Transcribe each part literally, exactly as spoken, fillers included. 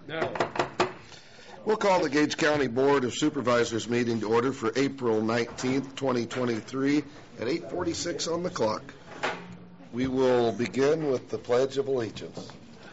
No. We'll call the Gage County Board of Supervisors meeting to order for April nineteenth, twenty twenty-three at eight forty-six on the clock. We will begin with the Pledge of Allegiance.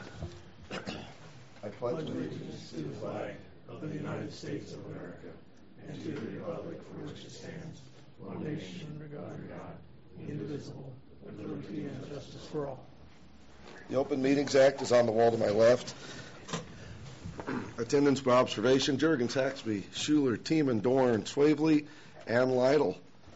I pledge allegiance to the flag of the United States of America and to the republic for which it stands, one nation under God, indivisible, with liberty and justice for all. The Open Meetings Act is on the wall to my left. Attendance by observation: Jurgens, Haxby, Schuler, Tiemann, Dorn, Swavely, and Lytle.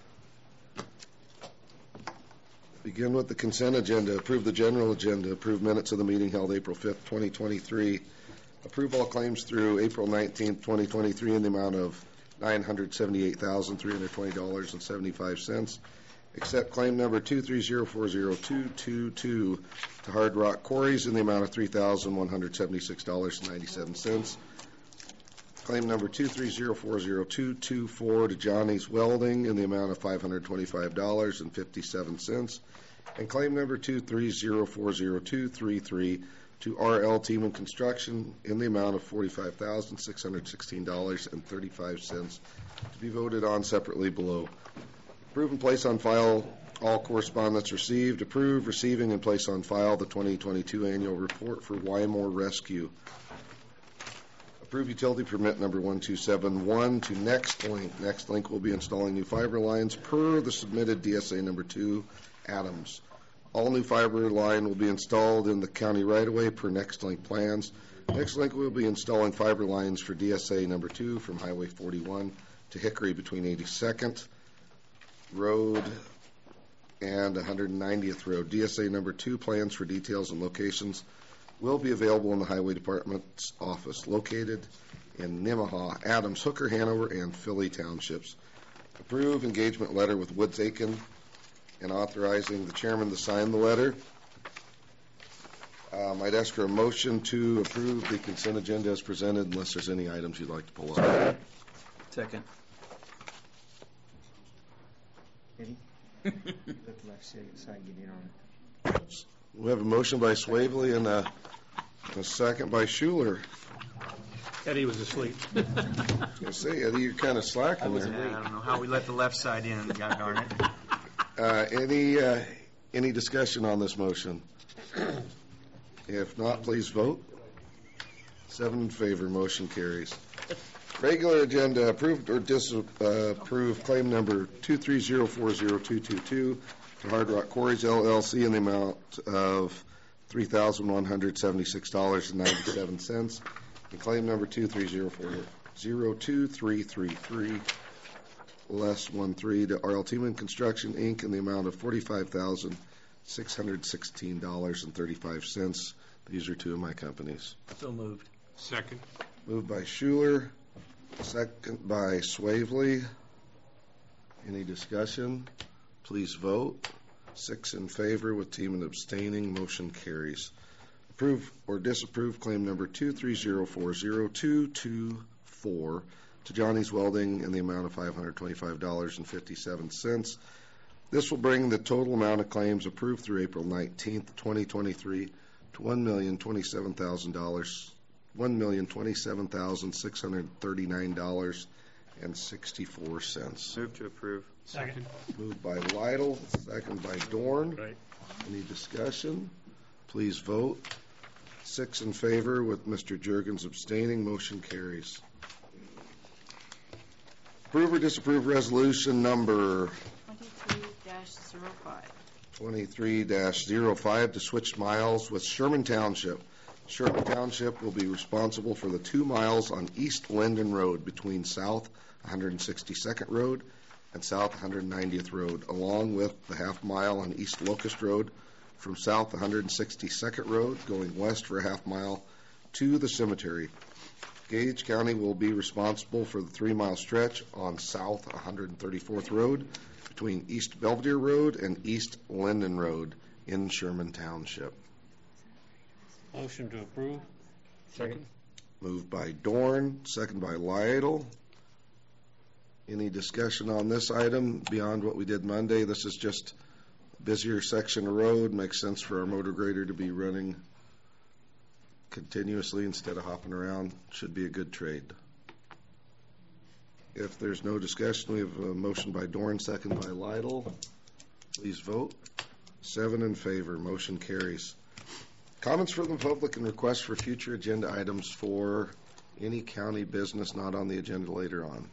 Begin with the consent agenda. Approve the general agenda. Approve minutes of the meeting held April fifth, twenty twenty-three. Approve all claims through April nineteenth, twenty twenty-three in the amount of nine hundred seventy-eight thousand three hundred twenty dollars and seventy-five cents. Accept claim number two three zero four zero two two two to Hard Rock Quarries in the amount of three thousand one hundred seventy-six dollars and ninety-seven cents. Claim number two three zero four zero two two four to Johnny's Welding in the amount of five hundred twenty-five dollars and fifty-seven cents. And claim number two three zero four zero two three three to R L Tiemann Construction in the amount of forty-five thousand six hundred sixteen dollars and thirty-five cents to be voted on separately below. Approve and place on file all correspondence received. Approve receiving and place on file the twenty twenty-two annual report for Wymore Rescue. Approve utility permit number one two seven one to NextLink. NextLink will be installing new fiber lines per the submitted D S A number two, Adams. All new fiber line will be installed in the county right-of-way per NextLink plans. NextLink will be installing fiber lines for D S A number two from Highway forty-one to Hickory between eighty-second Road and one hundred ninetieth Road. D S A number two plans for details and locations will be available in the Highway Department's office located in Nemaha, Adams, Hooker, Hanover, and Philly townships. Approve engagement letter with Woods Aiken and authorizing the chairman to sign the letter. Um, I'd ask for a motion to approve the consent agenda as presented unless there's any items you'd like to pull up. Second. Eddie? Let the left side get in on it. We have a motion by Swavely and a, a second by Schuler. Eddie was asleep. I was going to say, Eddie, you're kind of slacking there. Yeah, I don't know how we let the left side in, God darn it. Uh, any, uh, any discussion on this motion? If not, please vote. Seven in favor, motion carries. Regular agenda, approved or disapproved claim number two three zero four zero two two two to Hard Rock Quarries, L L C in the amount of three thousand one hundred seventy-six dollars and ninety-seven cents. And claim number two three zero four zero two three three three, less one three to R L Tiemann Construction, Incorporated in the amount of forty-five thousand six hundred sixteen dollars and thirty-five cents. These are two of my companies. So moved. Second. Moved by Schuler, second by Swavely. Any discussion? Please vote. Six in favor with Tiemann abstaining. Motion carries. Approve or disapprove claim number two three zero four zero two two four to Johnny's Welding in the amount of five hundred twenty-five dollars and fifty-seven cents. This will bring the total amount of claims approved through April nineteenth, twenty twenty-three to one million twenty-seven thousand dollars, one million twenty-seven thousand six hundred thirty-nine dollars and sixty-four cents. Move to approve. Second. Moved by Lytle, second by Dorn. Right. Any discussion? Please vote. Six in favor with Mister Jurgens abstaining. Motion carries. Approve or disapprove resolution number twenty-three dash zero five. twenty-three dash zero five to switch miles with Sherman Township. Sherman Township will be responsible for the two miles on East Linden Road between South one hundred sixty-second Road and South one hundred ninetieth Road, along with the half mile on East Locust Road from South one hundred sixty-second Road going west for a half mile to the cemetery. Gage County will be responsible for the three-mile stretch on South one hundred thirty-fourth Road between East Belvedere Road and East Linden Road in Sherman Township. Motion to approve. Second. Moved by Dorn, second by Lytle. Any discussion on this item beyond what we did Monday? This is just a busier section of road. Makes sense for our motor grader to be running continuously instead of hopping around. Should be a good trade. If there's no discussion, we have a motion by Dorn, second by Lytle. Please vote. Seven in favor. Motion carries. Comments from the public and requests for future agenda items for any county business not on the agenda later on.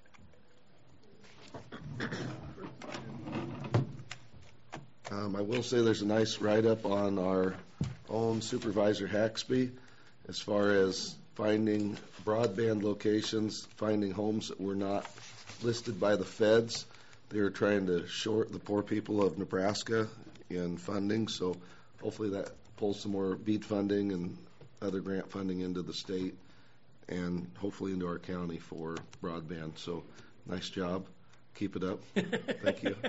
Um, I will say there's a nice write-up on our own Supervisor Haxby as far as finding broadband locations, finding homes that were not listed by the feds. They were trying to short the poor people of Nebraska in funding, so hopefully that pulls some more BEAD funding and other grant funding into the state and hopefully into our county for broadband. So nice job. Keep it up. Thank you.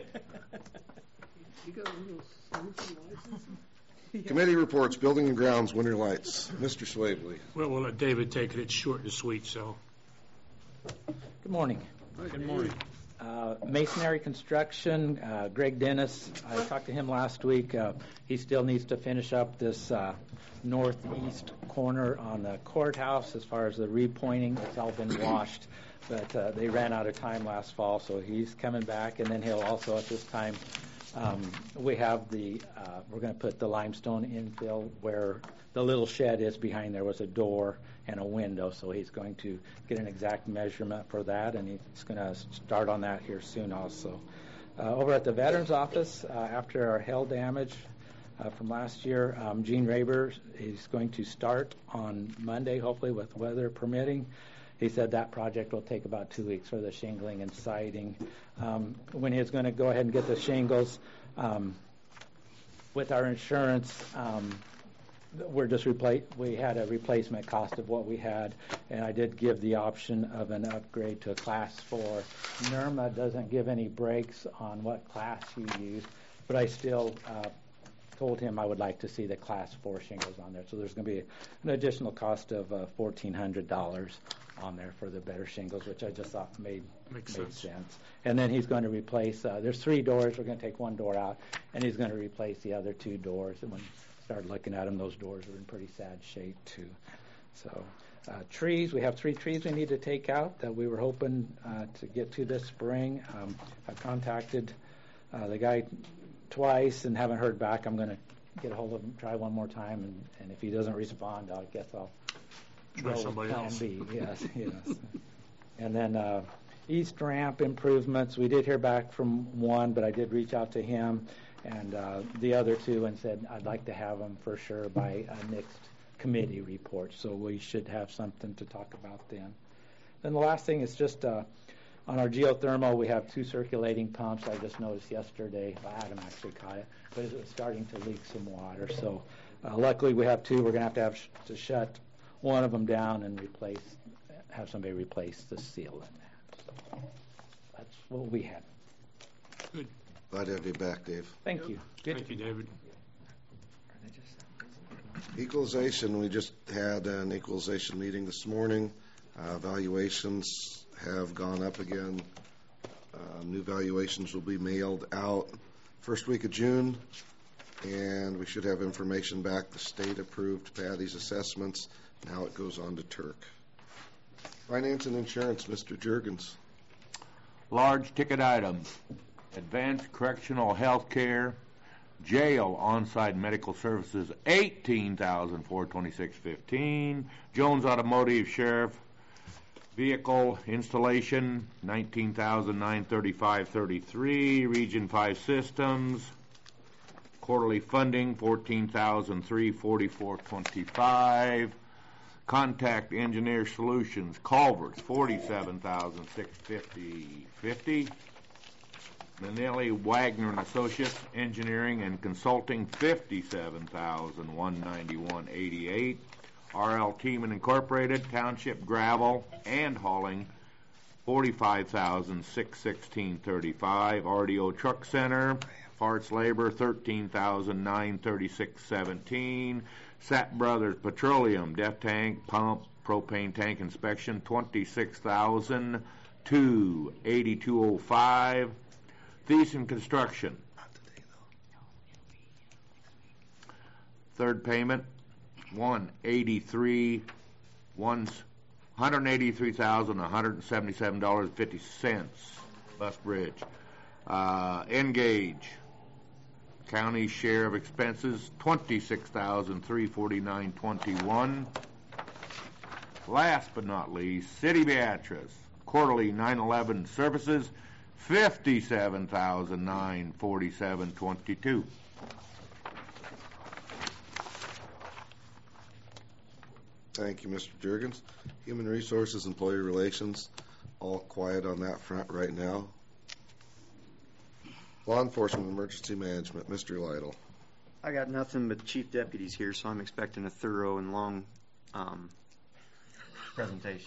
You got one of those solution licenses? Committee reports, Building and Grounds, Winter Lights. Mister Swavely. Well, we'll let David take it. It's short and sweet, so. Good morning. Good morning. Uh, Masonry Construction, uh, Greg Dennis, I talked to him last week. Uh, he still needs to finish up this uh, northeast corner on the courthouse as far as the repointing. It's all been washed, but uh, they ran out of time last fall, so he's coming back. And then he'll also at this time, um, we have the, uh, we're going to put the limestone infill where the little shed is behind there was a door and a window, so he's going to get an exact measurement for that, and he's going to start on that here soon also. Uh, over at the Veterans Office, uh, after our hail damage uh, from last year, um, Gene Raber is going to start on Monday, hopefully with weather permitting. He said that project will take about two weeks for the shingling and siding. Um, when he's going to go ahead and get the shingles, um, with our insurance, um, we're just replace. We had a replacement cost of what we had, and I did give the option of an upgrade to a class four. NERMA doesn't give any breaks on what class you use, but I still uh, told him I would like to see the class four shingles on there. So there's going to be an additional cost of uh, fourteen hundred dollars on there for the better shingles, which I just thought made Makes made sense. sense. And then he's going to replace. Uh, there's three doors. We're going to take one door out, and he's going to replace the other two doors. And when started looking at them, those doors are in pretty sad shape too. So uh, trees, we have three trees we need to take out that we were hoping uh, to get to this spring. Um, I've contacted uh, the guy twice and haven't heard back. I'm going to get a hold of him, try one more time, and, and if he doesn't respond, I guess I'll Try go with somebody plan else. B. Yes, yes. And then uh, East Ramp improvements, we did hear back from one, but I did reach out to him and uh, the other two and said I'd like to have them for sure by uh, next committee report. So we should have something to talk about then. Then the last thing is just uh, on our geothermal, we have two circulating pumps. I just noticed yesterday, well, Adam actually caught it, but it was starting to leak some water. So uh, luckily we have two. We're going to have to have sh- to shut one of them down and replace, have somebody replace the seal in that. So that's what we had. Good. Glad to have you back, Dave. Thank you. Thank you, David. Equalization, we just had an equalization meeting this morning. Uh, valuations have gone up again. Uh, new valuations will be mailed out first week of June, and we should have information back. The state approved Patty's assessments. Now it goes on to Turk. Finance and insurance, Mister Juergens. Large ticket items, advanced correctional health care, jail on-site medical services, eighteen thousand four hundred twenty-six dollars and fifteen cents. Jones Automotive Sheriff vehicle installation, nineteen thousand nine hundred thirty-five dollars and thirty-three cents. Region five Systems, quarterly funding, fourteen thousand three hundred forty-four dollars and twenty-five cents. Contact Engineer Solutions, culverts, forty-seven thousand six hundred fifty dollars and fifty cents. Manelli Wagner and Associates, Engineering and Consulting, fifty-seven thousand one hundred ninety-one dollars and eighty-eight cents. R L Tiemann Incorporated, Township Gravel and Hauling, forty-five thousand six hundred sixteen dollars and thirty-five cents. R D O Truck Center, Parts Labor, thirteen thousand nine hundred thirty-six dollars and seventeen cents. Sapp Brothers Petroleum, Def Tank, Pump, Propane Tank Inspection, twenty-six thousand two hundred eighty-two dollars and five cents. Thiessen Construction, third payment, one eighty-three, one hundred eighty-three thousand one hundred seventy-seven dollars and fifty cents. Bus Bridge. Uh, Engage. County share of expenses twenty-six thousand three hundred forty-nine dollars and twenty-one cents. Last but not least, City Beatrice, quarterly nine eleven services, fifty-seven thousand nine hundred forty-seven dollars and twenty-two cents. Thank you, Mister Jurgens. Human Resources, Employee Relations, all quiet on that front right now. Law Enforcement, Emergency Management, Mister Lytle. I got nothing but chief deputies here, so I'm expecting a thorough and long um, presentation.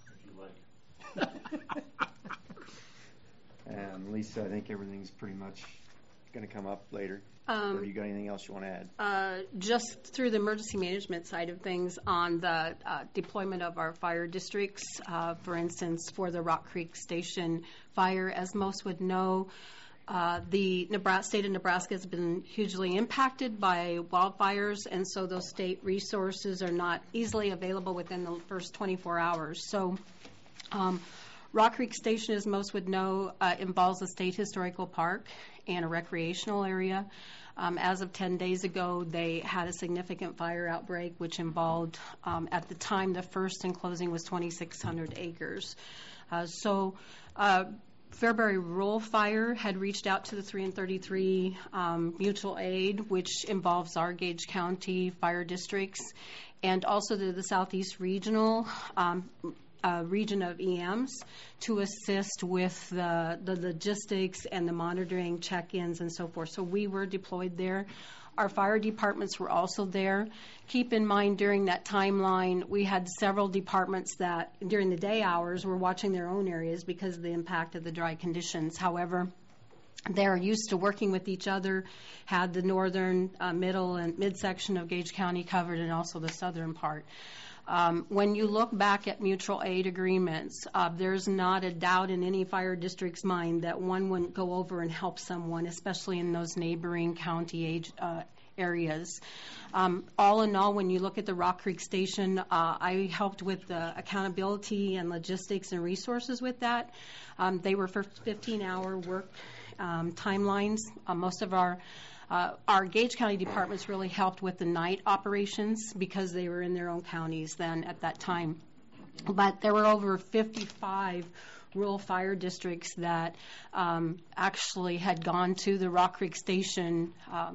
um, Lisa, I think everything's pretty much going to come up later. Um, or you got anything else you want to add? Uh, just through the emergency management side of things on the uh, deployment of our fire districts, uh, for instance, for the Rock Creek Station fire, as most would know, uh, the Nebraska, state of Nebraska has been hugely impacted by wildfires, and so those state resources are not easily available within the first twenty-four hours. So um, Rock Creek Station, as most would know, uh, involves a state historical park and a recreational area. Um, as of ten days ago, they had a significant fire outbreak, which involved, um, at the time, the first and closing was twenty-six hundred acres. Uh, so uh, Fairbury Rural Fire had reached out to the three and thirty-three um, mutual aid, which involves our Gage County fire districts, and also to the Southeast Regional um, Uh, region of E Ms to assist with the, the logistics and the monitoring, check-ins, and so forth. So we were deployed there. Our fire departments were also there. Keep in mind, during that timeline, we had several departments that, during the day hours, were watching their own areas because of the impact of the dry conditions. However, they're used to working with each other, had the northern, uh, middle, and midsection of Gage County covered, and also the southern part. Um, when you look back at mutual aid agreements, uh, there's not a doubt in any fire district's mind that one wouldn't go over and help someone, especially in those neighboring county age, uh, areas. Um, all in all, when you look at the Rock Creek Station, uh, I helped with the accountability and logistics and resources with that. Um, they were for fifteen-hour work um, timelines. Uh, most of our Uh, our Gage County departments really helped with the night operations because they were in their own counties then at that time. But there were over fifty-five rural fire districts that um, actually had gone to the Rock Creek Station, um,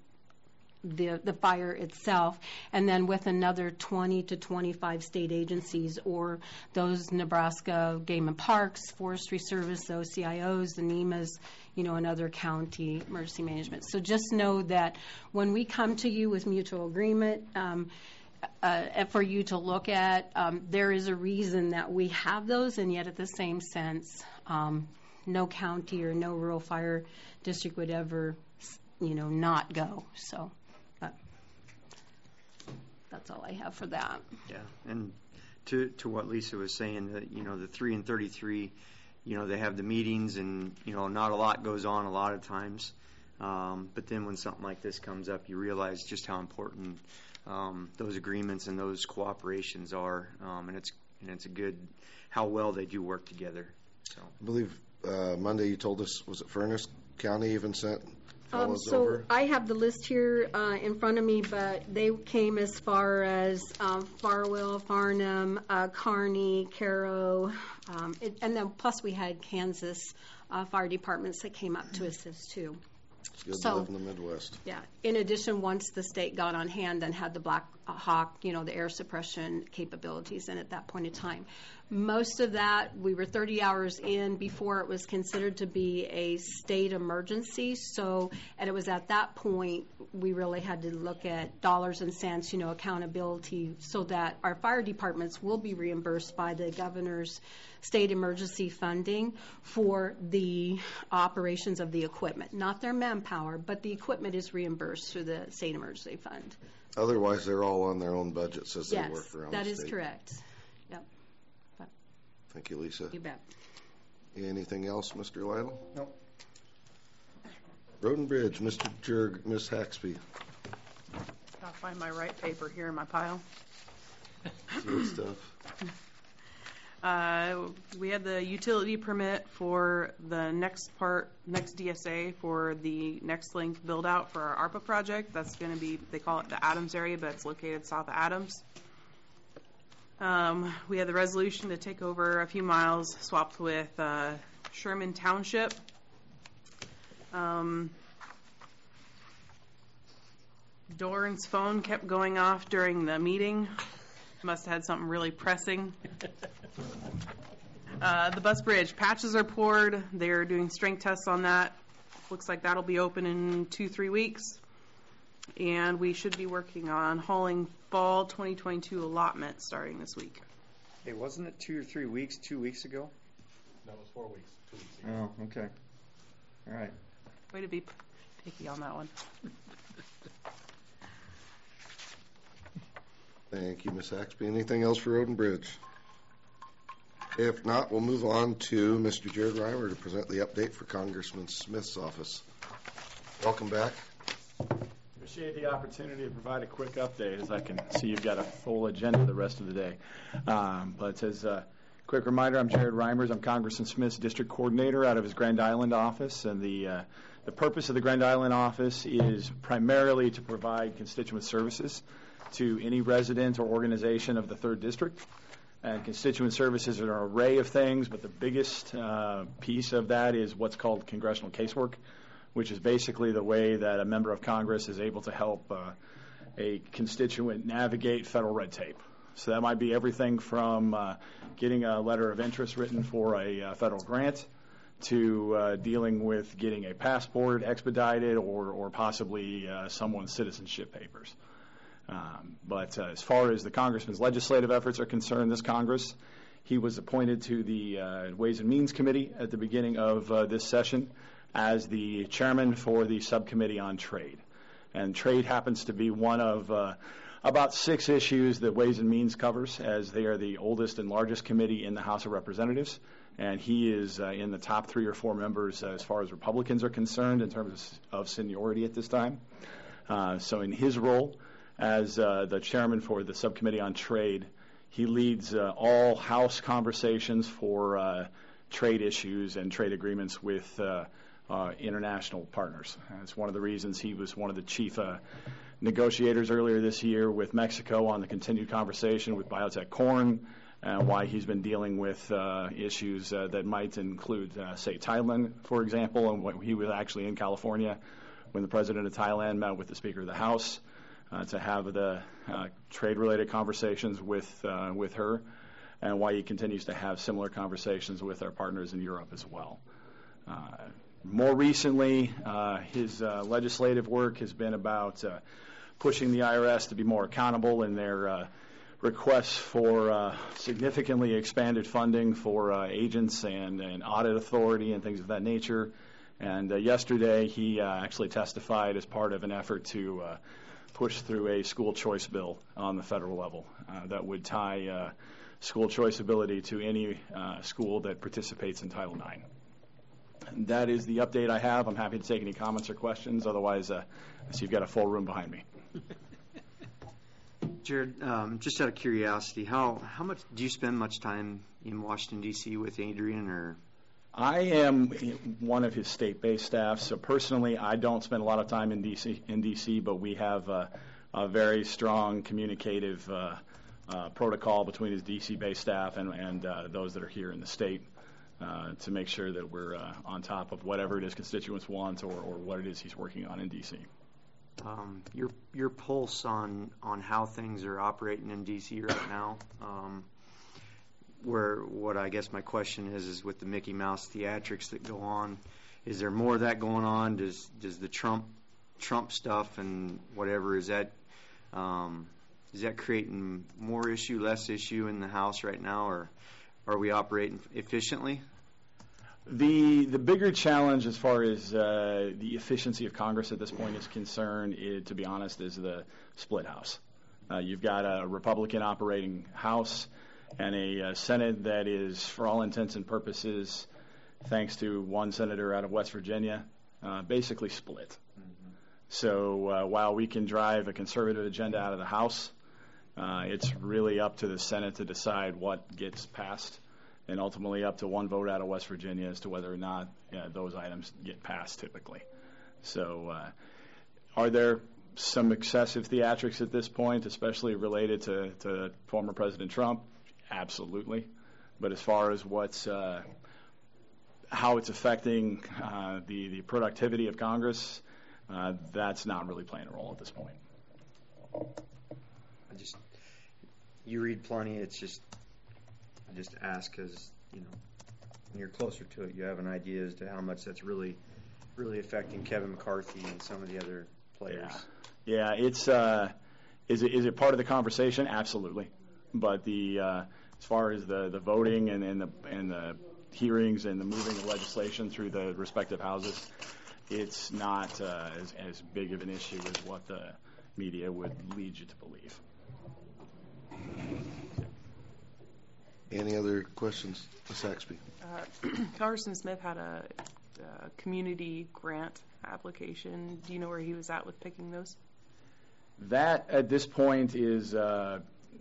the the fire itself, and then with another twenty to twenty-five state agencies or those Nebraska Game and Parks, Forestry Service, the O C I Os, the NEMAs, you know, and other county emergency management. So just know that when we come to you with mutual agreement, um, uh, for you to look at, um, there is a reason that we have those, and yet at the same sense, um, no county or no rural fire district would ever, you know, not go. So, but that's all I have for that. Yeah, and to to what Lisa was saying, that, you know, the three and thirty-three, you know, they have the meetings and, you know, not a lot goes on a lot of times. Um, but then when something like this comes up, you realize just how important um, those agreements and those cooperations are. Um, and it's and it's a good, how well they do work together. So I believe uh, Monday you told us, was it Furnace County even sent Um, fellows so over? I have the list here uh, in front of me, but they came as far as um, Farwell, Farnham, uh, Kearney, Caro, um, it, and then plus we had Kansas uh, fire departments that came up to assist too. It's good so- to live in the Midwest. Yeah. In addition, once the state got on hand and had the Black Hawk, you know, the air suppression capabilities in at that point in time. Most of that, we were thirty hours in before it was considered to be a state emergency. So, and it was at that point we really had to look at dollars and cents, you know, accountability, so that our fire departments will be reimbursed by the governor's state emergency funding for the operations of the equipment, not their manpower, but the equipment is reimbursed through the state emergency fund. Otherwise, they're all on their own budgets as they Yes, work around that the is state. correct. Yep, Thank you, Lisa. you bet. Anything else, Mister Lytle? Nope. Road and Bridge, Mister Jurg, Miz Haxby. Find my right paper here in my pile. Good stuff. Uh, we had the utility permit for the next part, next D S A for the next link build out for our ARPA project. That's going to be, they call it the Adams area, but it's located south of Adams. Um, we had the resolution to take over a few miles swapped with uh, Sherman Township. Um, Doran's phone kept going off during the meeting. Must have had something really pressing. Uh, the bus bridge patches are poured. They're doing strength tests on that. Looks like that'll be open in two, three weeks. And we should be working on hauling fall twenty twenty-two allotment starting this week. Hey, wasn't it two or three weeks, two weeks ago? No, it was four weeks, two weeks ago. Oh, okay. All right. Way to be picky on that one. Thank you, Miz Axby. Anything else for Road and Bridge? If not, we'll move on to Mister Jared Reimer to present the update for Congressman Smith's office. Welcome back. Appreciate the opportunity to provide a quick update, as I can see you've got a full agenda the rest of the day. Um, but as a quick reminder, I'm Jared Reimers. I'm Congressman Smith's district coordinator out of his Grand Island office, and the uh, the purpose of the Grand Island office is primarily to provide constituent services to any resident or organization of the third district. And constituent services are an array of things, but the biggest uh, piece of that is what's called congressional casework, which is basically the way that a member of Congress is able to help uh, a constituent navigate federal red tape. So that might be everything from uh, getting a letter of interest written for a uh, federal grant to uh, dealing with getting a passport expedited or, or possibly uh, someone's citizenship papers. Um, but uh, as far as the congressman's legislative efforts are concerned, this Congress, he was appointed to the uh, Ways and Means Committee at the beginning of uh, this session as the chairman for the subcommittee on trade. And trade happens to be one of uh, about six issues that Ways and Means covers, as they are the oldest and largest committee in the House of Representatives. And he is uh, in the top three or four members uh, as far as Republicans are concerned in terms of seniority at this time. Uh, so in his role as uh, the chairman for the subcommittee on trade, he leads uh, all House conversations for uh, trade issues and trade agreements with uh, uh, international partners. That's one of the reasons he was one of the chief uh, negotiators earlier this year with Mexico on the continued conversation with biotech corn, and why he's been dealing with uh, issues uh, that might include, uh, say, Thailand, for example, and when he was actually in California when the president of Thailand met with the Speaker of the House. Uh, to have the uh, trade-related conversations with uh, with her, and why he continues to have similar conversations with our partners in Europe as well. Uh, more recently, uh, his uh, legislative work has been about uh, pushing the I R S to be more accountable in their uh, requests for uh, significantly expanded funding for uh, agents and, and audit authority and things of that nature. And uh, yesterday, he uh, actually testified as part of an effort to uh, push through a school choice bill on the federal level uh, that would tie uh, school choice ability to any uh, school that participates in Title nine. And that is the update I have. I'm happy to take any comments or questions. Otherwise, uh, I see you've got a full room behind me. Jared, um, just out of curiosity, how, how much do you spend much time in Washington, D C with Adrian, or? I am one of his state-based staff, so personally I don't spend a lot of time in D C, in D C, but we have uh, a very strong communicative uh, uh, protocol between his D C-based staff and, and uh, those that are here in the state uh, to make sure that we're uh, on top of whatever it is constituents want or, or what it is he's working on in D C. Um, your your pulse on, on how things are operating in D C right now. Um, Where what I guess my question is is with the Mickey Mouse theatrics that go on, is there more of that going on? Does does the Trump Trump stuff and whatever is that um, is that creating more issue, less issue in the House right now, or are we operating efficiently? The the bigger challenge as far as uh, the efficiency of Congress at this point is concerned, is, to be honest, is the split House. Uh, you've got a Republican operating House and a uh, Senate that is, for all intents and purposes, thanks to one senator out of West Virginia, uh, basically split. Mm-hmm. So uh, while we can drive a conservative agenda out of the House, uh, it's really up to the Senate to decide what gets passed, and ultimately up to one vote out of West Virginia as to whether or not uh, those items get passed typically. So uh, are there some excessive theatrics at this point, especially related to, to former President Trump? Absolutely. But as far as what's uh, how it's affecting uh, the, the productivity of Congress, uh, that's not really playing a role at this point. I just, you read plenty. It's just, I just ask because, you know, when you're closer to it, you have an idea as to how much that's really, really affecting Kevin McCarthy and some of the other players. Yeah, yeah it's, uh, is it, is it part of the conversation? Absolutely. But the, uh, as far as the, the voting and, and the, and the hearings and the moving of legislation through the respective houses, it's not uh, as, as big of an issue as what the media would lead you to believe. Any other questions? Miz Saxby. Uh, Congressman Smith had a, a community grant application. Do you know where he was at with picking those? That at this point is uh,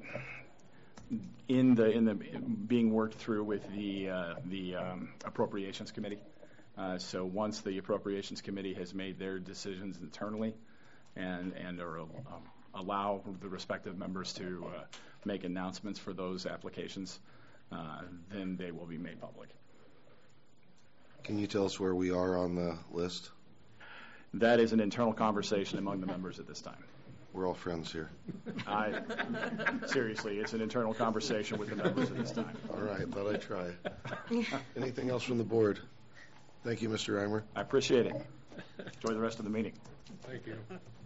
in the in the being worked through with the uh, the um, Appropriations Committee. Uh, so once the Appropriations Committee has made their decisions internally, and and or, um, allow the respective members to uh, make announcements for those applications, uh, then they will be made public. Can you tell us where we are on the list? That is an internal conversation among the members at this time. We're all friends here. I, seriously, it's an internal conversation with the members at this time. All right, thought I'd try. Anything else from the board? Thank you, Mister Reimer. I appreciate it. Enjoy the rest of the meeting. Thank you.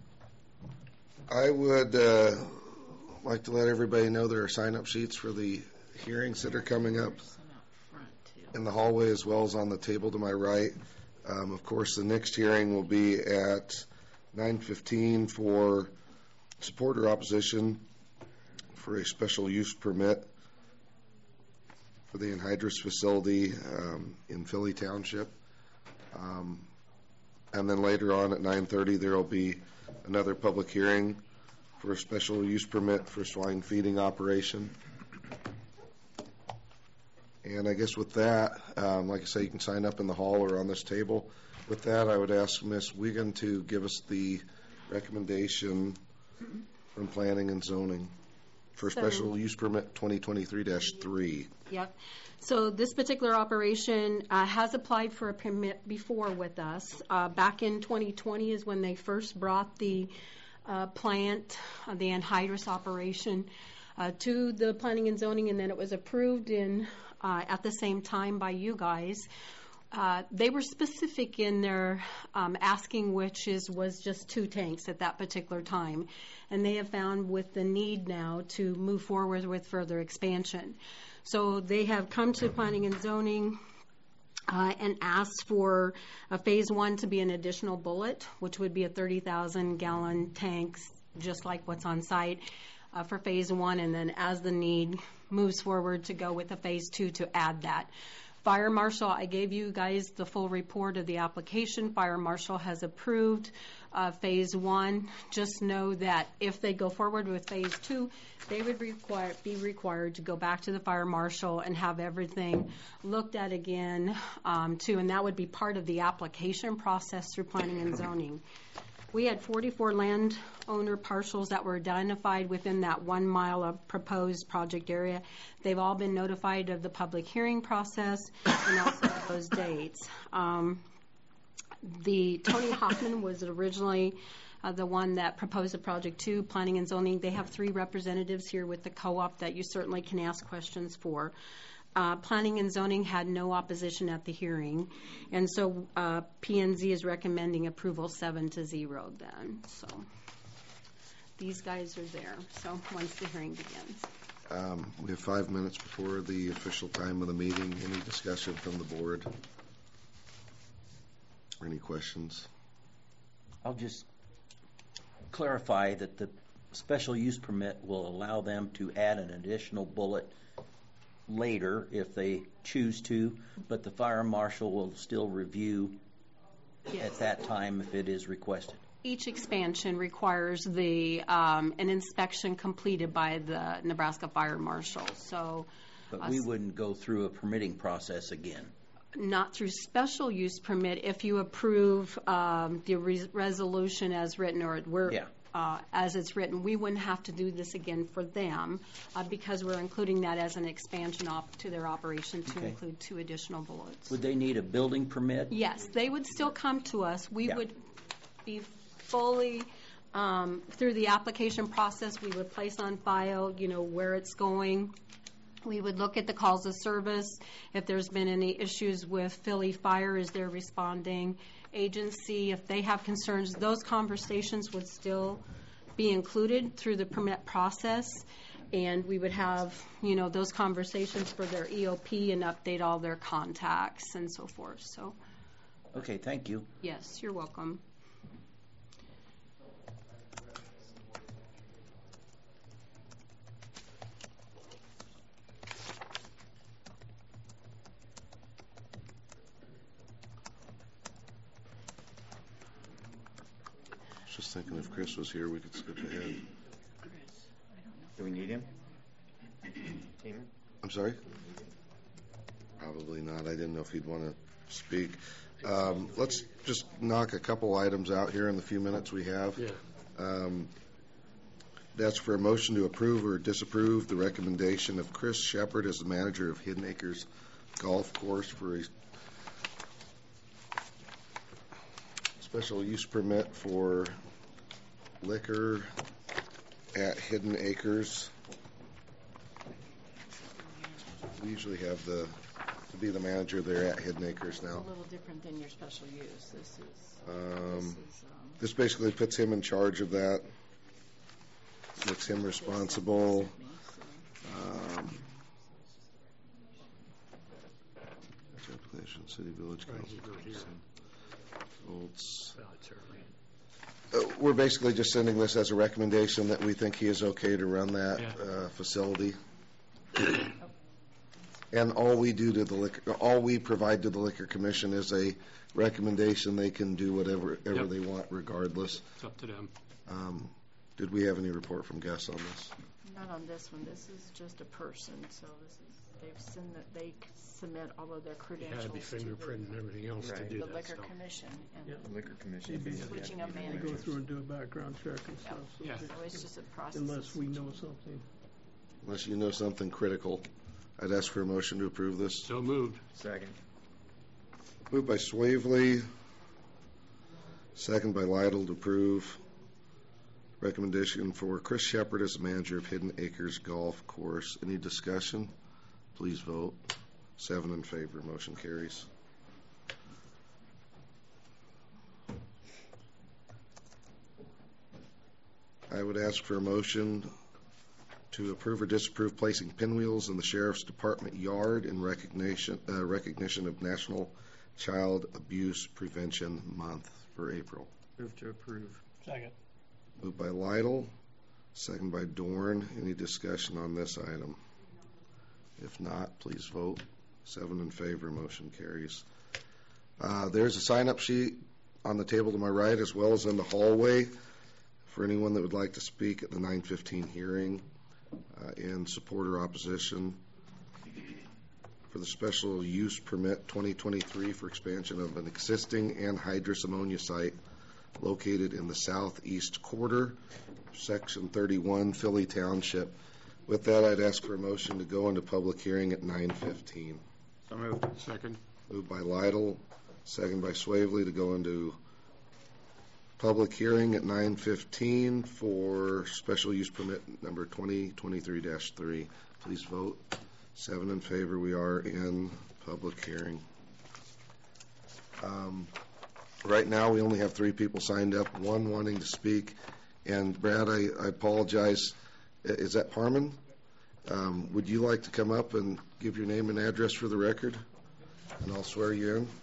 I would uh, like to let everybody know there are sign-up sheets for the hearings that are coming up in the hallway as well as on the table to my right. Um, of course, the next hearing will be at nine fifteen for support or opposition for a special use permit for the anhydrous facility um, in Philly Township. Um, and then later on at nine thirty, there will be another public hearing for a special use permit for swine feeding operation. And I guess with that, um, like I say, you can sign up in the hall or on this table. With that, I would ask Miz Wiegand to give us the recommendation from Planning and Zoning for So- special use permit twenty twenty-three dash three. Yep. So this particular operation uh, has applied for a permit before with us. Uh, back in twenty twenty is when they first brought the uh, plant, uh, the anhydrous operation, uh, to the Planning and Zoning, and then it was approved in uh, at the same time by you guys. Uh, they were specific in their um, asking, which is was just two tanks at that particular time, and they have found with the need now to move forward with further expansion. So they have come to Planning and Zoning uh, and asked for a phase one to be an additional bullet, which would be a thirty thousand gallon tank, just like what's on site uh, for phase one, and then as the need moves forward to go with a phase two to add that. Fire Marshal, I gave you guys the full report of the application. Fire Marshal has approved uh, phase one. Just know that if they go forward with phase two, they would require, be required to go back to the Fire Marshal and have everything looked at again um, too, and that would be part of the application process through Planning and Zoning. We had forty-four landowner parcels that were identified within that one mile of proposed project area. They've all been notified of the public hearing process and also those dates. Um, the Tony Hoffman was originally uh, the one that proposed the project to Planning and Zoning. They have three representatives here with the co-op that you certainly can ask questions for. Uh, Planning and Zoning had no opposition at the hearing, and so uh, P and Z is recommending approval seven to zero then. So these guys are there, so once the hearing begins. Um, we have five minutes before the official time of the meeting. Any discussion from the board? Or any questions? I'll just clarify that the special use permit will allow them to add an additional bullet later if they choose to, but the fire marshal will still review Yes. at that time if it is requested. each expansion requires the, um, an inspection completed by the Nebraska Fire Marshal. So, But uh, we wouldn't go through a permitting process again. not through special use permit if you approve um, the re- resolution as written, or we're, Yeah. uh, as it's written. We wouldn't have to do this again for them uh, because we're including that as an expansion op- to their operation to Okay. include two additional bullets. Would they need a building permit? Yes, they would still come to us. We Yeah. would be fully, um, through the application process, we would place on file, you know, where it's going. We would look at the calls of service. If there's been any issues with Philly Fire, is they're responding agency, if they have concerns, those conversations would still be included through the permit process. And we would have, you know, those conversations for their E O P and update all their contacts and so forth. So, Okay, thank you. yes, you're welcome. Just thinking if Chris was here, we could skip ahead. Do we need him? Tamer? I'm sorry? Probably not. I didn't know if he'd want to speak. Um, let's just knock a couple items out here in the few minutes we have. Yeah. Um, that's for a motion to approve or disapprove the recommendation of Chris Shepard as the manager of Hidden Acres Golf Course for a special use permit for liquor at Hidden Acres. We usually have the, to be the manager there at Hidden Acres now. A little different than your special use. This is, Um, this is, um, This basically puts him in charge of that, makes him responsible. Um, Application, City Village Council. Votes. Uh, We're basically just sending this as a recommendation that we think he is okay to run that uh, facility. And all we do to the liquor, all we provide to the Liquor Commission is a recommendation. They can do whatever ever Yep. they want regardless. It's up to them. Um, Did we have any report from Gus on this? not on this one. This is just a person, so this is, they've sent that, they submit all of their It credentials had to be to fingerprint and everything else to Right. do the that Liquor stuff. Commission, and Yeah. The Liquor Commission. Maybe basically switching had up to be the Go managers. through and do a background check and Yeah. stuff. so Yeah. that- so it's just a process. Unless we know something. Unless you know something critical, I'd ask for a motion to approve this. So moved. Second. Moved by Swavely, second by Lytle to approve recommendation for Chris Shepard as the manager of Hidden Acres Golf Course. Any discussion? Please vote. Seven in favor, motion carries. I would ask for a motion to approve or disapprove placing pinwheels in the Sheriff's Department yard in recognition, uh, recognition of National Child Abuse Prevention Month for April. Move to approve. Second. Moved by Lytle, second by Dorn. Any discussion on this item? If not, please vote. Seven in favor, motion carries. Uh, there's a sign-up sheet on the table to my right as well as in the hallway for anyone that would like to speak at the nine fifteen hearing uh, in support or opposition for the special use permit twenty twenty-three for expansion of an existing anhydrous ammonia site located in the southeast quarter, section thirty-one, Philly Township. With that, I'd ask for a motion to go into public hearing at nine fifteen. So moved. Second. Moved by Lytle, second by Swavely to go into public hearing at nine fifteen for special use permit number twenty twenty-three dash three. Please vote. Seven in favor. We are in public hearing. Um, right now, we only have three people signed up, one wanting to speak. And Brad, I, I apologize. I- Is that Parman? Um, would you like to come up and give your name and address for the record? And I'll swear you in.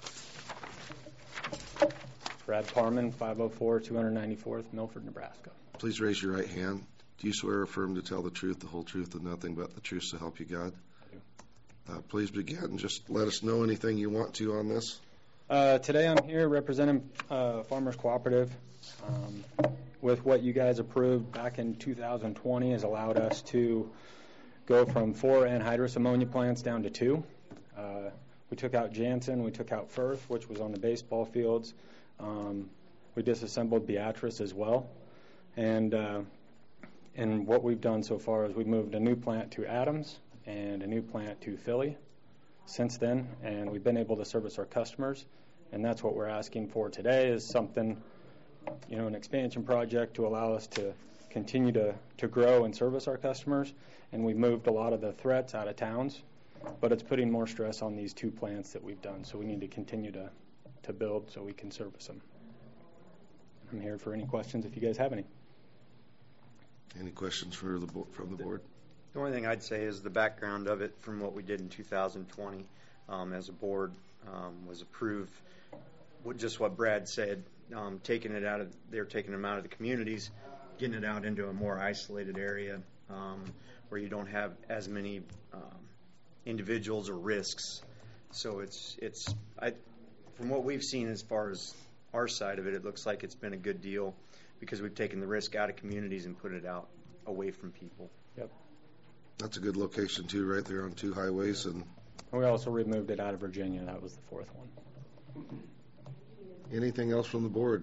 Brad Parman, five oh four, two ninety-fourth, Milford, Nebraska. Please raise your right hand. Do you swear or affirm to tell the truth, the whole truth, and nothing but the truth, so help you God? I do. Uh, please begin. Just let us know anything you want to on this. Uh, today I'm here representing uh, Farmers Cooperative. Um, with what you guys approved back in two thousand twenty has allowed us to go from four anhydrous ammonia plants down to two. Uh, we took out Jansen, we took out Firth, which was on the baseball fields. Um, we disassembled Beatrice as well. And, uh, and what we've done so far is we've moved a new plant to Adams and a new plant to Philly since then, and we've been able to service our customers. And that's what we're asking for today is something, you know, an expansion project to allow us to continue to, to grow and service our customers. And we've moved a lot of the threats out of towns, but it's putting more stress on these two plants that we've done. So we need to continue to, to build so we can service them. I'm here for any questions if you guys have any. Any questions for the bo- from the board? The only thing I'd say is the background of it from what we did in two thousand twenty um, as a board um, was approved. What, just what Brad said, um, taking it out of, they're taking them out of the communities, getting it out into a more isolated area um, where you don't have as many um, individuals or risks. So it's, it's I, from what we've seen as far as our side of it, it looks like it's been a good deal because we've taken the risk out of communities and put it out away from people. Yep. That's a good location too, right there on two highways. And we also removed it out of Virginia. That was the fourth one. Anything else from the board?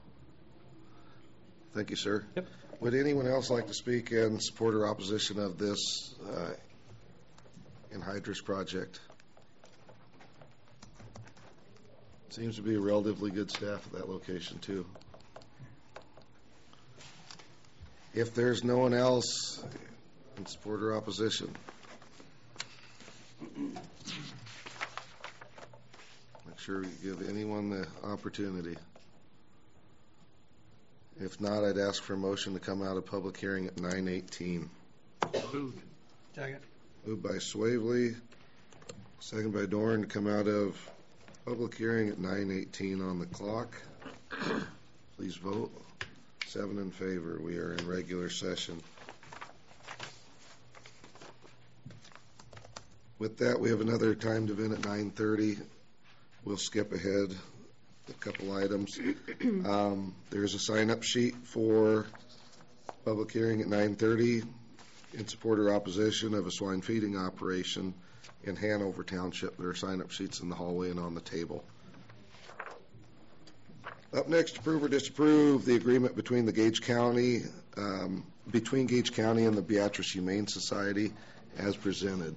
Thank you, sir. Yep. Would anyone else like to speak in support or opposition of this uh, anhydrous project? Seems to be a relatively good staff at that location too. If there's no one else in support or opposition, make sure we give anyone the opportunity. If not, I'd ask for a motion to come out of public hearing at nine eighteen. Moved. Second. Moved by Swavely, second by Dorn to come out of public hearing at nine eighteen on the clock. Please vote. Seven in favor. We are in regular session. With that, we have another timed event at nine thirty. We'll skip ahead a couple items. Um, there's a sign-up sheet for public hearing at nine thirty in support or opposition of a swine feeding operation in Hanover Township. There are sign-up sheets in the hallway and on the table. Up next, approve or disapprove the agreement between the Gage County, um, between Gage County and the Beatrice Humane Society as presented.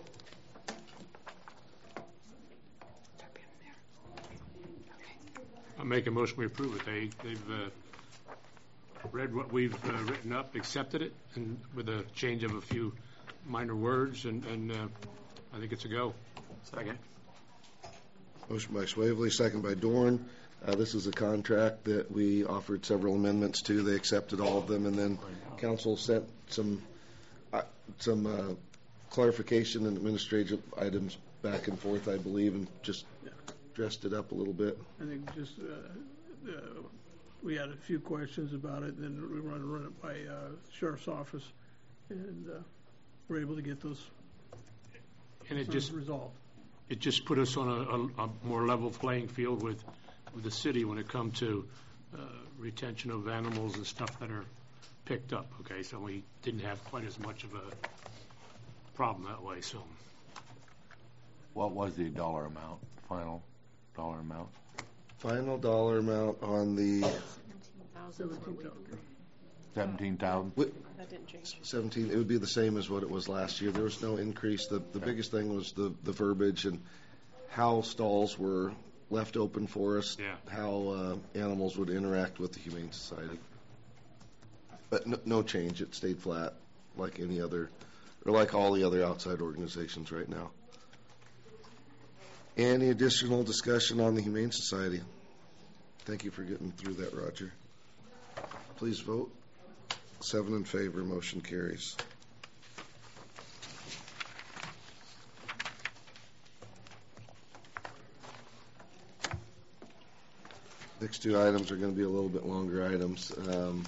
I'll make a motion we approve it. They, they've uh, read what we've uh, written up, accepted it, and with a change of a few minor words, and, and uh, I think it's a go. Second. Motion by Swavely, second by Dorn. Uh, this is a contract that we offered several amendments to. They accepted all of them, and then council sent some uh, some uh, clarification and administrative items back and forth, I believe, and just dressed it up a little bit. I think just, uh, uh, we had a few questions about it, and then we wanted to run it by uh, Sheriff's Office, and uh, we're able to get those And it just resolved. it just put us on a, a, a more level playing field with, with the city when it comes to uh, retention of animals and stuff that are picked up. Okay, so we didn't have quite as much of a problem that way. So, What was the dollar amount, final dollar amount? Final dollar amount on the seventeen thousand? That didn't change. seventeen, it would be the same as what it was last year. There was no increase. The, the biggest thing was the, the verbiage and how stalls were left open for us, Yeah. how uh, animals would interact with the Humane Society. But no, no change. It stayed flat like any other, or like all the other outside organizations right now. Any additional discussion on the Humane Society? Thank you for getting through that, Roger. Please vote. Seven in favor, motion carries. Next two items are going to be a little bit longer items. Um,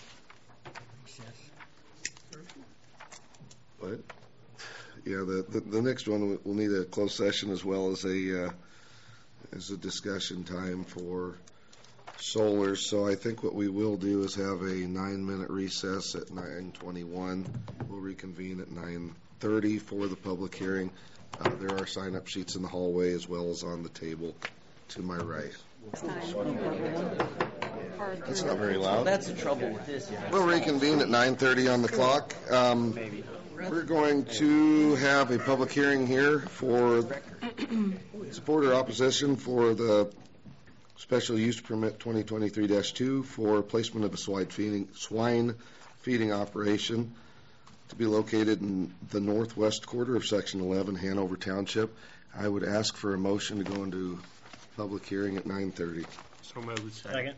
what? Yeah, the, the the next one we'll need a closed session as well as a uh, is a discussion time for solar, so I think what we will do is have a nine-minute recess at nine twenty-one. We'll reconvene at nine thirty for the public hearing. Uh, there are sign-up sheets in the hallway as well as on the table to my right. That's not very loud. That's the trouble with this. We'll reconvene at nine thirty on the clock. Um, we're going to have a public hearing here for support or opposition for the special use permit twenty twenty-three dash two for placement of a swine feeding, swine feeding operation to be located in the northwest quarter of Section eleven, Hanover Township. I would ask for a motion to go into public hearing at nine thirty. So moved. Second.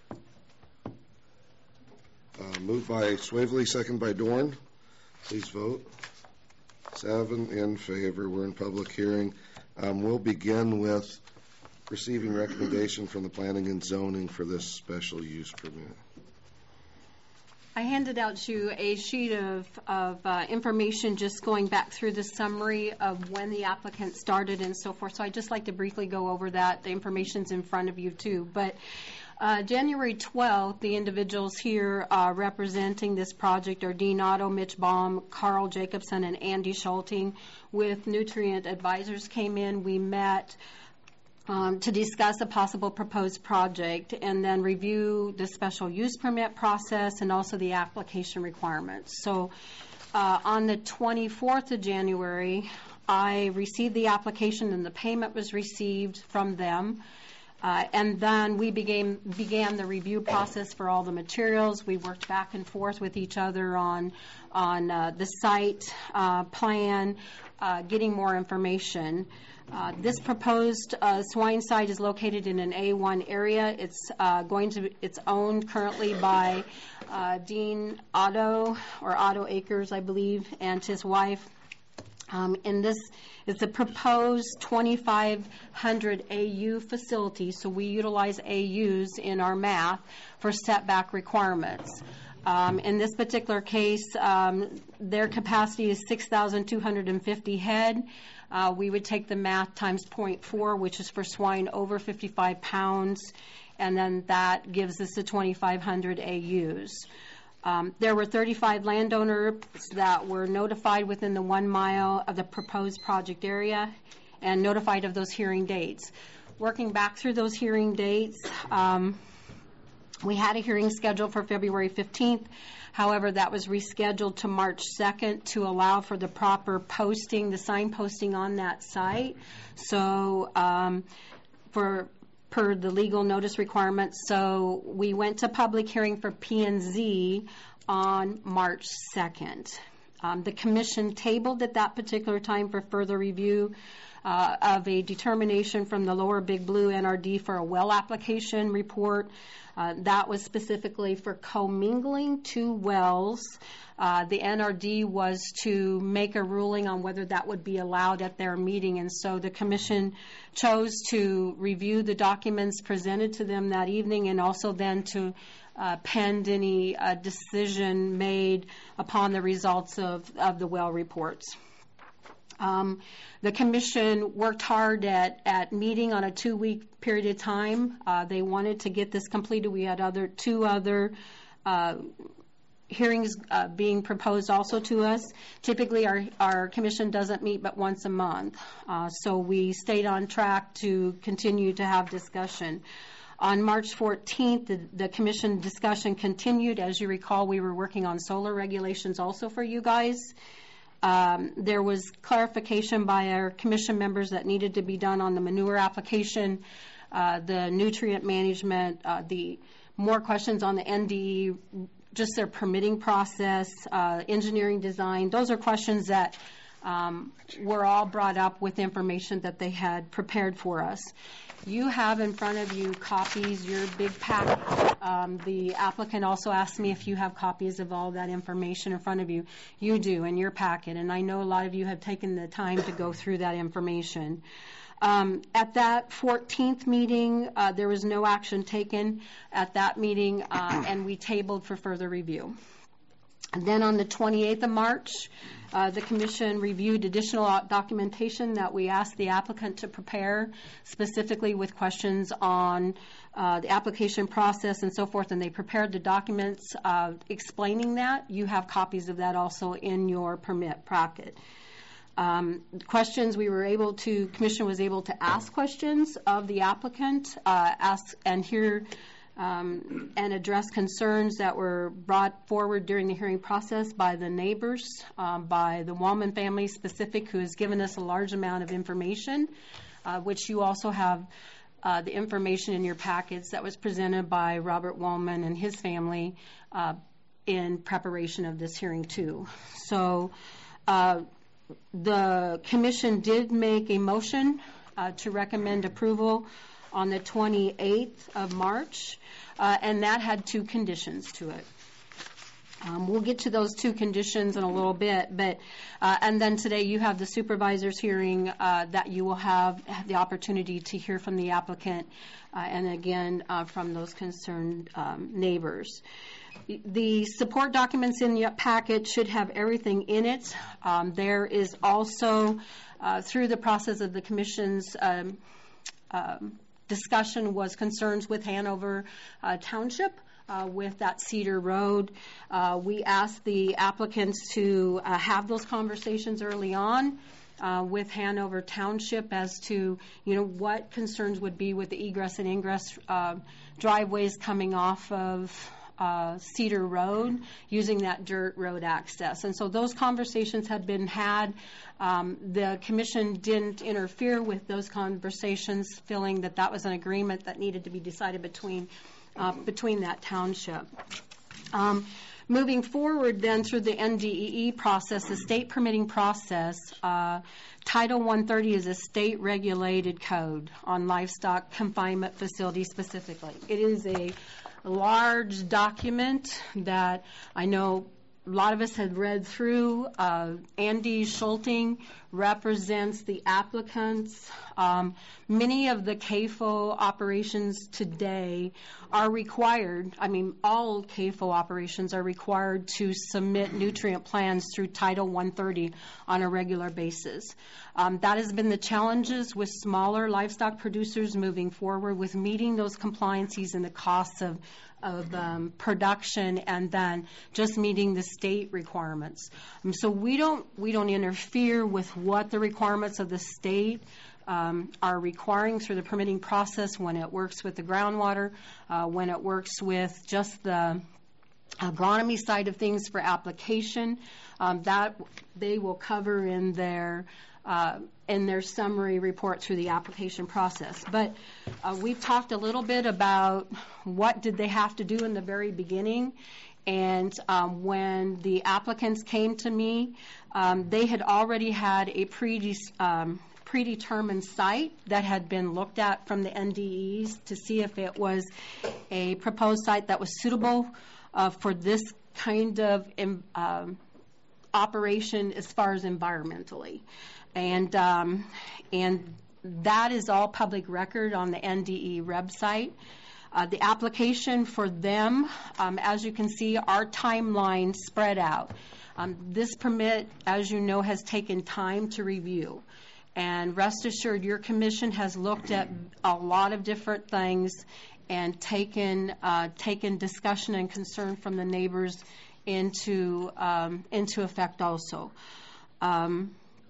Uh, moved by Swavely, second by Dorn. Please vote. Seven in favor. We're in public hearing. Um, we'll begin with receiving recommendation from the Planning and Zoning for this special use permit. I handed out you a sheet of, of uh, information just going back through the summary of when the applicant started and so forth. So I'd just like to briefly go over that. The information's in front of you too. But uh, January twelfth, the individuals here uh, representing this project are Dean Otto, Mitch Baum, Carl Jacobson, and Andy Schulting with Nutrient Advisors came in. We met Um, to discuss a possible proposed project and then review the special use permit process and also the application requirements. So uh, on the twenty-fourth of January, I received the application and the payment was received from them. Uh, and then we began, began the review process for all the materials. We worked back and forth with each other on, on uh, the site uh, plan, uh, getting more information. Uh, this proposed uh, swine site is located in an A one area. It's uh, going to it's owned currently by uh, Dean Otto or Otto Acres, I believe, and his wife. Um, and this is a proposed twenty-five hundred A U facility, so we utilize A Us in our math for setback requirements. Um, in this particular case, um, their capacity is six thousand two hundred fifty head. Uh, we would take the math times zero point four, which is for swine over fifty-five pounds, and then that gives us the twenty-five hundred A Us. Um, there were thirty-five landowners that were notified within the one mile of the proposed project area and notified of those hearing dates. Working back through those hearing dates, um, we had a hearing scheduled for February fifteenth. However, that was rescheduled to March second to allow for the proper posting, the sign posting on that site. So um, for per the legal notice requirements. So we went to public hearing for P and Z on March second. Um, the commission tabled at that particular time for further review uh, of a determination from the Lower Big Blue N R D for a well application report. Uh, that was specifically for commingling two wells. Uh, the N R D was to make a ruling on whether that would be allowed at their meeting, and so the commission chose to review the documents presented to them that evening and also then to uh, pend any uh, decision made upon the results of, of the well reports. Um, the commission worked hard at, at meeting on a two-week period of time. Uh, they wanted to get this completed. We had other two other uh, hearings uh, being proposed also to us. Typically, our, our commission doesn't meet but once a month. Uh, so we stayed on track to continue to have discussion. On March fourteenth, the, the commission discussion continued. As you recall, we were working on solar regulations also for you guys. Um, there was clarification by our commission members that needed to be done on the manure application, uh, the nutrient management, uh, the more questions on the N D E, just their permitting process, uh, engineering design. Those are questions that um, were all brought up with information that they had prepared for us. You have in front of you copies, your big pack. Um, the applicant also asked me if you have copies of all that information in front of you. You do in your packet, and I know a lot of you have taken the time to go through that information. Um, at that fourteenth meeting, uh, there was no action taken at that meeting, uh, and we tabled for further review. And then on the twenty-eighth of March, uh, the commission reviewed additional documentation that we asked the applicant to prepare, specifically with questions on uh, the application process and so forth, and they prepared the documents uh, explaining that. You have copies of that also in your permit packet. Um, questions we were able to, commission was able to ask questions of the applicant, uh, ask and hear um, and address concerns that were brought forward during the hearing process by the neighbors, um, by the Wallman family specific, who has given us a large amount of information, uh, which you also have uh, the information in your packets that was presented by Robert Wallman and his family uh, in preparation of this hearing too. So uh, the commission did make a motion uh, to recommend approval on the twenty-eighth of March, uh, and that had two conditions to it. Um, we'll get to those two conditions in a little bit, but uh, and then today you have the supervisor's hearing uh, that you will have, have the opportunity to hear from the applicant uh, and again uh, from those concerned um, neighbors. The support documents in your packet should have everything in it. Um, there is also, uh, through the process of the commission's um, um, discussion, was concerns with Hanover uh, Township uh, with that Cedar Road. Uh, we asked the applicants to uh, have those conversations early on uh, with Hanover Township as to, you know, what concerns would be with the egress and ingress uh, driveways coming off of Uh, Cedar Road, using that dirt road access. And so those conversations had been had. Um, the commission didn't interfere with those conversations, feeling that that was an agreement that needed to be decided between uh, between that township. Um, moving forward then through the N D E E process, the state permitting process, uh, Title one thirty is a state regulated code on livestock confinement facilities specifically. It is a large document that I know a lot of us had read through. Uh, Andy Schulting represents the applicants. Um, many of the C A F O operations today are required, I mean, all C A F O operations are required to submit nutrient plans through Title one thirty on a regular basis. Um, that has been the challenges with smaller livestock producers moving forward with meeting those compliances and the costs of of um, production, and then just meeting the state requirements. Um, so we don't we don't interfere with what the requirements of the state um, are requiring through the permitting process when it works with the groundwater, uh, when it works with just the agronomy side of things for application. Um, that they will cover in their Uh, in their summary report through the application process. But uh, we've talked a little bit about what did they have to do in the very beginning. And um, when the applicants came to me, um, they had already had a prede- um, predetermined site that had been looked at from the N D E Es to see if it was a proposed site that was suitable uh, for this kind of um, operation as far as environmentally. And um, and that is all public record on the N D E website. Uh, the application for them, um, as you can see, our timeline spread out. Um, this permit, as you know, has taken time to review. And rest assured, your commission has looked at a lot of different things and taken uh, taken discussion and concern from the neighbors into um, into effect also. Um,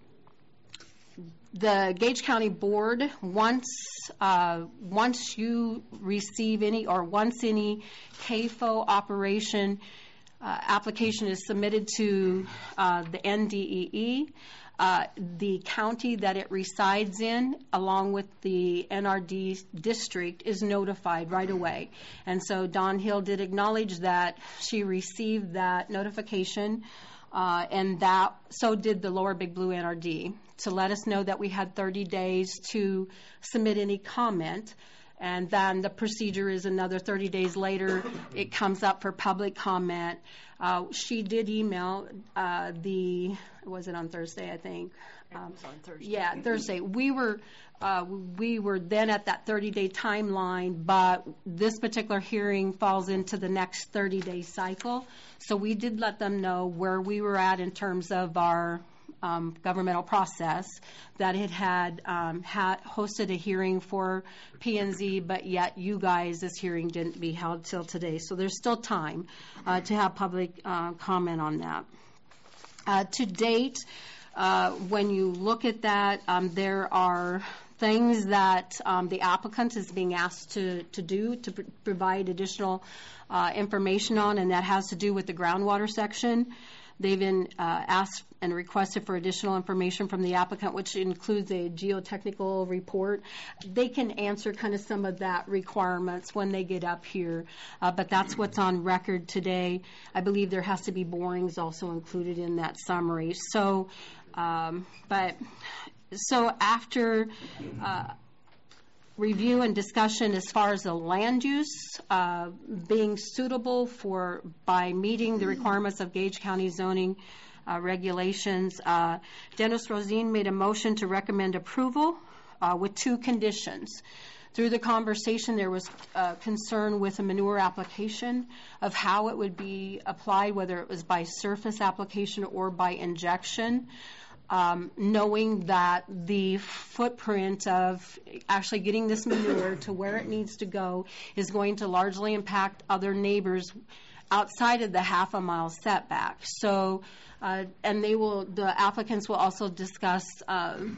The Gage County Board, once uh, once you receive any or once any C A F O operation uh, application is submitted to uh, the N D E E, uh, the county that it resides in, along with the N R D district, is notified right away. And so Dawn Hill did acknowledge that she received that notification, uh, and that so did the Lower Big Blue N R D, to let us know that we had thirty days to submit any comment. And then the procedure is another thirty days later, it comes up for public comment. Uh, she did email uh, the was it on Thursday, I think? It was on Thursday. Yeah, Thursday. We were, uh, we were then at that thirty-day timeline, but this particular hearing falls into the next thirty-day cycle. So we did let them know where we were at in terms of our um, governmental process, that it had, um, had hosted a hearing for P and Z, but yet you guys, this hearing didn't be held till today. So there's still time uh, to have public uh, comment on that. Uh, to date, uh, when you look at that, um, there are things that um, the applicant is being asked to, to do to pr- provide additional uh, information on, and that has to do with the groundwater section. They've been uh, asked and requested for additional information from the applicant, which includes a geotechnical report. They can answer kind of some of that requirements when they get up here, uh, but that's what's on record today. I believe there has to be borings also included in that summary. So, um, but so after uh, review and discussion as far as the land use uh, being suitable for by meeting the requirements of Gage County zoning uh, regulations, uh, Dennis Rosine made a motion to recommend approval uh, with two conditions. Through the conversation, there was uh, concern with a manure application of how it would be applied, whether it was by surface application or by injection. Um, knowing that the footprint of actually getting this manure to where it needs to go is going to largely impact other neighbors outside of the half a mile setback. So, uh, and they will, the applicants will also discuss um,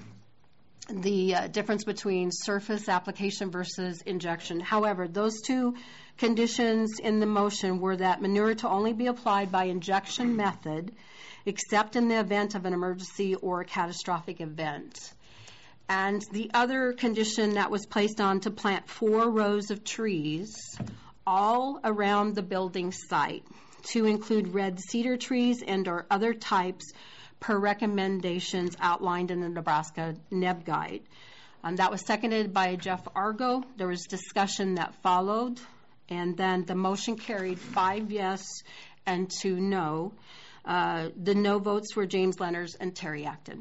the uh, difference between surface application versus injection. However, those two conditions in the motion were that manure to only be applied by injection method, except in the event of an emergency or a catastrophic event. And the other condition that was placed on to plant four rows of trees all around the building site, to include red cedar trees and or other types per recommendations outlined in the Nebraska N E B Guide. Um, that was seconded by Jeff Argo. There was discussion that followed, and then the motion carried five yes and two no. Uh, the no votes were James Lenners and Terry Acton.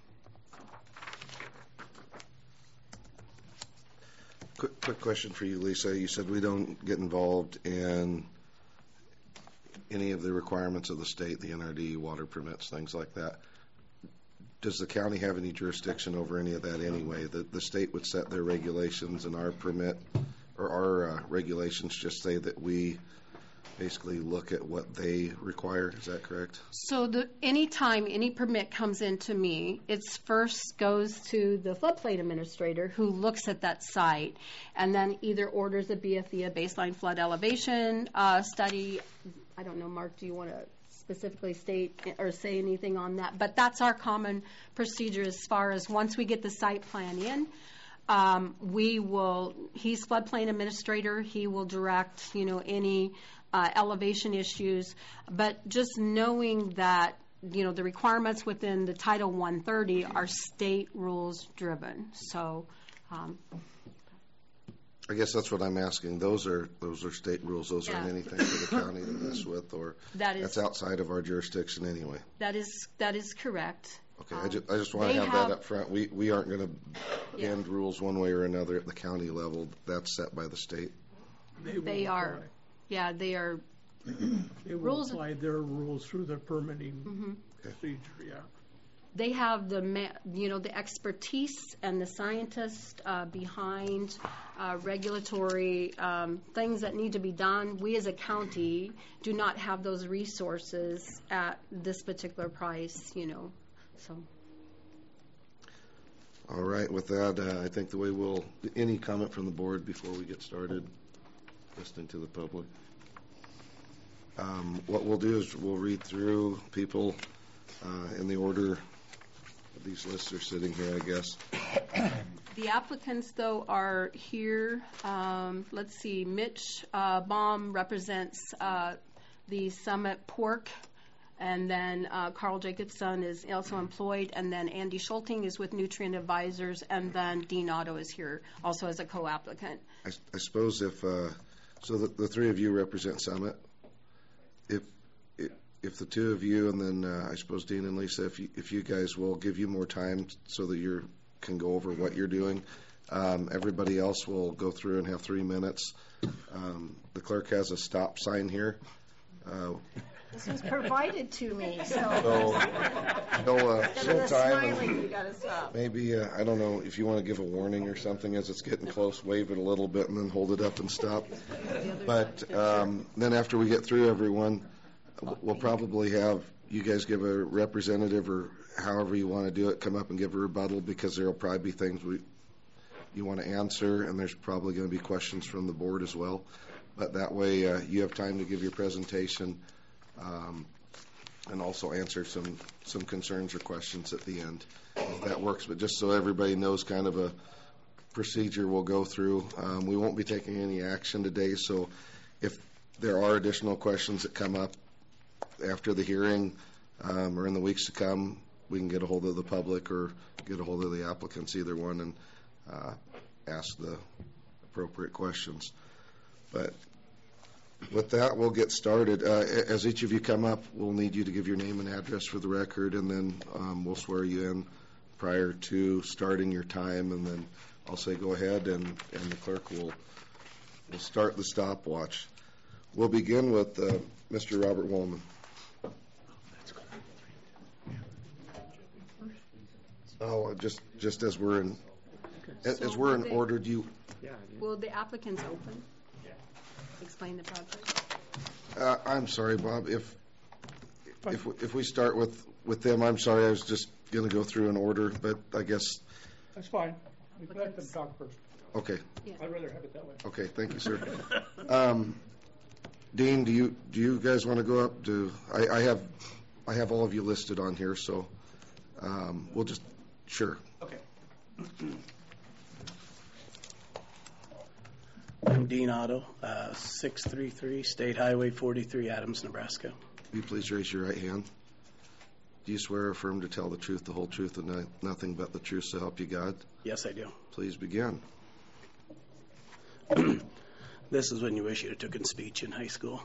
Quick, quick question for you, Lisa. You said we don't get involved in any of the requirements of the state, the N R D, water permits, things like that. Does the county have any jurisdiction over any of that anyway? The, the state would set their regulations, and our permit or our uh, regulations just say that we basically look at what they require. Is that correct? So the, anytime any permit comes into me, it first goes to the floodplain administrator, who looks at that site and then either orders a B F E, a baseline flood elevation uh, study. I don't know, Mark, do you want to specifically state or say anything on that? But that's our common procedure as far as once we get the site plan in. Um, we will, he's floodplain administrator, he will direct, you know, any Uh, elevation issues, but just knowing that, you know, the requirements within the Title one thirty are state rules driven. So, um, I guess that's what I'm asking. Those are those are state rules. Those Yeah. aren't anything for the county to mess with, or That is- that's outside of our jurisdiction anyway. that is that is correct. Okay, Um, I just I just want they to have, have- that up front. We we aren't going to Yeah. bend rules one way or another at the county level. That's set by the state. They They will are, apply. yeah, they are. They will rules- apply their rules through their permitting Mhm. procedure, yeah. They have the, ma- you know, the expertise and the scientists uh, behind uh, regulatory um, things that need to be done. We as a county do not have those resources at this particular price, you know, so. All right, with that, uh, I think the way we'll, any comment from the board before we get started listening to the public? Um, what we'll do is we'll read through people uh, in the order these lists are sitting here, I guess. The applicants, though, are here. Um, let's see, Mitch uh, Baum represents uh, the Summit Pork, and then uh, Carl Jacobson is also employed, and then Andy Schulting is with Nutrient Advisors, and then Dean Otto is here also as a co-applicant. I, I suppose if, uh, so the, the three of you represent Summit. If, if if the two of you, and then uh, I suppose Dean and Lisa, if you, if you guys will give you more time so that you can go over what you're doing. Um, everybody else will go through and have three minutes. Um, the clerk has a stop sign here. Uh, This was provided to me, so. so, no, uh, Instead no of the time. and smiling, you gotta stop. Maybe, uh, I don't know, if you want to give a warning or something as it's getting close, wave it a little bit and then hold it up and stop. But um, then after we get through everyone, we'll probably have you guys give a representative or however you want to do it, come up and give a rebuttal, because there will probably be things we you want to answer, and there's probably going to be questions from the board as well. But that way uh, you have time to give your presentation um, and also answer some, some concerns or questions at the end, if that works. But just so everybody knows kind of a procedure we'll go through. Um, we won't be taking any action today, so if there are additional questions that come up after the hearing um, or in the weeks to come, we can get a hold of the public or get a hold of the applicants, either one, and uh, ask the appropriate questions. But with that, we'll get started. Uh, as each of you come up, we'll need you to give your name and address for the record, and then um, we'll swear you in prior to starting your time, and then I'll say go ahead, and, and the clerk will will start the stopwatch. We'll begin with uh, Mister Robert Woolman. Oh, just just as we're in as, as we're in order, do you? Will the applicants open? Explain the project. Uh, I'm sorry, Bob. If if we- if we start with with them, I'm sorry. I was just going to go through an order, but I guess. That's fine. We let them talk first. Okay. Yeah. I'd rather have it that way. Okay. Thank you, sir. um, Dean, do you do you guys want to go up? Do I, I have I have all of you listed on here, so um, we'll just sure. Okay. I'm Dean Otto, uh, six three three State Highway forty-three, Adams, Nebraska. Will you please raise your right hand? Do you swear or affirm to tell the truth, the whole truth, and no- nothing but the truth, so help you God? Yes, I do. Please begin. This is when you wish you had taken speech in high school.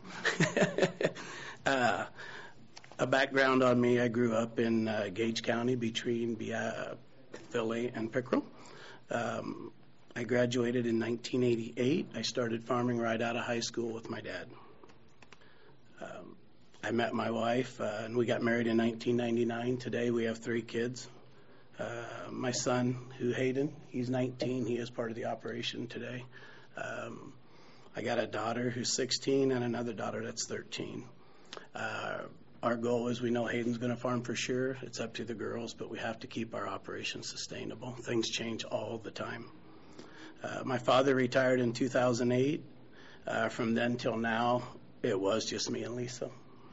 uh, a background on me, I grew up in uh, Gage County between uh, Philly and Pickrell. Um, I graduated in nineteen eighty-eight. I started farming right out of high school with my dad. Um, I met my wife, uh, and we got married in nineteen ninety-nine. Today we have three kids. Uh, my son, who Hayden, he's nineteen. He is part of the operation today. Um, I got a daughter who's sixteen and another daughter that's thirteen. Uh, our goal is, we know Hayden's going to farm for sure. It's up to the girls, but we have to keep our operation sustainable. Things change all the time. Uh, my father retired in two thousand eight. Uh, from then till now, it was just me and Lisa.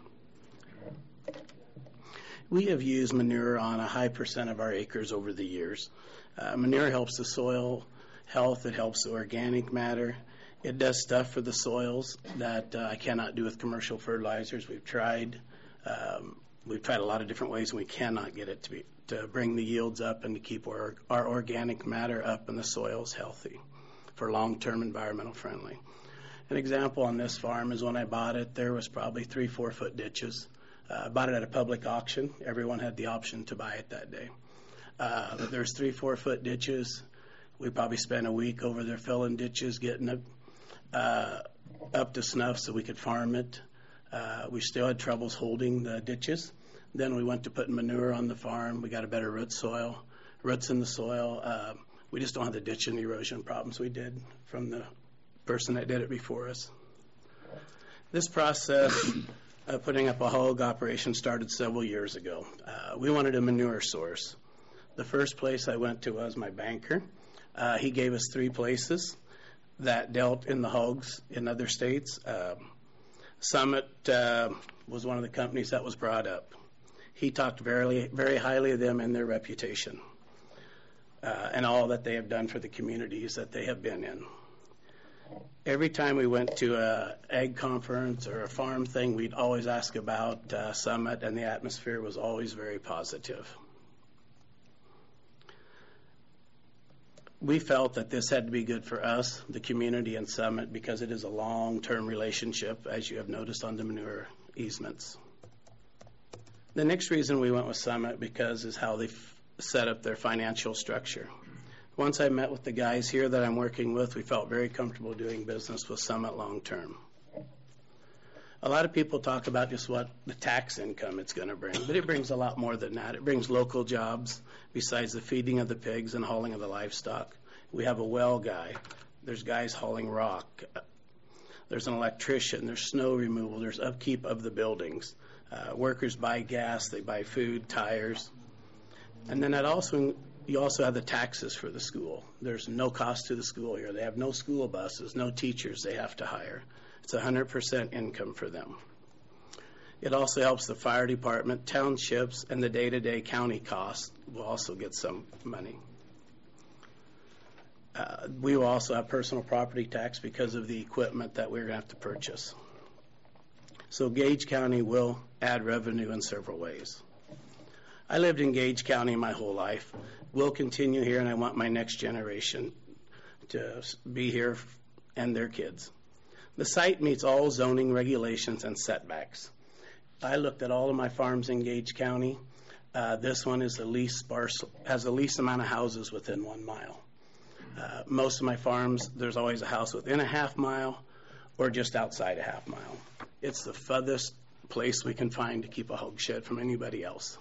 We have used manure on a high percent of our acres over the years. Uh, manure helps the soil health. It helps the organic matter. It does stuff for the soils that uh, I cannot do with commercial fertilizers. We've tried. Um, we've tried a lot of different ways, and we cannot get it to be to bring the yields up and to keep our, our organic matter up and the soils healthy for long-term environmental friendly. An example on this farm is when I bought it, there was probably three, four foot ditches. Uh, I bought it at a public auction. Everyone had the option to buy it that day. Uh, there's three, four foot ditches. We probably spent a week over there filling ditches, getting it uh, up to snuff so we could farm it. Uh, we still had troubles holding the ditches. Then we went to putting manure on the farm. We got a better root soil, roots in the soil. Uh, we just don't have the ditch and erosion problems we did from the person that did it before us. This process of putting up a hog operation started several years ago. Uh, we wanted a manure source. The first place I went to was my banker. Uh, he gave us three places that dealt in the hogs in other states. Um, Summit uh, was one of the companies that was brought up. He talked very, very highly of them and their reputation uh, and all that they have done for the communities that they have been in. Every time we went to a ag conference or a farm thing, we'd always ask about uh, Summit, and the atmosphere was always very positive. We felt that this had to be good for us, the community, and Summit, because it is a long-term relationship, as you have noticed on the manure easements. The next reason we went with Summit because is how they f- set up their financial structure. Once I met with the guys here that I'm working with, we felt very comfortable doing business with Summit long term. A lot of people talk about just what the tax income it's going to bring, but it brings a lot more than that. It brings local jobs besides the feeding of the pigs and hauling of the livestock. We have a well guy. There's guys hauling rock. There's an electrician. There's snow removal. There's upkeep of the buildings. Uh, workers buy gas. They buy food, tires. And then that also, you also have the taxes for the school. There's no cost to the school here. They have no school buses, no teachers they have to hire. It's one hundred percent income for them. It also helps the fire department, townships, and the day-to-day county costs will also get some money. Uh, we will also have personal property tax because of the equipment that we're going to have to purchase. So Gage County will add revenue in several ways. I lived in Gage County my whole life. We'll continue here, and I want my next generation to be here and their kids. The site meets all zoning regulations and setbacks. I looked at all of my farms in Gage County. Uh, this one is the least sparse, has the least amount of houses within one mile. Uh, most of my farms, there's always a house within a half mile or just outside a half mile. It's the furthest place we can find to keep a hog shed from anybody else.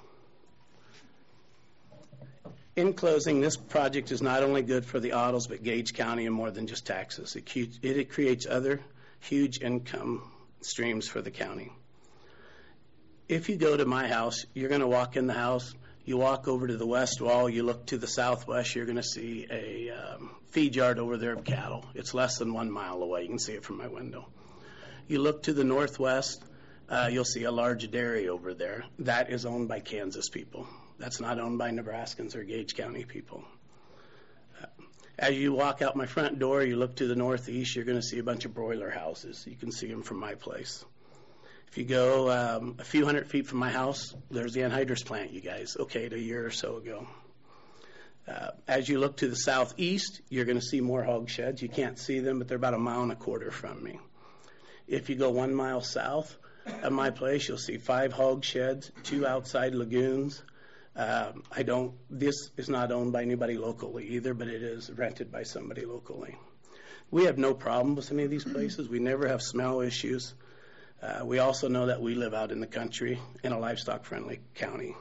In closing, this project is not only good for the Ottles, but Gage County and more than just taxes. It, it, it creates other huge income streams for the county. If you go to my house, you're going to walk in the house. You walk over to the west wall, you look to the southwest, you're going to see a um, feed yard over there of cattle. It's less than one mile away. You can see it from my window. You look to the northwest, uh, you'll see a large dairy over there. That is owned by Kansas people. That's not owned by Nebraskans or Gage County people. Uh, as you walk out my front door, you look to the northeast, you're going to see a bunch of broiler houses. You can see them from my place. If you go um, a few hundred feet from my house, there's the anhydrous plant, you guys, okayed a year or so ago. Uh, as you look to the southeast, you're going to see more hog sheds. You can't see them, but they're about a mile and a quarter from me. If you go one mile south of my place, you'll see five hog sheds, two outside lagoons. Um, I don't. This is not owned by anybody locally either, but it is rented by somebody locally. We have no problem with any of these places. We never have smell issues. Uh, we also know that we live out in the country in a livestock-friendly county.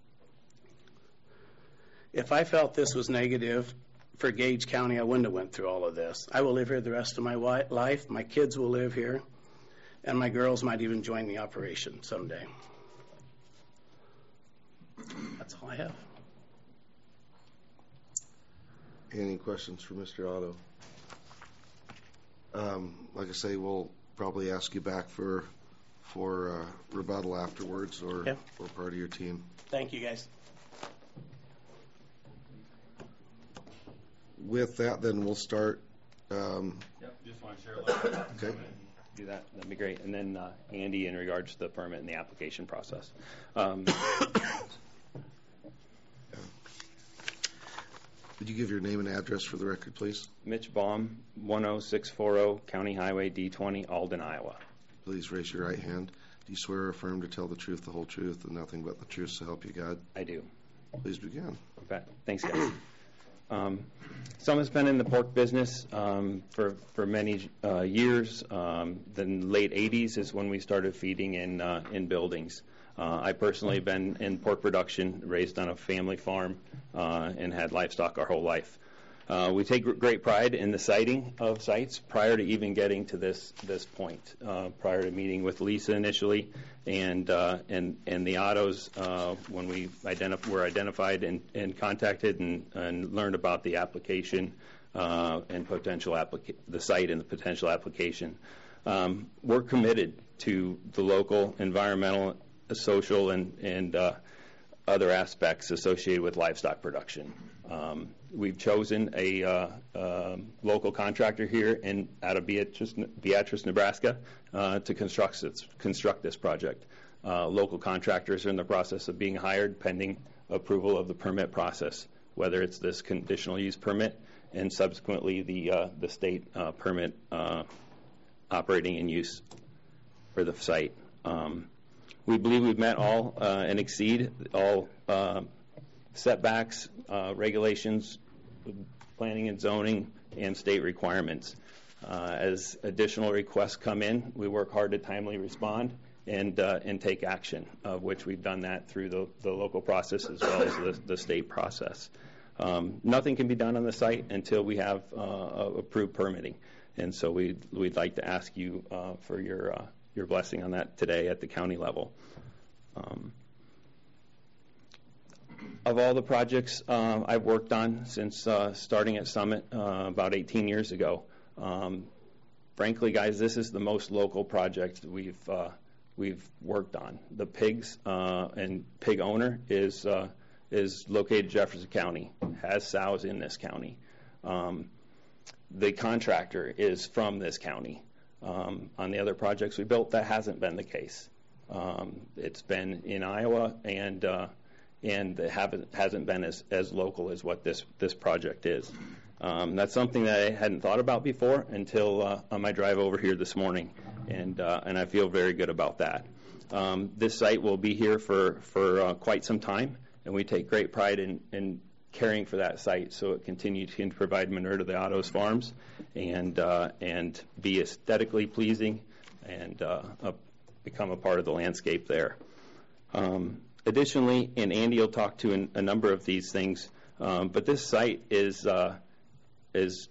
If I felt this was negative for Gage County, I wouldn't have went through all of this. I will live here the rest of my life. My kids will live here, and my girls might even join the operation someday. That's all I have. Any questions for Mister Otto? Um, like I say, we'll probably ask you back for for uh, rebuttal afterwards, or Okay. or part of your team. Thank you, guys. With that, then we'll start. Um, Yep, just want to share a little bit. Okay. Do that, that'd be great. And then uh, Andy, in regards to the permit and the application process. Um, Would you give your name and address for the record, please? Mitch Baum, one oh six four oh County Highway D twenty, Alden, Iowa. Please raise your right hand. Do you swear or affirm to tell the truth, the whole truth, and nothing but the truth, so help you God? I do. Please begin. Okay. Thanks, guys. Um, Summit's been in the pork business um, for for many uh, years. Um, the late eighties is when we started feeding in uh, in buildings. Uh, I personally have been in pork production, raised on a family farm, uh, and had livestock our whole life. Uh, we take great pride in the siting of sites prior to even getting to this this point. Uh, prior to meeting with Lisa initially, and uh, and and the Ottos, uh, when we identif- were identified and, and contacted and, and learned about the application uh, and potential applica- the site and the potential application, um, we're committed to the local environmental, social, and and uh, other aspects associated with livestock production. Um, we've chosen a uh, uh, local contractor here in out of Beatrice, Beatrice Nebraska, uh, to construct this, construct this project. Uh, local contractors are in the process of being hired pending approval of the permit process, whether it's this conditional use permit and subsequently the uh, the state uh, permit uh, operating and use for the site. Um, we believe we've met all uh, and exceed all uh, setbacks, uh, regulations, planning and zoning, and state requirements. Uh, as additional requests come in, we work hard to timely respond and uh, and take action, of which we've done that through the, the local process as well as the, the state process. Um, nothing can be done on the site until we have uh, approved permitting, and so we'd, we'd like to ask you uh, for your uh, your blessing on that today at the county level. Um, of all the projects uh, I've worked on since uh, starting at Summit uh, about eighteen years ago, um, frankly, guys, this is the most local project we've uh, we've worked on. The pigs uh, and pig owner is uh, is located in Jefferson County, has sows in this county. Um, the contractor is from this county. Um, on the other projects we built, that hasn't been the case. Um, it's been in Iowa, and uh, and it haven't, hasn't been as, as local as what this, this project is. Um, that's something that I hadn't thought about before until uh, on my drive over here this morning, and uh, and I feel very good about that. Um, this site will be here for, for uh, quite some time, and we take great pride in, in caring for that site so it continues to provide manure to the Otto's farms and uh, and be aesthetically pleasing and uh, uh, become a part of the landscape there. Um, additionally, and Andy will talk to an, a number of these things, um, but this site is uh, is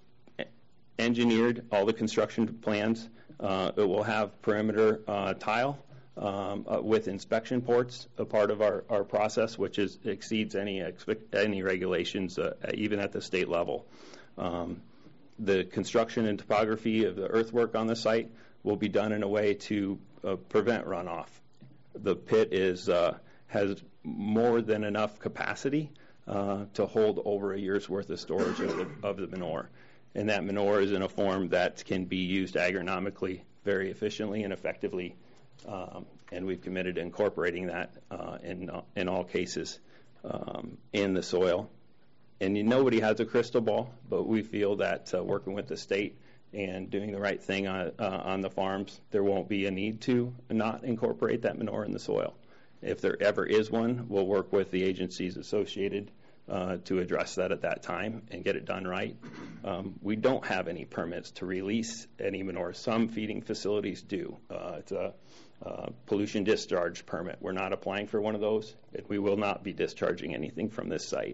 engineered, all the construction plans. Uh, it will have perimeter uh, tile Um, uh, with inspection ports, a part of our, our process, which is exceeds any expect, any regulations, uh, even at the state level. Um, the construction and topography of the earthwork on the site will be done in a way to uh, prevent runoff. The pit is uh, has more than enough capacity uh, to hold over a year's worth of storage of the, of the manure, and that manure is in a form that can be used agronomically very efficiently and effectively. Um, and we've committed to incorporating that uh, in uh, in all cases um, in the soil. And you, nobody has a crystal ball, but we feel that uh, working with the state and doing the right thing on, uh, on the farms, there won't be a need to not incorporate that manure in the soil. If there ever is one, we'll work with the agencies associated uh, to address that at that time and get it done right. Um, we don't have any permits to release any manure. Some feeding facilities do. Uh, it's a Uh, pollution discharge permit. We're not applying for one of those. We will not be discharging anything from this site.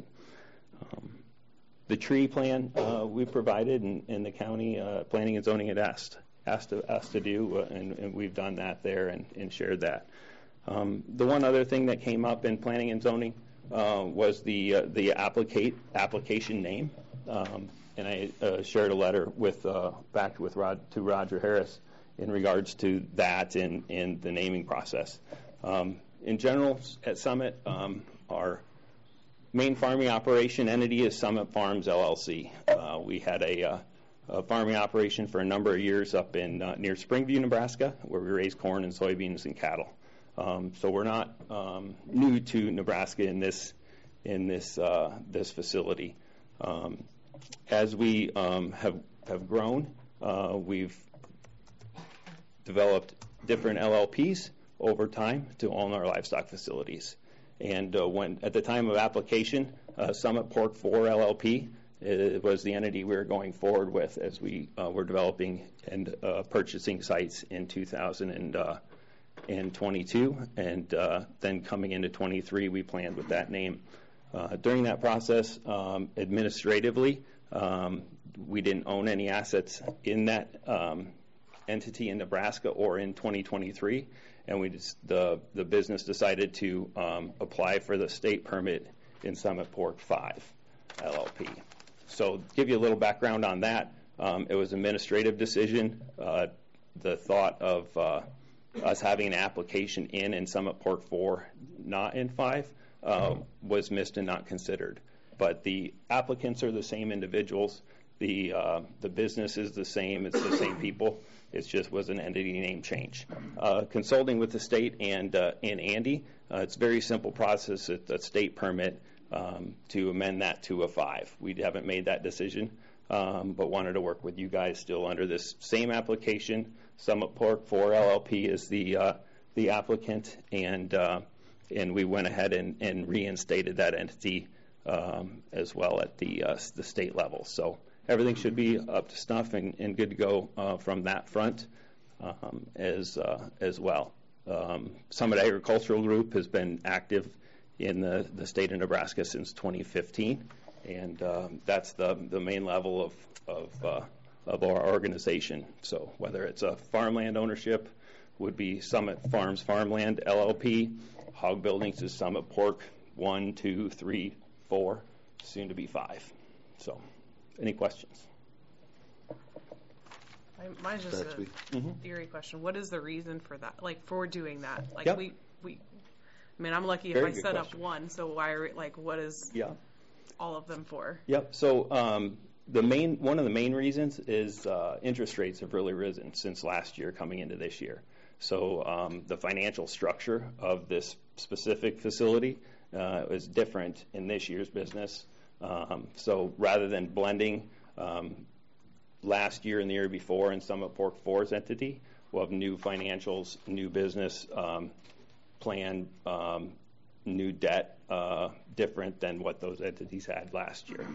Um, the tree plan uh, we provided, and, and the county uh, planning and zoning had asked asked to, asked to do, uh, and, and we've done that there and, and shared that. Um, the one other thing that came up in planning and zoning uh, was the uh, the applicate application name, um, and I uh, shared a letter with uh, back with Rod to Roger Harris in regards to that and, and the naming process. Um, in general, at Summit, um, our main farming operation entity is Summit Farms, L L C. Uh, we had a, uh, a farming operation for a number of years up in uh, near Springview, Nebraska, where we raise corn and soybeans and cattle. Um, so we're not um, new to Nebraska in this in this uh, this facility. Um, as we um, have have grown, uh, we've developed different L L Ps over time to own our livestock facilities. And uh, when at the time of application, uh, Summit Pork four L L P uh, was the entity we were going forward with as we uh, were developing and uh, purchasing sites in two thousand twenty-two. And uh, then coming into twenty-three, we planned with that name. Uh, during that process, um, administratively, um, we didn't own any assets in that um, entity in Nebraska or in twenty twenty-three, and we just, the the business decided to um, apply for the state permit in Summit Pork five L L P. So, give you a little background on that. Um, it was an administrative decision. Uh, the thought of uh, us having an application in in Summit Pork four, not in five, uh, was missed and not considered. But the applicants are the same individuals. The uh, the business is the same. It's the same people. It just was an entity name change. Uh, consulting with the state and uh, and Andy, uh, it's a very simple process. It's a state permit um, to amend that to a five. We haven't made that decision, um, but wanted to work with you guys still under this same application. Summit Pork four L L P is the uh, the applicant, and uh, and we went ahead and, and reinstated that entity um, as well at the uh, the state level. So everything should be up to snuff and, and good to go uh, from that front um, as uh, as well. Um, Summit Agricultural Group has been active in the, the state of Nebraska since twenty fifteen, and um, that's the the main level of of uh, of our organization. So whether it's a farmland ownership, would be Summit Farms Farmland L L P. Hog Buildings is Summit Pork one, two, three, four, soon to be five. So, any questions? Mine's just a mm-hmm. theory question. What is the reason for that? Like for doing that? Like yep. we we. I mean, I'm lucky Very if I set question. up one. So why are like what is yeah. all of them for? Yep. So um, the main one of the main reasons is uh, interest rates have really risen since last year coming into this year. So um, the financial structure of this specific facility uh, is different in this year's business. Um, so rather than blending um, last year and the year before in Summit Pork four's entity, we'll have new financials, new business um, plan, um, new debt, uh, different than what those entities had last year.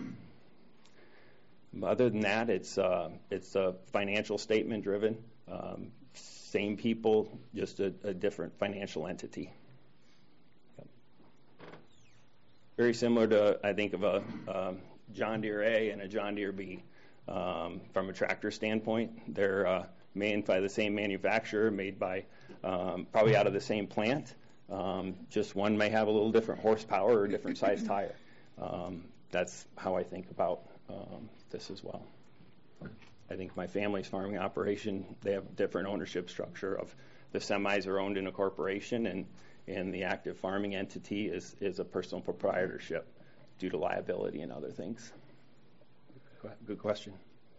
Other than that, it's uh, it's a financial statement driven. Um, Same people, just a, a different financial entity. Yep. Very similar to, I think, of a um, John Deere A and a John Deere B. Um, from a tractor standpoint, they're uh, made by the same manufacturer, made by um, probably out of the same plant. Um, just one may have a little different horsepower or a different size tire. Um, that's how I think about um, this as well. I think my family's farming operation, they have different ownership structure of the semis are owned in a corporation, and, and the active farming entity is, is a personal proprietorship due to liability and other things. Good question.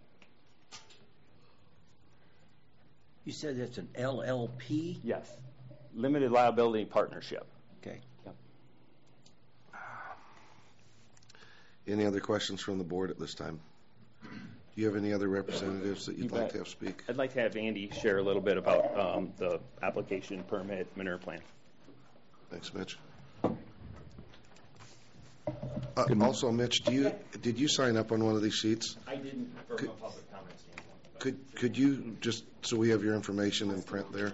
You said it's an L L P? Yes. Limited liability partnership. Okay. Yep. Any other questions from the board at this time? Do you have any other representatives that you'd You like bet. to have speak? I'd like to have Andy share a little bit about um, the application, permit, manure plan. Thanks, Mitch. Uh, also, Mitch, do you did you sign up on one of these sheets? I didn't from could, a public comment standpoint. Could could you just so we have your information in print there?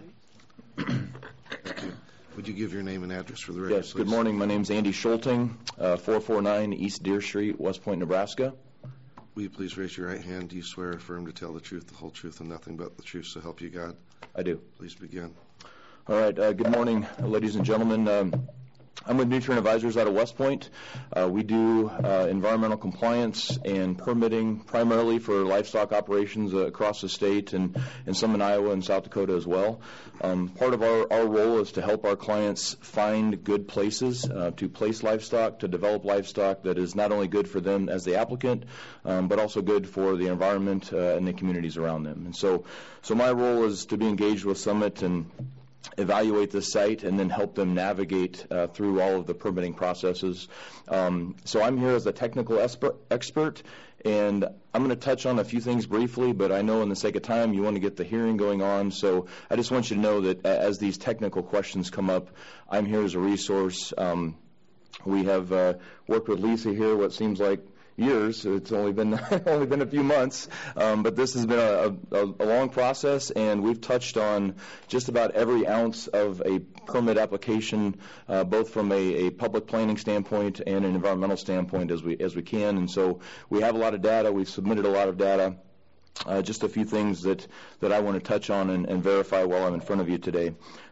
Thank you. Would you give your name and address for the record? Yes. Good please? morning. My name's Andy Schulting, uh, four forty-nine East Deer Street, West Point, Nebraska. Will you please raise your right hand? Do you swear or affirm to tell the truth, the whole truth, and nothing but the truth, so help you God? I do. Please begin. All right. Uh, good morning, ladies and gentlemen. Um, I'm with Nutrient Advisors out of West Point. Uh, we do uh, environmental compliance and permitting primarily for livestock operations uh, across the state and, and some in Iowa and South Dakota as well. Um, part of our, our role is to help our clients find good places uh, to place livestock, to develop livestock that is not only good for them as the applicant, um, but also good for the environment uh, and the communities around them. And so, so my role is to be engaged with Summit and evaluate the site and then help them navigate uh, through all of the permitting processes. Um, so I'm here as a technical expert, expert, and I'm going to touch on a few things briefly, but I know in the sake of time you want to get the hearing going on, so I just want you to know that as these technical questions come up, I'm here as a resource. Um, we have uh, worked with Lisa here what seems like years. It's only been only been a few months, um, but this has been a, a, a long process, and we've touched on just about every ounce of a permit application, uh, both from a, a public planning standpoint and an environmental standpoint as we as we can. And so we have a lot of data. We've submitted a lot of data. Uh, just a few things that, that I want to touch on and, and verify while I'm in front of you today.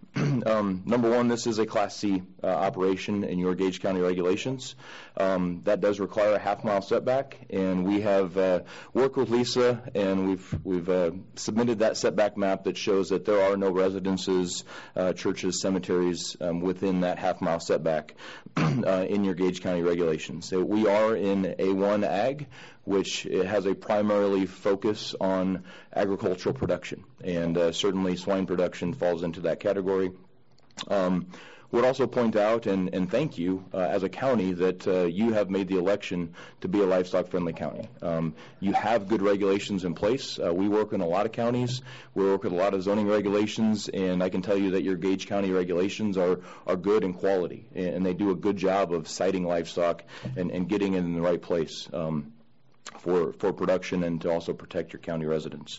um, number one, this is a Class C uh, operation in your Gage County regulations. Um, that does require a half-mile setback, and we have uh, worked with Lisa, and we've we've uh, submitted that setback map that shows that there are no residences, uh, churches, cemeteries um, within that half-mile setback uh, in your Gage County regulations. So we are in A one Ag, which has a primarily focus on agricultural production, and uh, certainly swine production falls into that category. Um, would also point out and, and thank you uh, as a county that uh, you have made the election to be a livestock-friendly county. Um, you have good regulations in place. Uh, we work in a lot of counties. We work with a lot of zoning regulations, and I can tell you that your Gage County regulations are, are good in quality, and they do a good job of siting livestock and, and getting it in the right place um, for, for production and to also protect your county residents.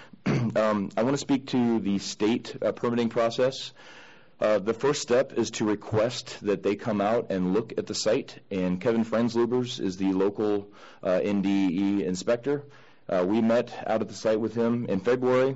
um, I want to speak to the state uh, permitting process. Uh, the first step is to request that they come out and look at the site, and Kevin Franzlubers is the local uh, N D E inspector. Uh, we met out at the site with him in February,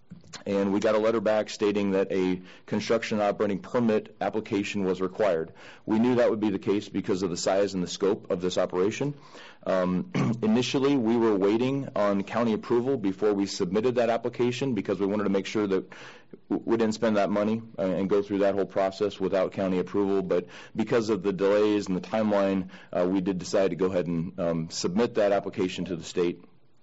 and we got a letter back stating that a construction operating permit application was required. We knew that would be the case because of the size and the scope of this operation. Um, initially, we were waiting on county approval before we submitted that application because we wanted to make sure that we didn't spend that money uh, and go through that whole process without county approval. But because of the delays and the timeline, uh, we did decide to go ahead and um, submit that application to the state.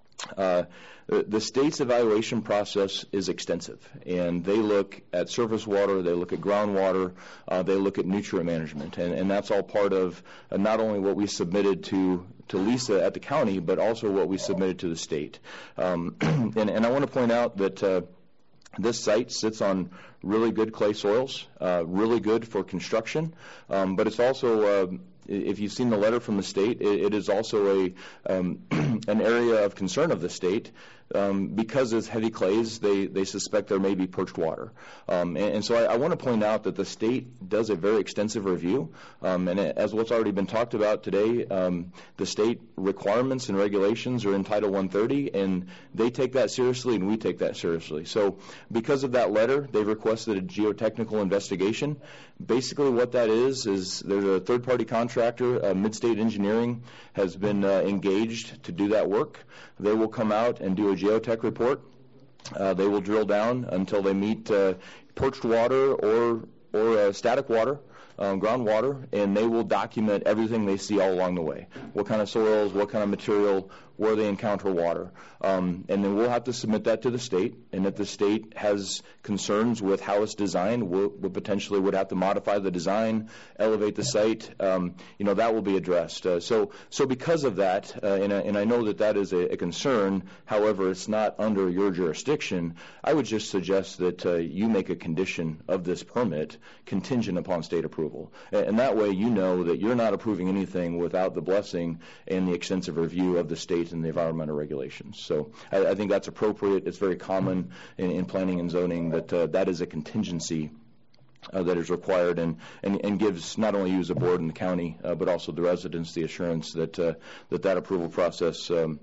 Uh, the, the state's evaluation process is extensive, and they look at surface water, they look at groundwater, uh, they look at nutrient management, and, and that's all part of uh, not only what we submitted to, to Lisa at the county, but also what we submitted to the state. Um, and, and I want to point out that uh, this site sits on really good clay soils, uh, really good for construction, um, but it's also uh, if you've seen the letter from the state, it, it is also a um, an area of concern of the state um, because it's heavy clays. They they suspect there may be perched water, um, and, and so I, I want to point out that the state does a very extensive review, um, and as what's already been talked about today, um, the state requirements and regulations are in Title one thirty, and they take that seriously, and we take that seriously. So because of that letter, they've requested a geotechnical investigation. Basically, what that is is there's a third-party contractor, uh, Midstate Engineering, has been uh, engaged to do that work. They will come out and do a geotech report. Uh, they will drill down until they meet uh, perched water or or uh, static water, um, groundwater, and they will document everything they see all along the way. What kind of soils, what kind of material, where they encounter water. Um, and then we'll have to submit that to the state, and if the state has concerns with how it's designed, we'll, we'll potentially would have to modify the design, elevate the site, um, you know, that will be addressed. Uh, so so because of that, uh, and, I, and I know that that is a, a concern, however, it's not under your jurisdiction, I would just suggest that uh, you make a condition of this permit contingent upon state approval. And, and that way you know that you're not approving anything without the blessing and the extensive review of the state and the environmental regulations. So I, I think that's appropriate. It's very common in, in planning and zoning that uh, that is a contingency uh, that is required and, and, and gives not only you as a board and the county, uh, but also the residents the assurance that uh, that, that approval process um,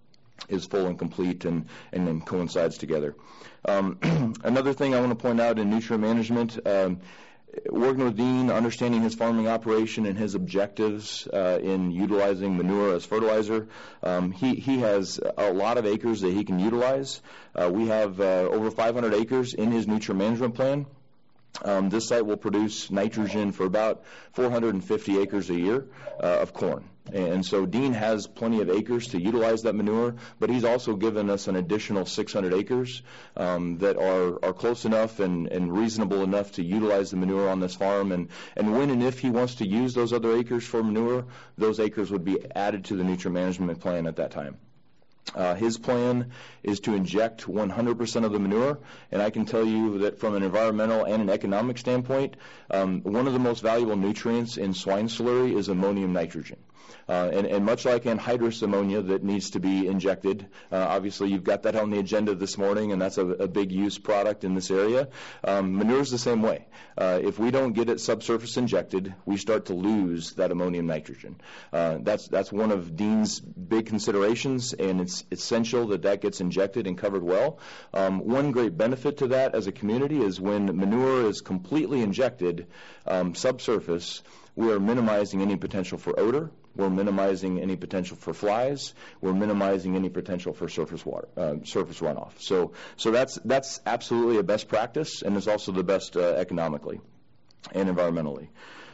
is full and complete and, and then coincides together. Um, another thing I want to point out in nutrient management, um, working with Dean, understanding his farming operation and his objectives uh, in utilizing manure as fertilizer. Um, he, he has a lot of acres that he can utilize. Uh, we have uh, over five hundred acres in his nutrient management plan. Um, this site will produce nitrogen for about four hundred fifty acres a year uh, of corn. And so Dean has plenty of acres to utilize that manure, but he's also given us an additional six hundred acres um, that are, are close enough and, and reasonable enough to utilize the manure on this farm. And, and when and if he wants to use those other acres for manure, those acres would be added to the nutrient management plan at that time. Uh, his plan is to inject one hundred percent of the manure, and I can tell you that from an environmental and an economic standpoint, um, one of the most valuable nutrients in swine slurry is ammonium nitrogen. Uh, and, and much like anhydrous ammonia that needs to be injected, uh, obviously you've got that on the agenda this morning, and that's a, a big use product in this area. Um, manure is the same way. Uh, if we don't get it subsurface injected, we start to lose that ammonium nitrogen. Uh, that's that's one of Dean's big considerations, and it's essential that that gets injected and covered well. Um, one great benefit to that as a community is when manure is completely injected um, subsurface, we are minimizing any potential for odor. We're minimizing any potential for flies. We're minimizing any potential for surface water, uh, surface runoff. So, so that's that's absolutely a best practice, and is also the best uh, economically and environmentally.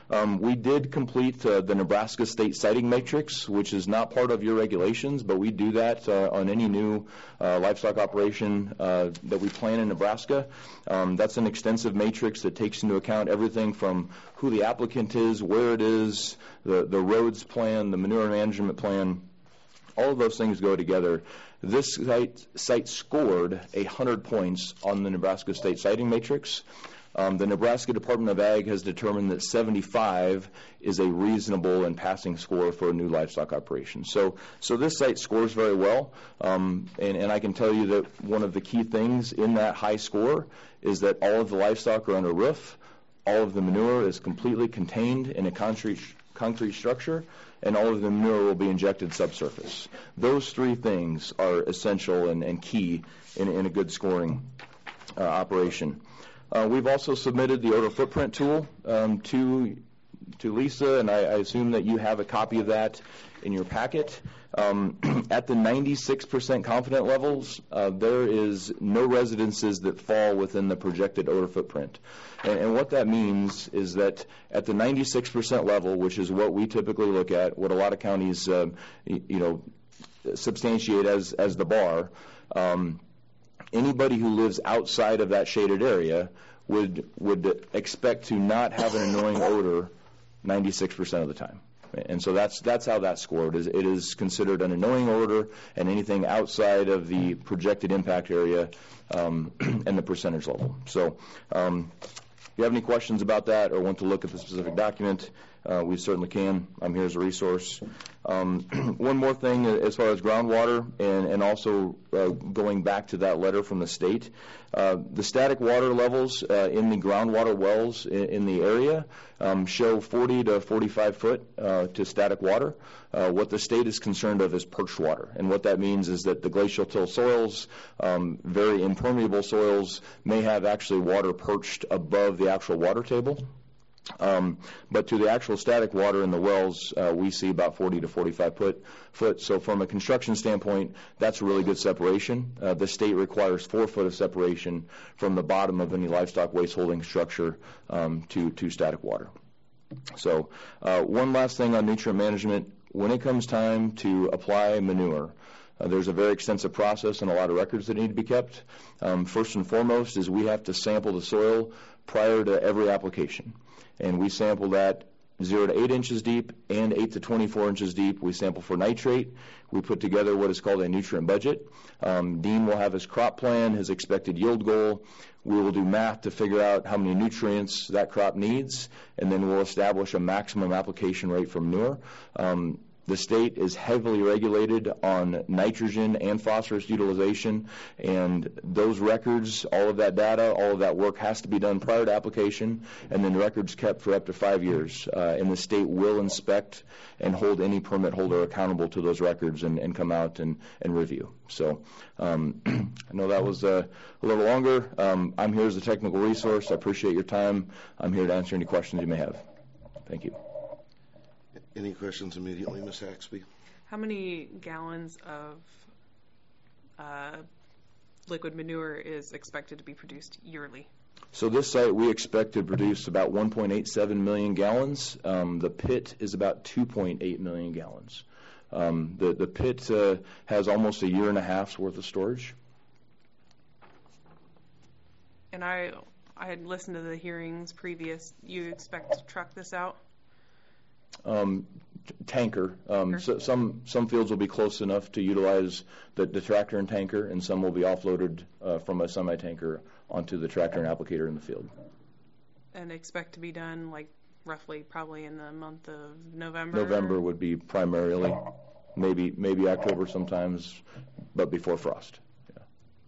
Um, we did complete uh, the Nebraska State Siting Matrix, which is not part of your regulations, but we do that uh, on any new uh, livestock operation uh, that we plan in Nebraska. Um, that's an extensive matrix that takes into account everything from who the applicant is, where it is, the, the roads plan, the manure management plan. All of those things go together. This site, site scored one hundred points on the Nebraska State Siting Matrix. Um, the Nebraska Department of Ag has determined that seventy-five is a reasonable and passing score for a new livestock operation. So, so this site scores very well, um, and, and I can tell you that one of the key things in that high score is that all of the livestock are under roof, all of the manure is completely contained in a concrete concrete structure, and all of the manure will be injected subsurface. Those three things are essential and, and key in, in a good scoring uh, operation. Uh, we've also submitted the odor footprint tool um, to to Lisa, and I, I assume that you have a copy of that in your packet. Um, at the ninety-six percent confident levels, uh, there is no residences that fall within the projected odor footprint. And, and what that means is that at the ninety-six percent level, which is what we typically look at, what a lot of counties, uh, you, you know, substantiate as, as the bar, um, anybody who lives outside of that shaded area would would expect to not have an annoying odor ninety-six percent of the time. And so that's that's how that's scored. Is it is considered an annoying odor, and anything outside of the projected impact area um, and the percentage level. So um, if you have any questions about that or want to look at the specific document, uh, we certainly can. I'm here as a resource. Um, one more thing as far as groundwater and, and also uh, going back to that letter from the state. Uh, the static water levels uh, in the groundwater wells in, in the area um, show forty to forty-five foot uh, to static water. Uh, what the state is concerned of is perched water. And what that means is that the glacial till soils, um, very impermeable soils, may have actually water perched above the actual water table. Um, but to the actual static water in the wells, uh, we see about forty to forty-five foot, foot. So from a construction standpoint, that's really good separation. Uh, the state requires four foot of separation from the bottom of any livestock waste holding structure um, to, to static water. So uh, one last thing on nutrient management. When it comes time to apply manure, Uh, there's a very extensive process and a lot of records that need to be kept. Um, first and foremost is we have to sample the soil prior to every application. And we sample that zero to eight inches deep and eight to twenty-four inches deep. We sample for nitrate. We put together what is called a nutrient budget. Um, Dean will have his crop plan, his expected yield goal. We will do math to figure out how many nutrients that crop needs, and then we'll establish a maximum application rate for manure. Um, The state is heavily regulated on nitrogen and phosphorus utilization, and those records, all of that data, all of that work has to be done prior to application, and then records kept for up to five years. Uh, and the state will inspect and hold any permit holder accountable to those records and, and come out and, and review. So um, I know that was uh, a little longer. Um, I'm here as a technical resource. I appreciate your time. I'm here to answer any questions you may have. Thank you. Any questions immediately, Miz Haxby? How many gallons of uh, liquid manure is expected to be produced yearly? So this site we expect to produce about one point eight seven million gallons. Um, the pit is about two point eight million gallons. Um, the, the pit uh, has almost a year and a half's worth of storage. And I, I had listened to the hearings previous. You expect to truck this out? Um, t- tanker. Um, so some some fields will be close enough to utilize the, the tractor and tanker, and some will be offloaded uh, from a semi-tanker onto the tractor and applicator in the field. And expect to be done like roughly probably in the month of November? November would be primarily, maybe maybe October sometimes, but before frost. Yeah.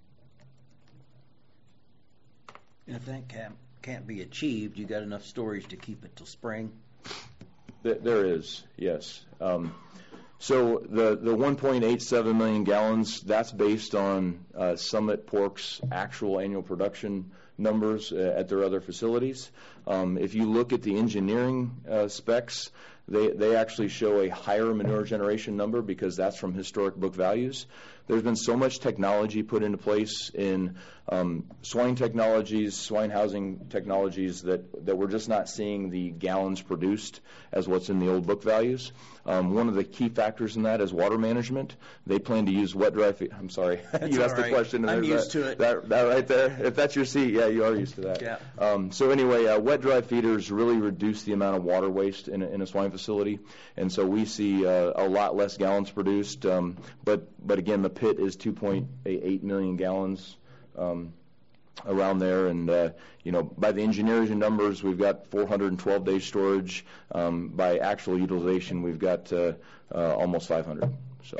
And if that can't, can't be achieved, you got enough storage to keep it till spring? There is, yes. Um, so the, the one point eight seven million gallons, that's based on uh, Summit Pork's actual annual production numbers uh, at their other facilities. Um, if you look at the engineering uh, specs, they, they actually show a higher manure generation number because that's from historic book values. There's been so much technology put into place in um, swine technologies, swine housing technologies, that, that we're just not seeing the gallons produced as what's in the old book values. Um, one of the key factors in that is water management. They plan to use wet dry feed. I'm sorry, That's you asked all the right. question. and I'm there's used that, to it. That, that right there. If that's your seat, yeah, you are used to that. Yeah. Um, so anyway, uh, wet dry feeders really reduce the amount of water waste in a, in a swine facility, and so we see uh, a lot less gallons produced. Um, but but again, the pit is two point eight million gallons. Um, around there, and uh, you know, by the engineering numbers, we've got four hundred twelve days storage. Um, by actual utilization, we've got uh, uh, almost five hundred. So,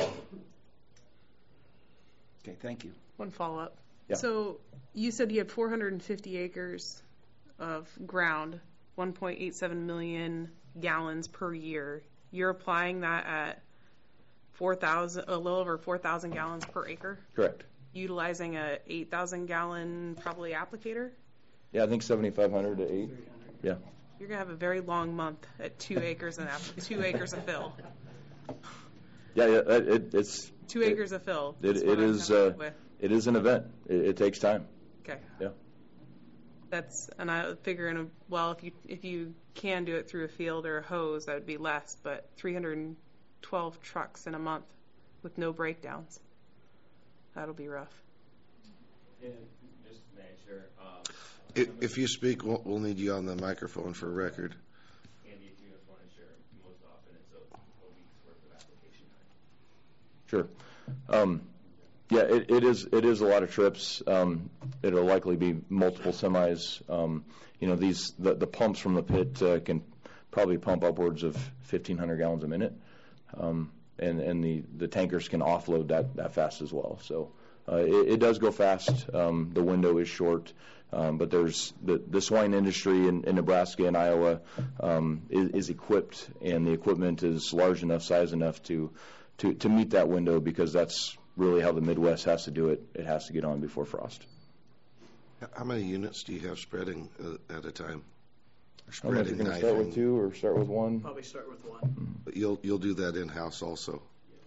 Okay, thank you. One follow-up. Yeah. So you said you had four hundred fifty acres of ground, one point eight seven million gallons per year. You're applying that at four thousand, a little over four thousand gallons per acre, correct. utilizing a eight thousand gallon probably applicator. Yeah, I think seventy-five hundred to eight. Yeah. You're gonna have a very long month at two acres and app- two acres of fill. Yeah, yeah. It, it, it's Two it, acres of fill. It, That's what it I'm is. coming Uh, up with. it is an event. It, it takes time. Okay. Yeah. That's, and I figure in a, well, if you if you can do it through a field or a hose, that would be less. But three hundred twelve trucks in a month with no breakdowns, that'll be rough. And just to make sure, um, If, if you speak, we'll, we'll need you on the microphone for record. Andy, if you just want to share, most often it's a, a week's worth of application time. Sure. Um, yeah, it, it is. It is a lot of trips. Um, it'll likely be multiple semis. Um, you know, these the, the pumps from the pit uh, can probably pump upwards of fifteen hundred gallons a minute, um, and and the, the tankers can offload that, that fast as well. So uh, it, it does go fast. Um, the window is short, um, but there's the, the swine industry in, in Nebraska and Iowa um, is, is equipped, and the equipment is large enough, size enough to to to meet that window, because that's really how the Midwest has to do it. It has to get on before frost. How many units do you have spreading uh, at a time? I don't know if you're going to start with two or start with one. Probably start with one. But you'll you'll do that in-house also.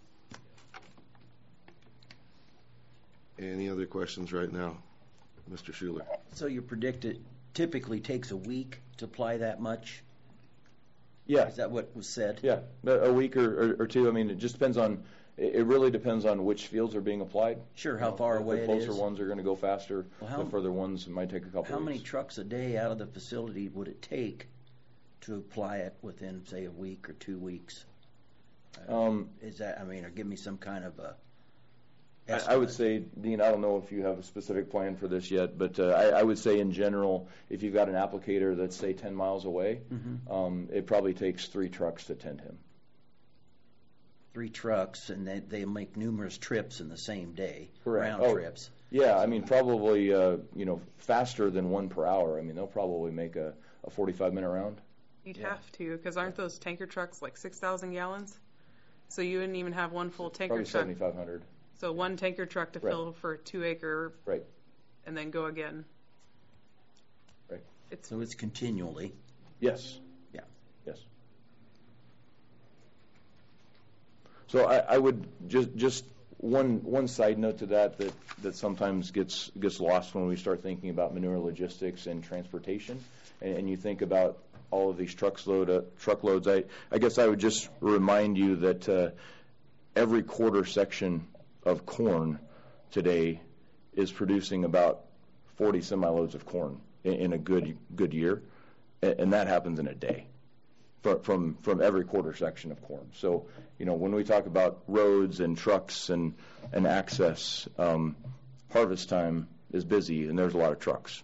Any other questions right now, Mister Schuler? So you predict it typically takes a week to apply that much? Yeah. Is that what was said? Yeah, a week or, or, or two. I mean, it just depends on. It really depends on which fields are being applied. Sure, how far away it The is. closer ones are going to go faster. Well, how- The further ones, it might take a couple How weeks. many trucks a day out of the facility would it take to apply it within, say, a week or two weeks? Uh, Um, Is that, I mean, or give me some kind of a I, I would say, Dean, I don't know if you have a specific plan for this yet, but uh, I, I would say in general, if you've got an applicator that's, say, ten miles away, Mhm. um, it probably takes three trucks to tend him. three trucks, and they, they make numerous trips in the same day, Correct. round Oh, trips. Yeah, I mean, probably, uh, you know, faster than one per hour. I mean, they'll probably make a, a forty-five minute round. You'd Yeah. have to, because aren't those tanker trucks like six thousand gallons? So you wouldn't even have one full tanker Probably truck. seventy-five hundred. So one tanker truck to Right. fill for a two acre. Right. And then go again. Right. It's So it's continually. Yes. Yeah. Yes. So I, I would just just one one side note to that that that sometimes gets gets lost when we start thinking about manure logistics and transportation, and, and you think about all of these trucks load uh, truckloads. I I guess I would just remind you that uh, every quarter section of corn today is producing about forty semi-loads of corn in, in a good good year, and, and that happens in a day from, from from every quarter section of corn. So, you know, when we talk about roads and trucks and, and access, um, harvest time is busy, and there's a lot of trucks.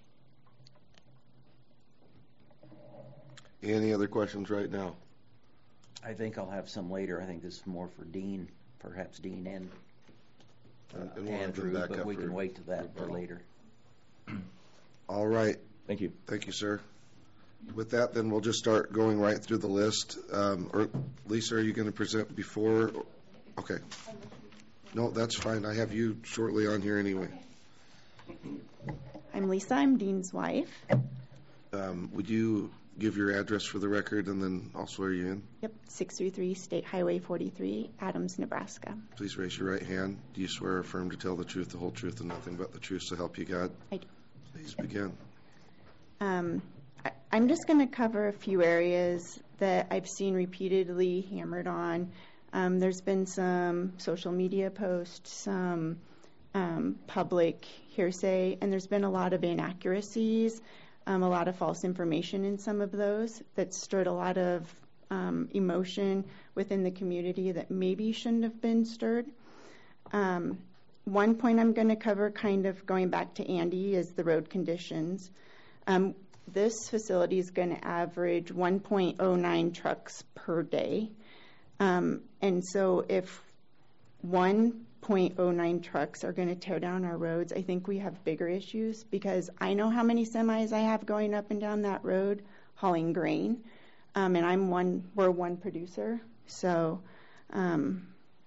Any other questions right now? I think I'll have some later. I think this is more for Dean, perhaps Dean and And- uh, and we'll have them Andrew, back but up we for can wait to that for rebuttal. later. All right. Thank you. Thank you, sir. With that, then we'll just start going right through the list. Um, or Lisa, are you going to present before? Okay. No, that's fine. I have you shortly on here anyway. I'm Lisa. I'm Dean's wife. Um, Would you give your address for the record and then I'll swear you in? Yep, six three three State Highway forty-three, Adams, Nebraska. Please raise your right hand. Do you swear or affirm to tell the truth, the whole truth, and nothing but the truth, so help you God? I do. Please begin. Um, I, I'm just going to cover a few areas that I've seen repeatedly hammered on. Um, there's been some social media posts, some um, public hearsay, and there's been a lot of inaccuracies, um, a lot of false information in some of those that stirred a lot of um, emotion within the community that maybe shouldn't have been stirred. Um, one point I'm going to cover, kind of going back to Andy, is the road conditions. Um, this facility is going to average one point oh nine trucks per day. Um, and so if one point oh nine trucks are going to tear down our roads, I think we have bigger issues, because I know how many semis I have going up and down that road hauling grain. Um, and I'm one, we're one producer. So um,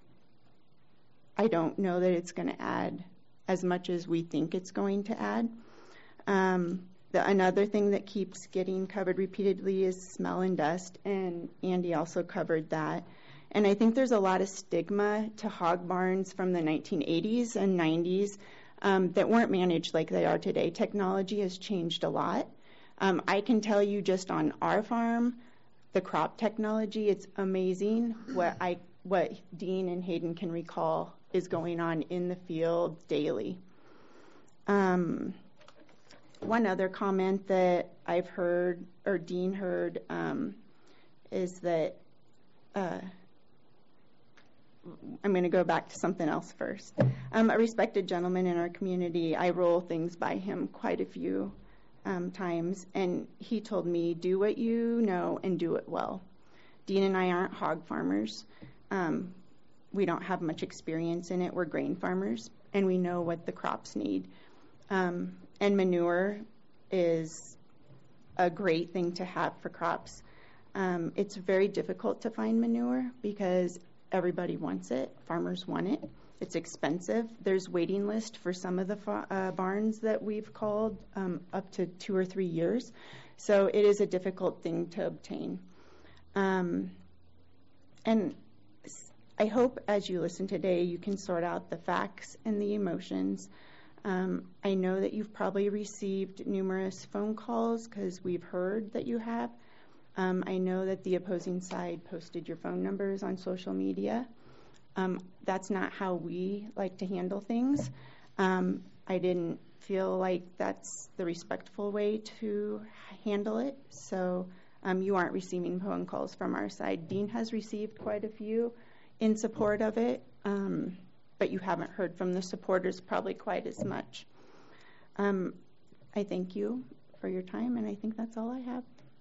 I don't know that it's going to add as much as we think it's going to add. Um, the, another thing that keeps getting covered repeatedly is smell and dust, and Andy also covered that. And I think there's a lot of stigma to hog barns from the nineteen eighties and nineties um, that weren't managed like they are today. Technology has changed a lot. Um, I can tell you just on our farm, the crop technology, it's amazing what I what Dean and Hayden can recall is going on in the field daily. Um, one other comment that I've heard, or Dean heard, um, is that uh, I'm going to go back to something else first. Um, a respected gentleman in our community, I roll things by him quite a few um, times, and he told me, do what you know and do it well. Dean and I aren't hog farmers. Um, we don't have much experience in it. We're grain farmers, and we know what the crops need. Um, and manure is a great thing to have for crops. Um, it's very difficult to find manure because everybody wants it. Farmers want it. It's expensive. There's waiting list for some of the fa- uh, barns that we've called um, up to two or three years. So it is a difficult thing to obtain. Um, and I hope as you listen today, you can sort out the facts and the emotions. Um, I know that you've probably received numerous phone calls because we've heard that you have. Um, I know that the opposing side posted your phone numbers on social media. Um, that's not how we like to handle things. Um, I didn't feel like that's the respectful way to handle it. So um, you aren't receiving phone calls from our side. Dean has received quite a few in support of it, um, but you haven't heard from the supporters probably quite as much. Um, I thank you for your time, and I think that's all I have.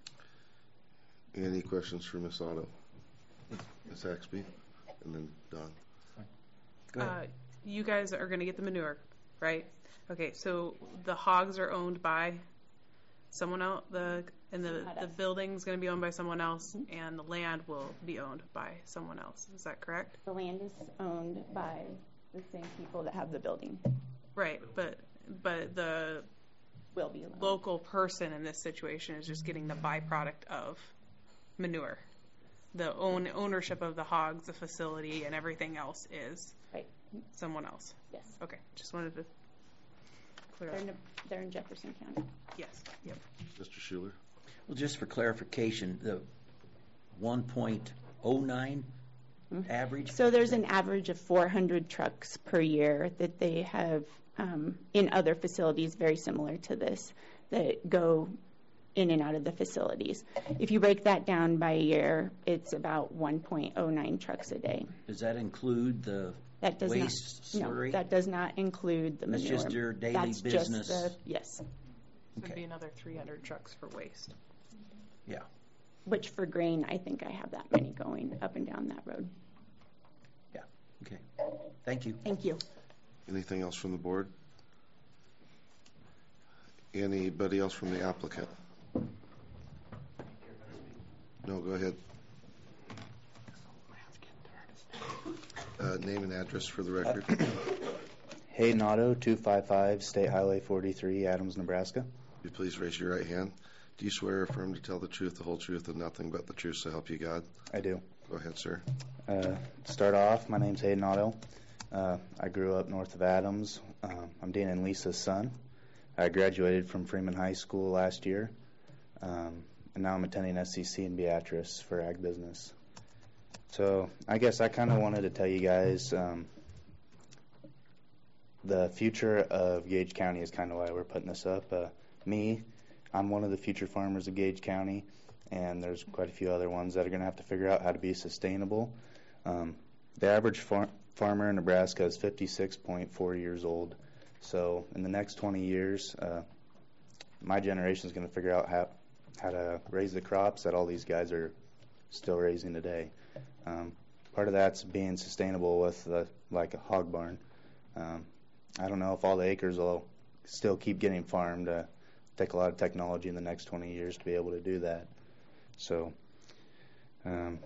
Any questions for Miz Otto? Miz Haxby? And then Don. Go ahead. Uh, you guys are going to get the manure, right? Okay, so the hogs are owned by someone else, the and the, the building's going to be owned by someone else, mm-hmm. and the land will be owned by someone else. Is that correct? The land is owned by the same people that have the building. Right, but but the will be allowed. Local person in this situation is just getting the byproduct of manure. The own ownership of the hogs, the facility, and everything else is right. someone else. Yes. Okay, just wanted to clear they're up. In, they're in Jefferson County. Yes. Yep. Mister Schuler? Well, just for clarification, the one point oh nine mm-hmm. average? So there's an average of four hundred trucks per year that they have um, in other facilities very similar to this that go in and out of the facilities. If you break that down by year, it's about one point oh nine trucks a day. Does that include the that does waste not, slurry? No, that does not include the That's manure. just your daily That's business? Just the, yes. It would be another three hundred trucks for waste. Yeah. Which for grain, I think I have that many going up and down that road. Yeah. Okay. Thank you. Thank you. Anything else from the board? Anybody else from the applicant? No, go ahead. Uh, name and address for the record. Hayden Otto, two five five State Highway forty-three, Adams, Nebraska. Would you please raise your right hand? Do you swear or affirm to tell the truth, the whole truth, and nothing but the truth, so help you God? I do. Go ahead, sir. Uh, to start off, my name's Hayden Otto. Uh, I grew up north of Adams. Uh, I'm Dan and Lisa's son. I graduated from Freeman High School last year, um, and now I'm attending S C C in Beatrice for ag business. So I guess I kind of wanted to tell you guys um, the future of Gage County is kind of why we're putting this up. Uh, me, I'm one of the future farmers of Gage County, and there's quite a few other ones that are going to have to figure out how to be sustainable. Um, the average far- farmer in Nebraska is fifty-six point four years old. So in the next twenty years, uh, my generation is going to figure out how, how to raise the crops that all these guys are still raising today. Um, part of that's being sustainable with the, like a hog barn. Um, I don't know if all the acres will still keep getting farmed. Uh, take a lot of technology in the next twenty years to be able to do that. So um,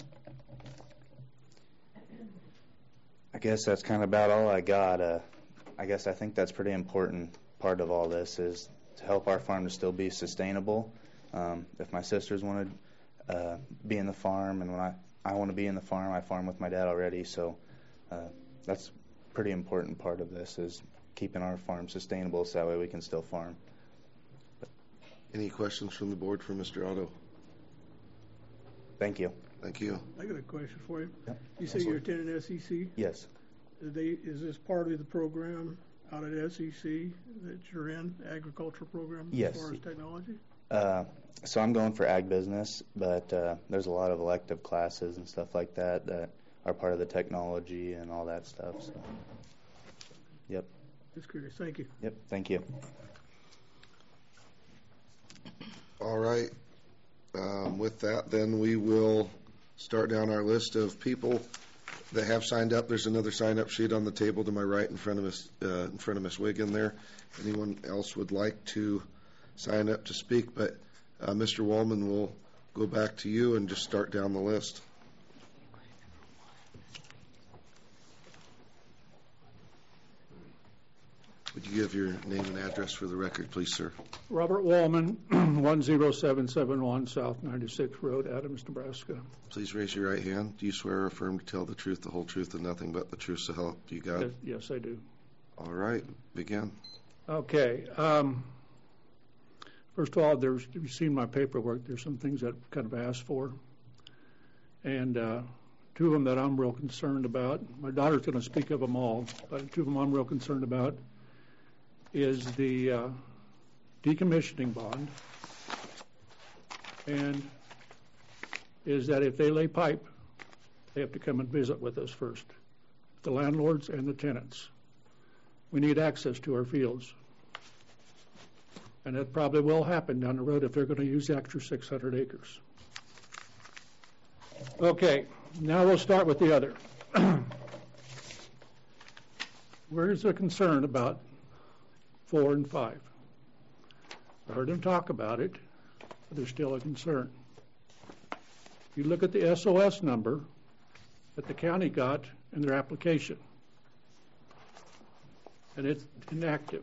I guess that's kind of about all I got. Uh, I guess I think that's pretty important part of all this is to help our farm to still be sustainable. Um, if my sisters want to uh, be in the farm, and when I, I want to be in the farm, I farm with my dad already. So uh, that's a pretty important part of this is keeping our farm sustainable so that way we can still farm. But any questions from the board for Mister Otto? Thank you. Thank you. I got a question for you. Yep. You say you're attending S E C? Yes. Are they, is this part of the program out at S E C that you're in, agricultural program? Yes. As far as technology? Uh, so I'm going for ag business, but uh, there's a lot of elective classes and stuff like that that are part of the technology and all that stuff. So. Yep. Just curious. Thank you. Yep. Thank you. All right. Um, with that, then we will start down our list of people that have signed up. There's another sign-up sheet on the table to my right in front of us, uh, in front of Miss Wiggin there. Anyone else would like to sign up to speak? But uh, Mister Wallman, we'll go back to you and just start down the list. Would you give your name and address for the record, please, sir? Robert Wallman, one zero seven seven one South ninety-sixth Road, Adams, Nebraska. Please raise your right hand. Do you swear or affirm to tell the truth, the whole truth, and nothing but the truth, so help you God? Yes, yes, I do. All right, begin. Okay. Um, first of all, there's, you've seen my paperwork. There's some things that I've kind of asked for. And uh, two of them that I'm real concerned about. My daughter's going to speak of them all, but two of them I'm real concerned about is the uh, decommissioning bond, and is that if they lay pipe, they have to come and visit with us first, the landlords and the tenants. We need access to our fields, and that probably will happen down the road if they're going to use the extra six hundred acres. Okay, now we'll start with the other. Where's the concern about four and five? I heard them talk about it, but there's still a concern. You look at the S O S number that the county got in their application, and it's inactive.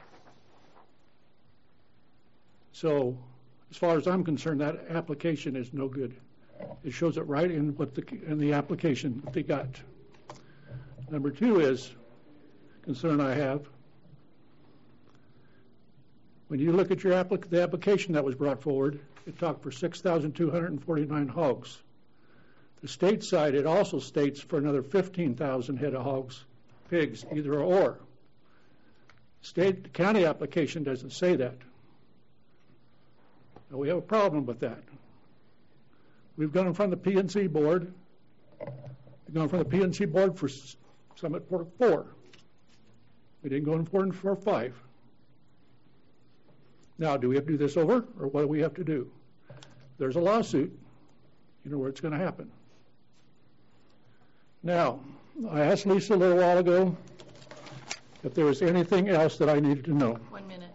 So, as far as I'm concerned, that application is no good. It shows it right in what the in the application that they got. Number two is concern I have. When you look at your applic- the application that was brought forward, it talked for six thousand two hundred forty-nine hogs. The state side, it also states for another fifteen thousand head of hogs, pigs, either or. State county application doesn't say that. Now, we have a problem with that. We've gone in front of the P and C board. We've gone in front of the P and C board for Summit Pork four. We didn't go in for for five. Now, do we have to do this over, or what do we have to do? There's a lawsuit. You know where it's going to happen. Now, I asked Lisa a little while ago if there was anything else that I needed to know. One minute.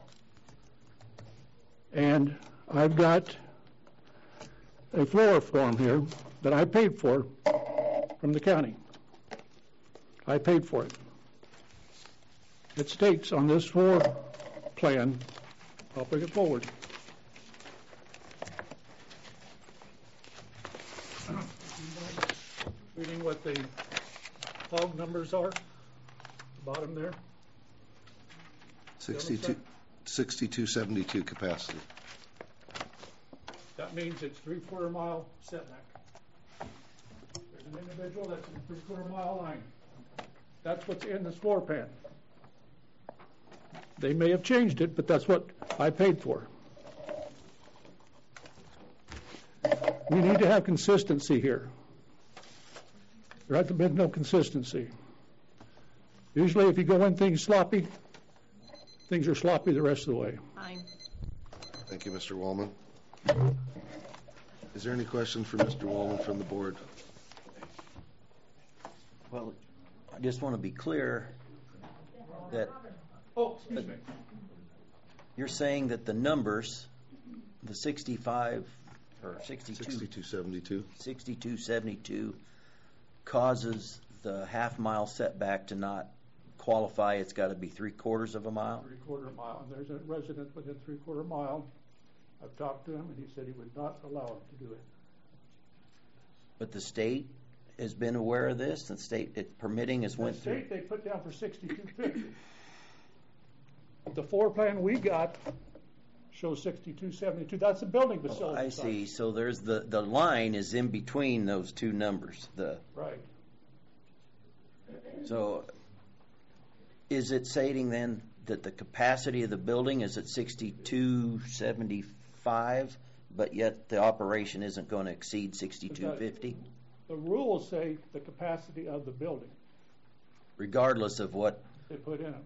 And I've got a floor form here that I paid for from the county. I paid for it. It states on this floor plan, I'll bring it forward. what the hog numbers are? Bottom there? sixty-two, sixty-two seventy-two capacity. That means it's three-quarter mile setback. There's an individual that's in a three-quarter mile line. That's what's in this floor plan. They may have changed it, but that's what I paid for. We need to have consistency here. There hasn't been no consistency. Usually if you go in things sloppy, things are sloppy the rest of the way. Fine. Thank you, Mister Wallman. Is there any question for Mister Wallman from the board? Well, I just want to be clear that oh, excuse me. You're saying that the numbers, the sixty-five or sixty-two, sixty-two seventy-two, sixty-two seventy-two, causes the half mile setback to not qualify. It's got to be three quarters of a mile. Three quarter mile, and there's a resident within three quarter mile. I've talked to him, and he said he would not allow him to do it. But the state has been aware of this. The state it, permitting has The went through. state they put down for sixty-two fifty. The floor plan we got shows sixty-two seventy-two. That's the building facility. Oh, I size. see. So there's the the line is in between those two numbers. The right. So is it stating then that the capacity of the building is at sixty-two seventy-five, but yet the operation isn't going to exceed sixty-two fifty? The rules say the capacity of the building. Regardless of what they put in it.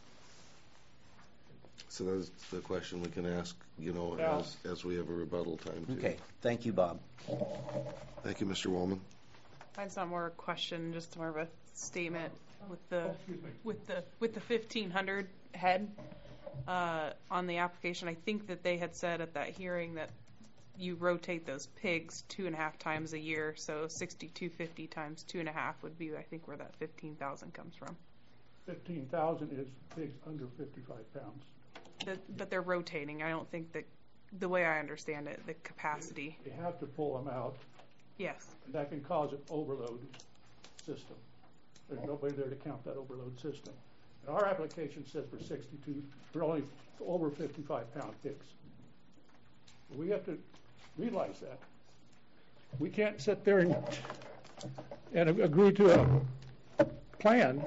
So that's the question we can ask, you know, Yeah. as, as we have a rebuttal time. Too. Okay. Thank you, Bob. Thank you, Mister Wallman. Mine's not more a question, just more of a statement with the Oh, excuse me. with the with the fifteen hundred head uh, on the application. I think that they had said at that hearing that you rotate those pigs two and a half times a year, so sixty-two fifty times two and a half would be, I think, where that fifteen thousand comes from. Fifteen thousand is pigs under fifty-five pounds. The, but they're rotating. I don't think that the way I understand it, the capacity. You have to pull them out. Yes. And that can cause an overload system. There's nobody there to count that overload system. And our application says for sixty-two, for only over fifty-five pound pigs. We have to realize that. We can't sit there and, and agree to a plan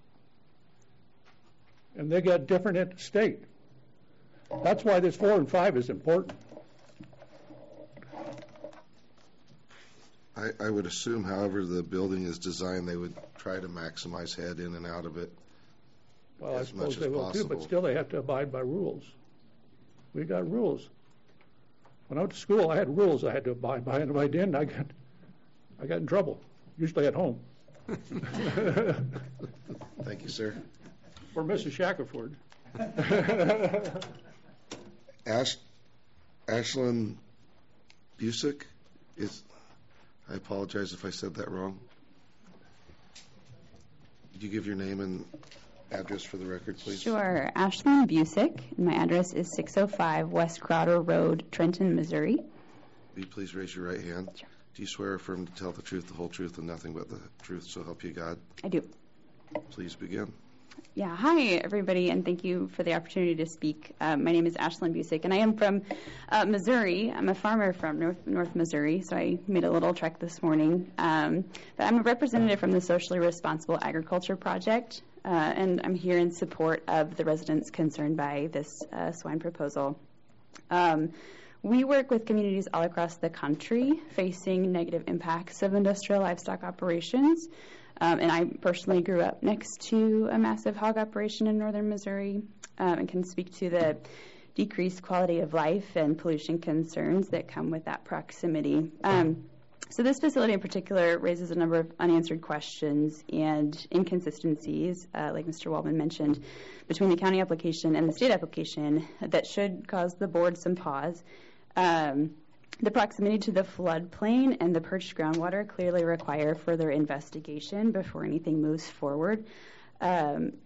and they got different at the state. That's why this four and five is important. I, I would assume, however, the building is designed, they would try to maximize head in and out of it Well, I as much suppose as they will too, possible. but still they have to abide by rules. We got rules. When I went to school, I had rules I had to abide by, and if I didn't, I got, I got in trouble, usually at home. Thank you, sir. Or Missus Shackelford. Ash, Ashlyn Busick is, I apologize if I said that wrong. Could you give your name and address for the record, please? Sure. Ashlyn Busick. My address is six oh five West Crowder Road, Trenton, Missouri. Will you please raise your right hand? Sure. Do you swear or affirm to tell the truth, the whole truth, and nothing but the truth, so help you God? I do. Please begin. Yeah, hi everybody, and thank you for the opportunity to speak. Uh, my name is Ashlyn Busick, and I am from uh, Missouri. I'm a farmer from North, North Missouri, so I made a little trek this morning. Um, but I'm a representative from the Socially Responsible Agriculture Project, uh, and I'm here in support of the residents concerned by this uh, swine proposal. Um, we work with communities all across the country facing negative impacts of industrial livestock operations. Um, and I personally grew up next to a massive hog operation in northern Missouri um, and can speak to the decreased quality of life and pollution concerns that come with that proximity. Um, so this facility in particular raises a number of unanswered questions and inconsistencies, uh, like Mister Wallman mentioned, between the county application and the state application that should cause the board some pause. Um, The proximity to the floodplain and the perched groundwater clearly require further investigation before anything moves forward. Um,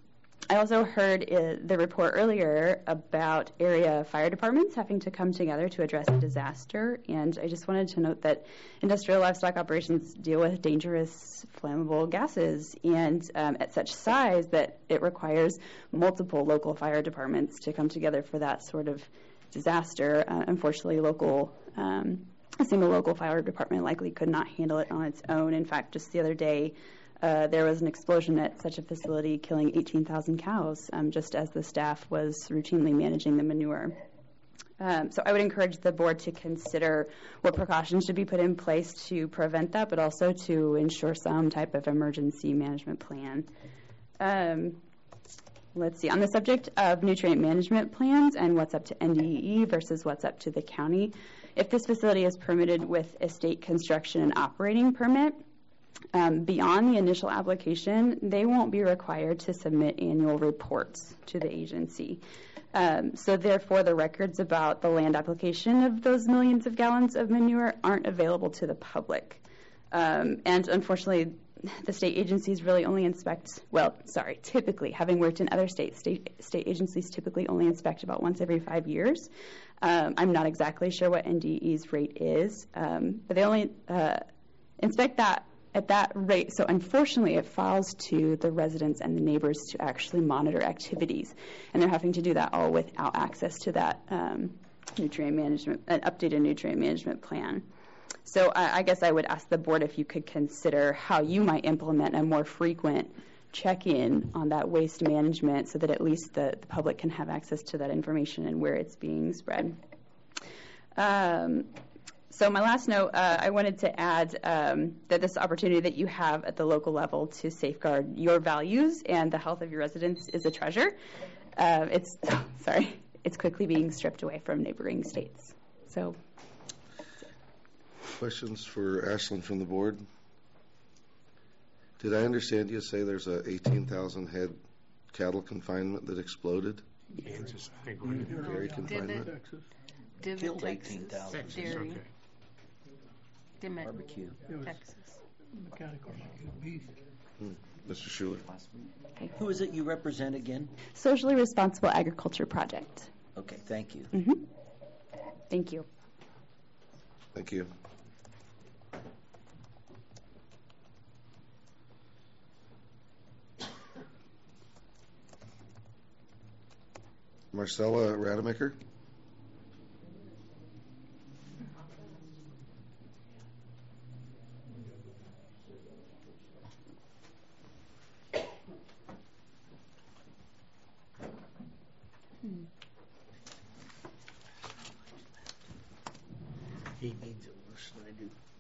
I also heard uh, the report earlier about area fire departments having to come together to address a disaster, and I just wanted to note that industrial livestock operations deal with dangerous flammable gases, and um, at such size that it requires multiple local fire departments to come together for that sort of disaster. Uh, unfortunately, local um, a single local fire department likely could not handle it on its own. In fact, just the other day, Uh, there was an explosion at such a facility, killing eighteen thousand cows, um, just as the staff was routinely managing the manure. Um, so I would encourage the board to consider what precautions should be put in place to prevent that, but also to ensure some type of emergency management plan. Um, let's see, on the subject of nutrient management plans and what's up to N D E E versus what's up to the county, if this facility is permitted with a state construction and operating permit, Um, beyond the initial application, they won't be required to submit annual reports to the agency. Um, so therefore, the records about the land application of those millions of gallons of manure aren't available to the public. Um, and unfortunately, the state agencies really only inspect, well, sorry, typically, having worked in other states, state, state agencies typically only inspect about once every five years. Um, I'm not exactly sure what N D E E's rate is, um, but they only uh, inspect that at that rate. So unfortunately, it falls to the residents and the neighbors to actually monitor activities. And they're having to do that all without access to that um, nutrient management, an updated nutrient management plan. So I, I guess I would ask the board if you could consider how you might implement a more frequent check-in on that waste management so that at least the, the public can have access to that information and where it's being spread. Um, So my last note, uh, I wanted to add um, that this opportunity that you have at the local level to safeguard your values and the health of your residents is a treasure. Uh, it's, sorry, it's quickly being stripped away from neighboring states. So, questions for Ashland from the board? Did I understand you say there's a eighteen thousand head cattle confinement that exploded? Kansas, I think. Dairy confinement? Divot, Killed Texas, eighteen thousand. dairy. Okay. Dimmitt, Barbecue. Texas. Mechanical beef. Hmm. Mister Schuler. Who is it you represent again? Socially Responsible Agriculture Project. Okay, thank you. Mm-hmm. Thank you. Thank you. Marcella Rademacher. He needs it worse than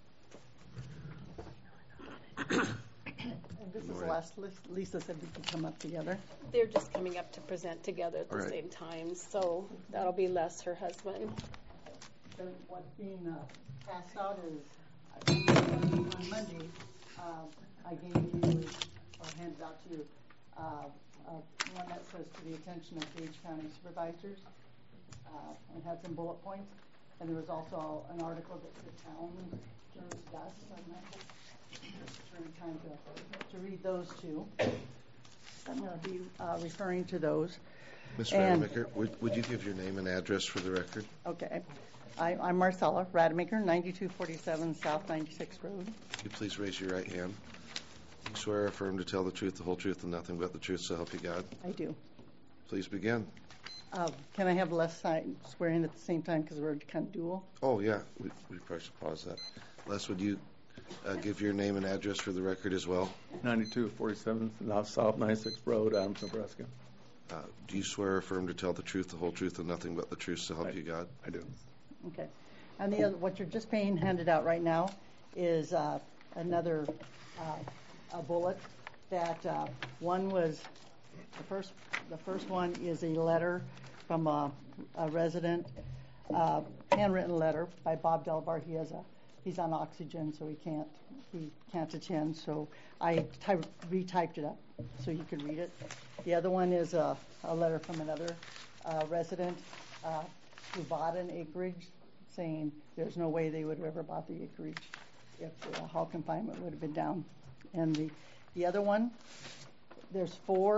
I do. And this is the last list. Lisa said we could come up together. They're just coming up to present together at the All right. same time, so that'll be Les, her husband. So what's being uh, passed out is, on Monday, uh, I gave you, or handed out to you, uh, uh, one that says to the attention of Gage County supervisors. Uh, it had some bullet points, and there was also an article that the town turns dust. I'm not sure time to, to read those two. I'm going to be uh, referring to those. Miz And- Rademacher, would, would you give your name and address for the record? Okay. I, I'm Marcella Rademacher, ninety-two forty-seven South ninety-sixth Road. Could you please raise your right hand? You swear or affirm to tell the truth, the whole truth, and nothing but the truth, so help you God? I do. Please begin. Uh, Can I have Les sign swearing at the same time because we're kind of dual? Oh, yeah, we, we probably should pause that. Les, would you uh, give your name and address for the record as well? ninety-two forty-seven South ninety-sixth Road, Adams, Nebraska. Uh, do you swear or affirm to tell the truth, the whole truth, and nothing but the truth, so help I- you God? I do. Okay. And the other, what you're just being handed out right now is uh, another uh, a bullet that uh, one was, the first, the first one is a letter from a, a resident, uh, handwritten letter by Bob Delbar. He has a, he's on oxygen, so he can't, he can't attend. So I type, retyped it up so you could read it. The other one is a, a letter from another uh, resident uh, who bought an acreage, saying there's no way they would have ever bought the acreage if the hog confinement would have been down. And the, the other one, there's four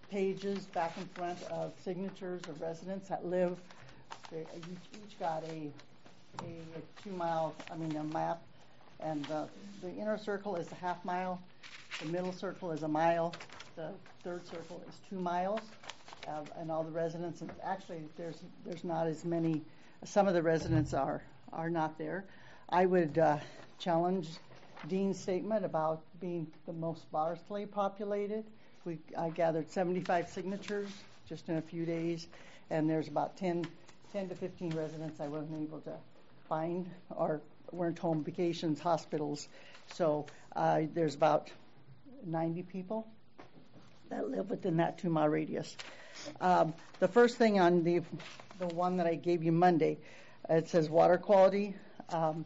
pages back and front of signatures of residents that live. They each, each got a, a, a two mile, I mean a map, and uh, the inner circle is a half mile, the middle circle is a mile, the third circle is two miles, uh, and all the residents, and actually there's there's not as many, some of the residents are, are not there. I would uh, challenge Dean's statement about being the most sparsely populated. We, I gathered seventy-five signatures just in a few days, and there's about ten, ten to fifteen residents I wasn't able to find or weren't home vacations, hospitals. So uh, there's about ninety people that live within that two mile radius. Um, the first thing on the the one that I gave you Monday, it says water quality. Um,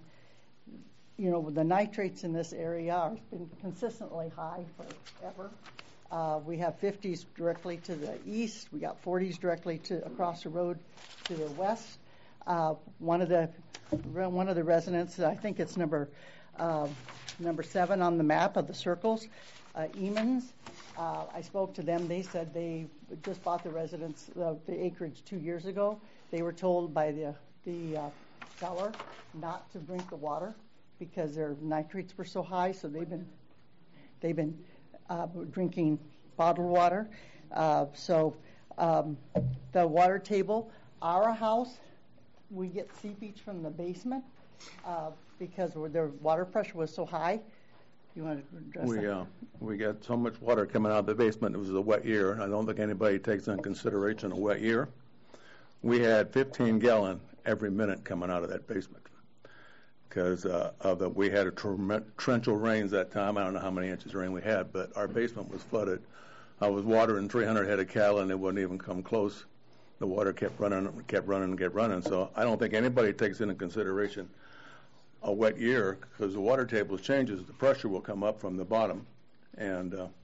you know, the nitrates in this area are been consistently high forever. Uh, we have fifties directly to the east. We got forties directly to across the road to the west. Uh, one of the one of the residents, I think it's number uh, number seven on the map of the circles, uh, Emans. Uh, I spoke to them. They said they just bought the residence uh, the acreage two years ago. They were told by the the uh, seller not to drink the water because their nitrates were so high. So they've been they've been uh, drinking bottled water. Uh, so um, the water table, our house, we get seepage from the basement uh, because their water pressure was so high. You want to address we, that? uh, we got so much water coming out of the basement. It was a wet year. I don't think anybody takes into consideration a wet year. We had fifteen gallon every minute coming out of that basement because uh, of the, we had a torrential rains that time. I don't know how many inches of rain we had, but our basement was flooded. I was watering three hundred head of cattle, and it wouldn't even come close. The water kept running, kept running, and kept running. So I don't think anybody takes into consideration a wet year because the water table changes. The pressure will come up from the bottom, and uh,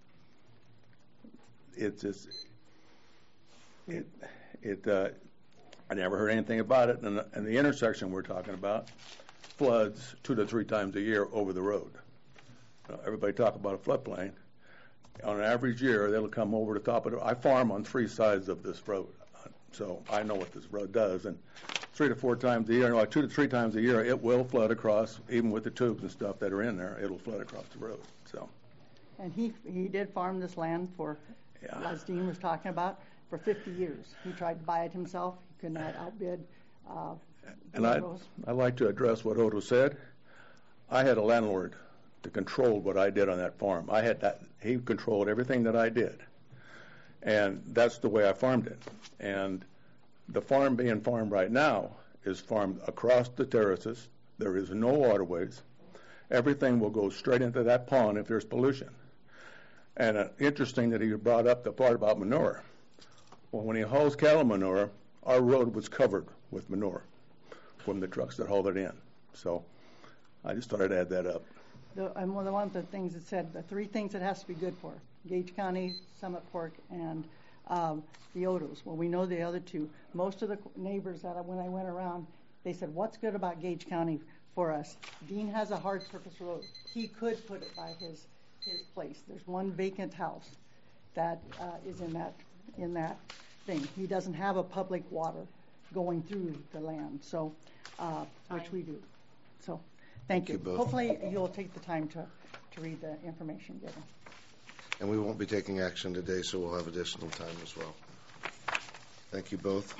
it's just it. it uh, I never heard anything about it. And the, and the intersection we're talking about floods two to three times a year over the road. Uh, everybody talk about a floodplain. On an average year, they'll come over the top of it. I farm on three sides of this road, so I know what this road does. And three to four times a year, like two to three times a year, it will flood across, even with the tubes and stuff that are in there, it'll flood across the road. So. And he he did farm this land for, yeah. as Dean was talking about, for fifty years. He tried to buy it himself. He could not outbid. Uh, and I I like to address what Odo said. I had a landlord to control what I did on that farm. I had that. He controlled everything that I did, and that's the way I farmed it. And the farm being farmed right now is farmed across the terraces. There is no waterways. Everything will go straight into that pond if there's pollution. And uh, interesting that he brought up the part about manure. Well, when he hauls cattle manure, our road was covered with manure from the trucks that hauled it in. So I just thought I'd add that up. The, and one of the, one of the things it said, the three things it has to be good for, Gage County, Summit Fork, and um, the Odos. Well, we know the other two. Most of the neighbors that I, when I went around, they said, what's good about Gage County for us? Dean has a hard surface road. He could put it by his his place. There's one vacant house that uh, is in that in that thing. He doesn't have a public water going through the land, so uh, which we do. So thank you. Thank you both. Hopefully you'll take the time to, to read the information given. And we won't be taking action today, so we'll have additional time as well. Thank you both.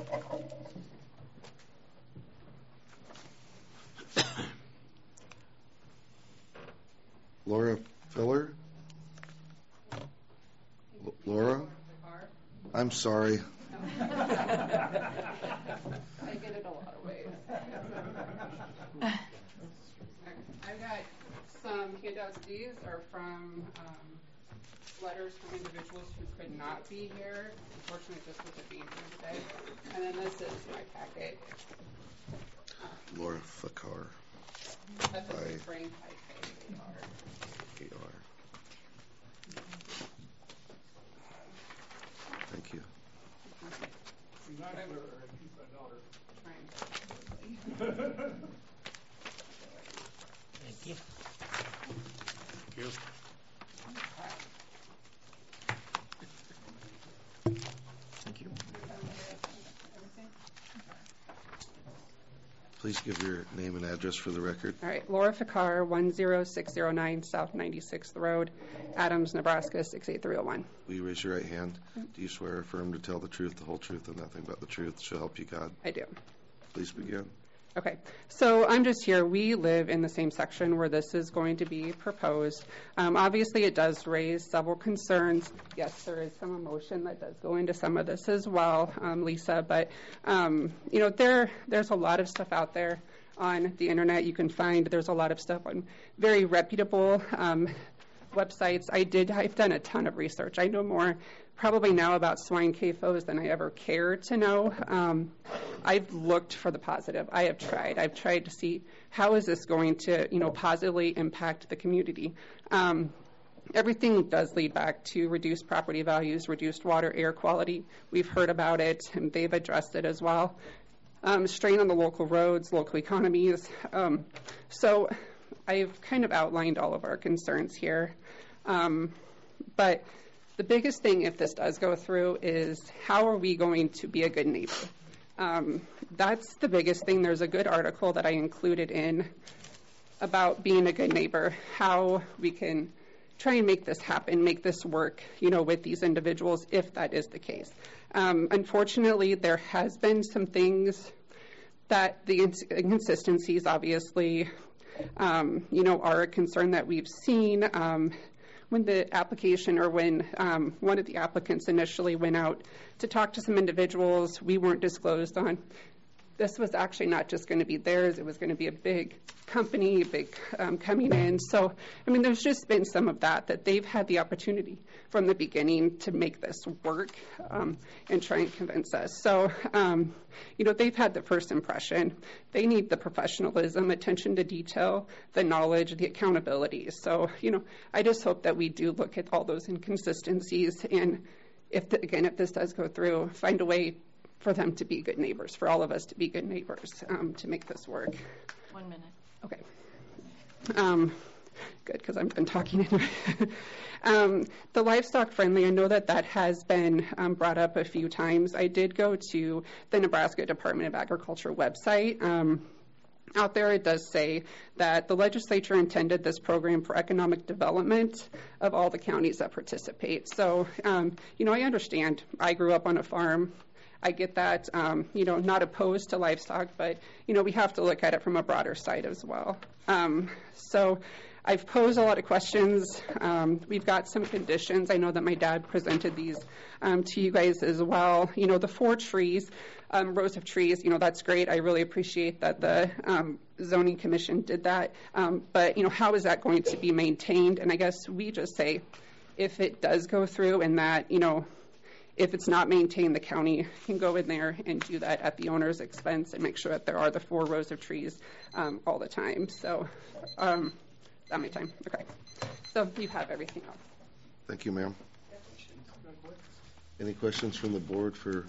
Laura Filler? L- Laura? I'm sorry. I get it a lot of ways. I've got some handouts. These are from um, letters from individuals who could not be here, unfortunately, just with it being here today. And then this is my packet. Laura Fakar. That's a I- spring type A R. A R. Thank you. Thank you. Thank you. Please give your name and address for the record. All right, Laura Ficar, one zero six zero nine South ninety-sixth Road, Adams, Nebraska, six eight three zero one. Will you raise your right hand? Do you swear or affirm to tell the truth, the whole truth, and nothing but the truth? So help you God. I do. Please begin. Okay, so I'm just here. We live in the same section where this is going to be proposed. Um, obviously, it does raise several concerns. Yes, there is some emotion that does go into some of this as well, um, Lisa. But um, you know, there there's a lot of stuff out there on the internet. You can find there's a lot of stuff on very reputable um, websites. I did. I've done a ton of research. I know more probably now about swine C A F Os than I ever cared to know. Um, I've looked for the positive. I have tried. I've tried to see how is this going to, you know, positively impact the community. Um, everything does lead back to reduced property values, reduced water, air quality. We've heard about it, and they've addressed it as well. Um, strain on the local roads, local economies. Um, so I've kind of outlined all of our concerns here. Um, but the biggest thing, if this does go through, is how are we going to be a good neighbor? Um, that's the biggest thing. There's a good article that I included in about being a good neighbor, how we can try and make this happen, make this work, you know, with these individuals, if that is the case. Um, unfortunately, there has been some things that the ins- inconsistencies, obviously, um, you know, are a concern that we've seen. Um, when the application or when um, one of the applicants initially went out to talk to some individuals we weren't disclosed on, this was actually not just going to be theirs, it was going to be a big company, a big um, coming in. So, I mean, there's just been some of that, that they've had the opportunity from the beginning to make this work um, and try and convince us. So, um, you know, they've had the first impression. They need the professionalism, attention to detail, the knowledge, the accountability. So, you know, I just hope that we do look at all those inconsistencies and, if the, again, if this does go through, find a way for them to be good neighbors, for all of us to be good neighbors, um, to make this work. One minute. Okay. Um, good, because I'm done talking anyway. um, the livestock friendly, I know that that has been um, brought up a few times. I did go to the Nebraska Department of Agriculture website. Um, Out there, it does say that the legislature intended this program for economic development of all the counties that participate. So, um, you know, I understand. I grew up on a farm. I get that, um, you know, not opposed to livestock, but, you know, we have to look at it from a broader side as well. Um, so I've posed a lot of questions. Um, we've got some conditions. I know that my dad presented these um, to you guys as well. You know, the four trees, um, rows of trees, you know, that's great. I really appreciate that the um, zoning commission did that. Um, but, you know, how is that going to be maintained? And I guess we just say, if it does go through and that, you know, if it's not maintained, the county can go in there and do that at the owner's expense and make sure that there are the four rows of trees um, all the time. So, um, that many time? Okay. So you have everything else. Thank you, ma'am. Any questions from the board for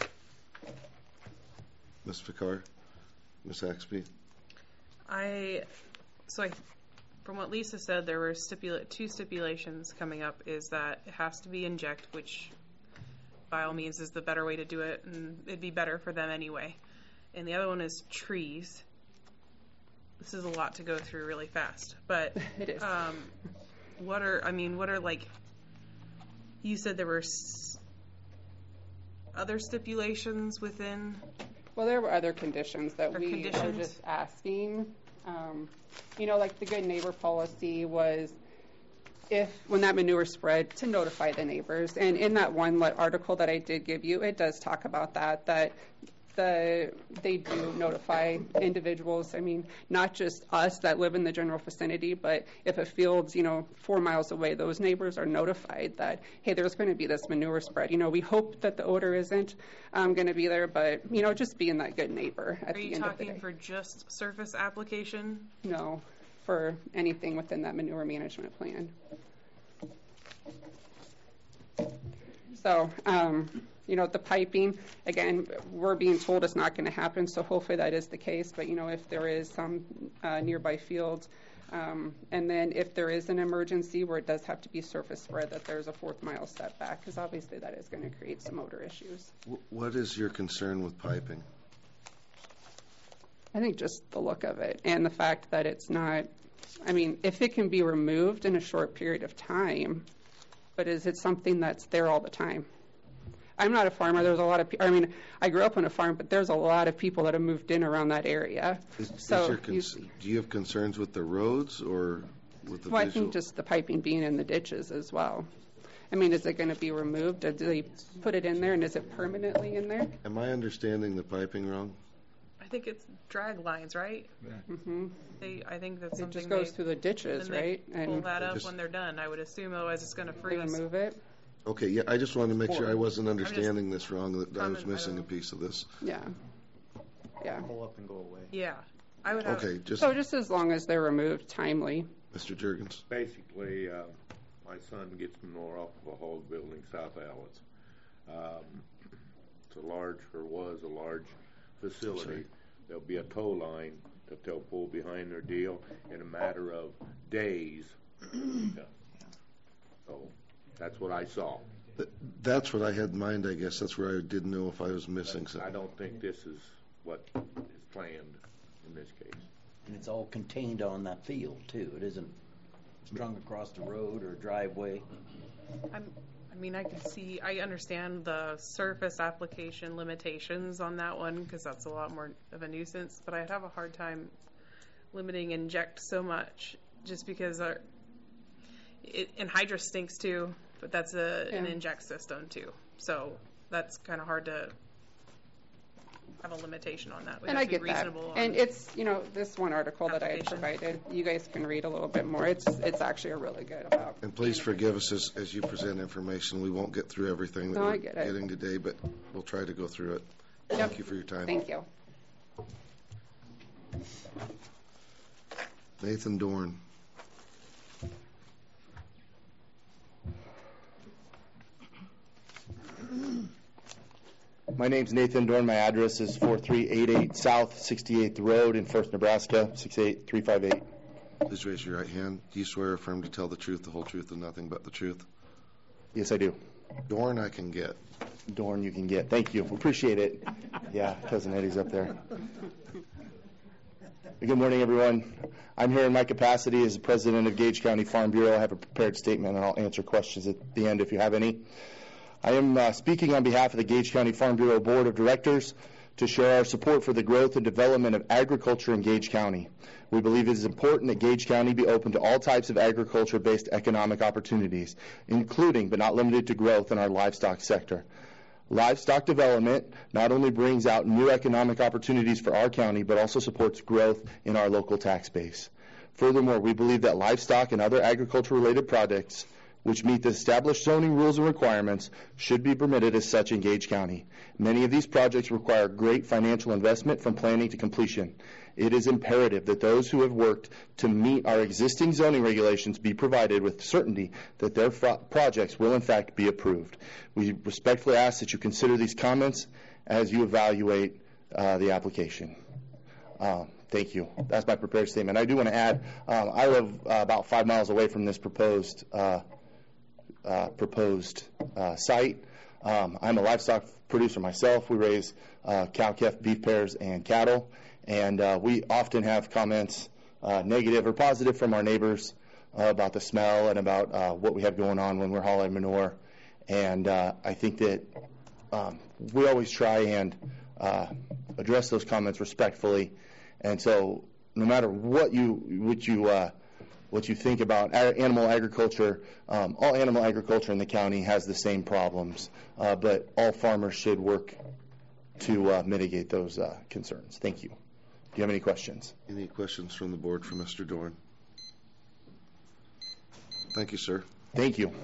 Miz Ficar, Miz Axby? I, so I, from what Lisa said, there were stipula- two stipulations coming up, is that it has to be inject, which by all means is the better way to do it, and it'd be better for them anyway. And the other one is trees. This is a lot to go through really fast, but it is. Um, what are, I mean, what are, like, you said there were s- other stipulations within? Well, there were other conditions that Or we conditions? are just asking. Um, you know, like the good neighbor policy was, if, when that manure spread, to notify the neighbors. And in that one le- article that I did give you, it does talk about that, that the, they do notify individuals. I mean, not just us that live in the general vicinity, but if a field's, you know, four miles away, those neighbors are notified that, hey, there's going to be this manure spread. You know, we hope that the odor isn't um, going to be there, but, you know, just being that good neighbor at Are the you end of the talking day. for just surface application? No, for anything within that manure management plan. So, um, you know, the piping, again, we're being told it's not going to happen, so hopefully that is the case. But, you know, if there is some uh, nearby fields, um, and then if there is an emergency where it does have to be surface spread, that there's a fourth mile setback, because obviously that is going to create some odor issues. What is your concern with piping? I think just the look of it and the fact that it's not, I mean, if it can be removed in a short period of time, but is it something that's there all the time? I'm not a farmer. There's a lot of, pe- I mean, I grew up on a farm, but there's a lot of people that have moved in around that area. Is, so is your cons- do you have concerns with the roads or with the well, visual? I think just the piping being in the ditches as well. I mean, is it going to be removed? Do they put it in there, and is it permanently in there? Am I understanding the piping wrong? I think it's drag lines, right? Mm-hmm. They, I think that's It something just goes they, through the ditches, and they right? Pull And that up Just- when they're done. I would assume, otherwise it's going to they freeze. remove it. Okay, yeah, I just wanted to make sure I wasn't I'm just understanding this wrong, that I was comment, I missing a don't- piece of this. Yeah. Yeah. Pull up and go away. Yeah, I would have. Okay, just, So just as long as they're removed timely. Mister Jurgens. Basically, uh, my son gets manure off of a hog building south of Alice. Um, it's a large, or was a large facility. Sorry. There'll be a tow line that they'll pull behind their deal in a matter of days. Yeah. So that's what I saw. Th- That's what I had in mind, I guess. That's where I didn't know if I was missing I something. don't think this is what is planned in this case. And it's all contained on that field, too. It isn't strung across the road or driveway. I'm, I mean, I can see, I understand the surface application limitations on that one because that's a lot more of a nuisance, but I'd have a hard time limiting inject so much just because our, it, and hydro stinks too, but that's a, an Yeah. inject system too. So that's kind of hard to have a limitation on that. We And have I to be get that. reasonable on- And it's, you know, this one article that I had Application. provided, you guys can read a little bit more. It's it's actually a really good about. And please forgive us as, as you present information. We won't get through everything that No, I we're get it. getting today, but we'll try to go through it. Yep. Thank you for your time. Thank you. Nathan Dorn. My name's Nathan Dorn. My address is forty-three eighty-eight South sixty-eighth Road in First, Nebraska, six eight three five eight. Please raise your right hand. Do you swear or affirm to tell the truth, the whole truth, and nothing but the truth? Yes, I do. Dorn, I can get. Dorn, you can get. Thank you. Appreciate it. Yeah, Cousin Eddie's up there. Good morning, everyone. I'm here in my capacity as the president of Gage County Farm Bureau. I have a prepared statement, and I'll answer questions at the end if you have any. I am uh, speaking on behalf of the Gage County Farm Bureau Board of Directors to share our support for the growth and development of agriculture in Gage County. We believe it is important that Gage County be open to all types of agriculture-based economic opportunities, including but not limited to growth in our livestock sector. Livestock development not only brings out new economic opportunities for our county, but also supports growth in our local tax base. Furthermore, we believe that livestock and other agriculture-related projects which meet the established zoning rules and requirements should be permitted as such in Gage County. Many of these projects require great financial investment from planning to completion. It is imperative that those who have worked to meet our existing zoning regulations be provided with certainty that their fro- projects will in fact be approved. We respectfully ask that you consider these comments as you evaluate uh, the application. Um, Thank you. That's my prepared statement. I do want to add, um, I live uh, about five miles away from this proposed uh, uh, proposed uh, site. Um, I'm a livestock producer myself. We raise uh, cow, calf, beef pairs, and cattle, and uh, we often have comments, uh, negative or positive, from our neighbors uh, about the smell and about uh, what we have going on when we're hauling manure. And uh, I think that um, we always try and uh, address those comments respectfully. And so, no matter what you what you uh, what you think about a- animal agriculture, um, all animal agriculture in the county has the same problems, uh, but all farmers should work to uh, mitigate those uh, concerns. Thank you. Do you have any questions? Any questions from the board for Mister Dorn? Thank you, sir. Thank you.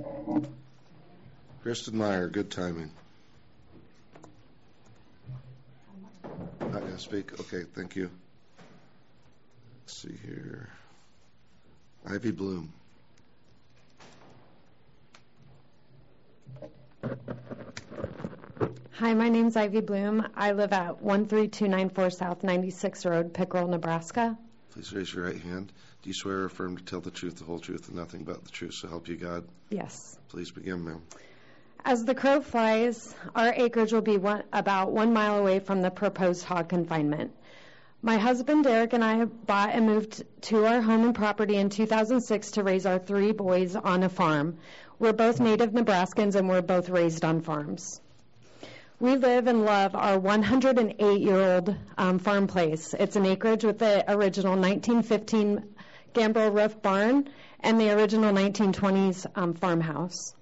Kristen Meyer, good timing. Not going to speak? Okay, thank you. Let's see here. Ivy Bloom. Hi, my name's Ivy Bloom. I live at one three two nine four South ninety-sixth Road, Pickerel, Nebraska. Please raise your right hand. Do you swear or affirm to tell the truth, the whole truth, and nothing but the truth, so help you God? Yes. Please begin, ma'am. As the crow flies, our acreage will be one, about one mile away from the proposed hog confinement. My husband Derek and I have bought and moved to our home and property in two thousand six to raise our three boys on a farm. We're both native Nebraskans and we're both raised on farms. We live and love our one hundred eight-year-old um, farm place. It's an acreage with the original nineteen fifteen gambrel roof barn and the original nineteen twenties um, farmhouse.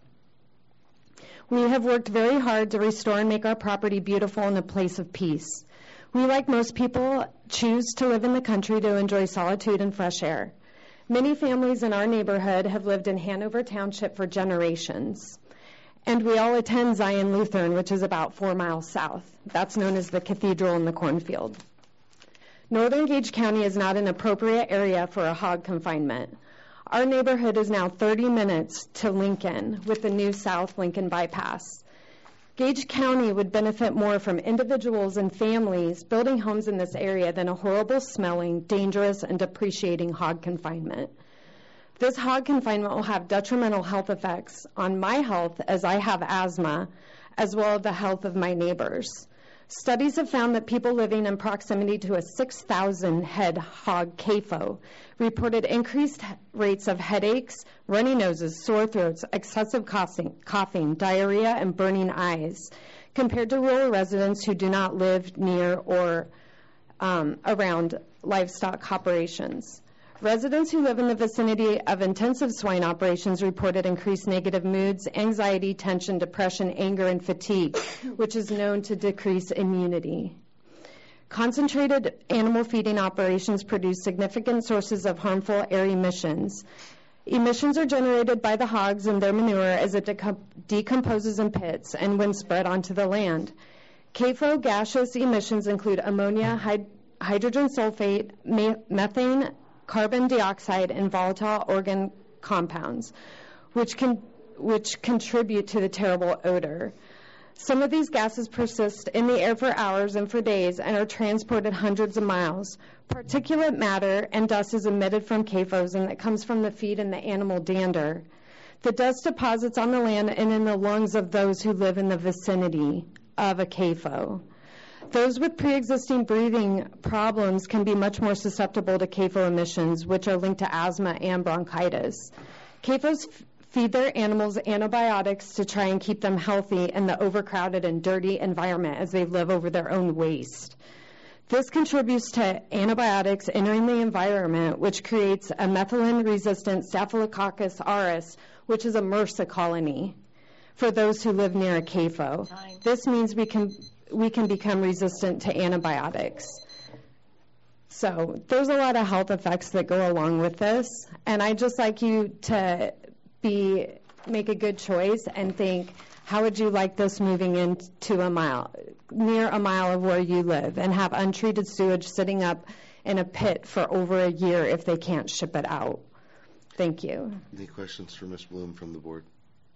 We have worked very hard to restore and make our property beautiful and a place of peace. We, like most people, choose to live in the country to enjoy solitude and fresh air. Many families in our neighborhood have lived in Hanover Township for generations, and we all attend Zion Lutheran, which is about four miles south. That's known as the Cathedral in the Cornfield. Northern Gage County is not an appropriate area for a hog confinement. Our neighborhood is now thirty minutes to Lincoln with the new South Lincoln bypass. Gage County would benefit more from individuals and families building homes in this area than a horrible smelling, dangerous, and depreciating hog confinement. This hog confinement will have detrimental health effects on my health as I have asthma, as well as the health of my neighbors. Studies have found that people living in proximity to a six thousand head hog C A F O reported increased rates of headaches, runny noses, sore throats, excessive coughing, coughing, diarrhea, and burning eyes, compared to rural residents who do not live near or um, around livestock operations. Residents who live in the vicinity of intensive swine operations reported increased negative moods, anxiety, tension, depression, anger, and fatigue, which is known to decrease immunity. Concentrated animal feeding operations produce significant sources of harmful air emissions. Emissions are generated by the hogs and their manure as it decom- decomposes in pits and when spread onto the land. C A F O gaseous emissions include ammonia, hyd- hydrogen sulfate, me- methane, carbon dioxide, and volatile organ compounds, which can which contribute to the terrible odor. Some of these gases persist in the air for hours and for days and are transported hundreds of miles. Particulate matter and dust is emitted from C A F Os, and that comes from the feed and the animal dander. The dust deposits on the land and in the lungs of those who live in the vicinity of a C A F O. Those with pre-existing breathing problems can be much more susceptible to C A F O emissions, which are linked to asthma and bronchitis. C A F Os f- feed their animals antibiotics to try and keep them healthy in the overcrowded and dirty environment as they live over their own waste. This contributes to antibiotics entering the environment, which creates a methicillin-resistant Staphylococcus aureus, which is a MRSA colony for those who live near a C A F O. Time. This means we can we can become resistant to antibiotics. So there's a lot of health effects that go along with this, and I'd just like you to be make a good choice and think, how would you like this moving into a mile, near a mile of where you live, and have untreated sewage sitting up in a pit for over a year if they can't ship it out? Thank you. Any questions for Miz Bloom from the board?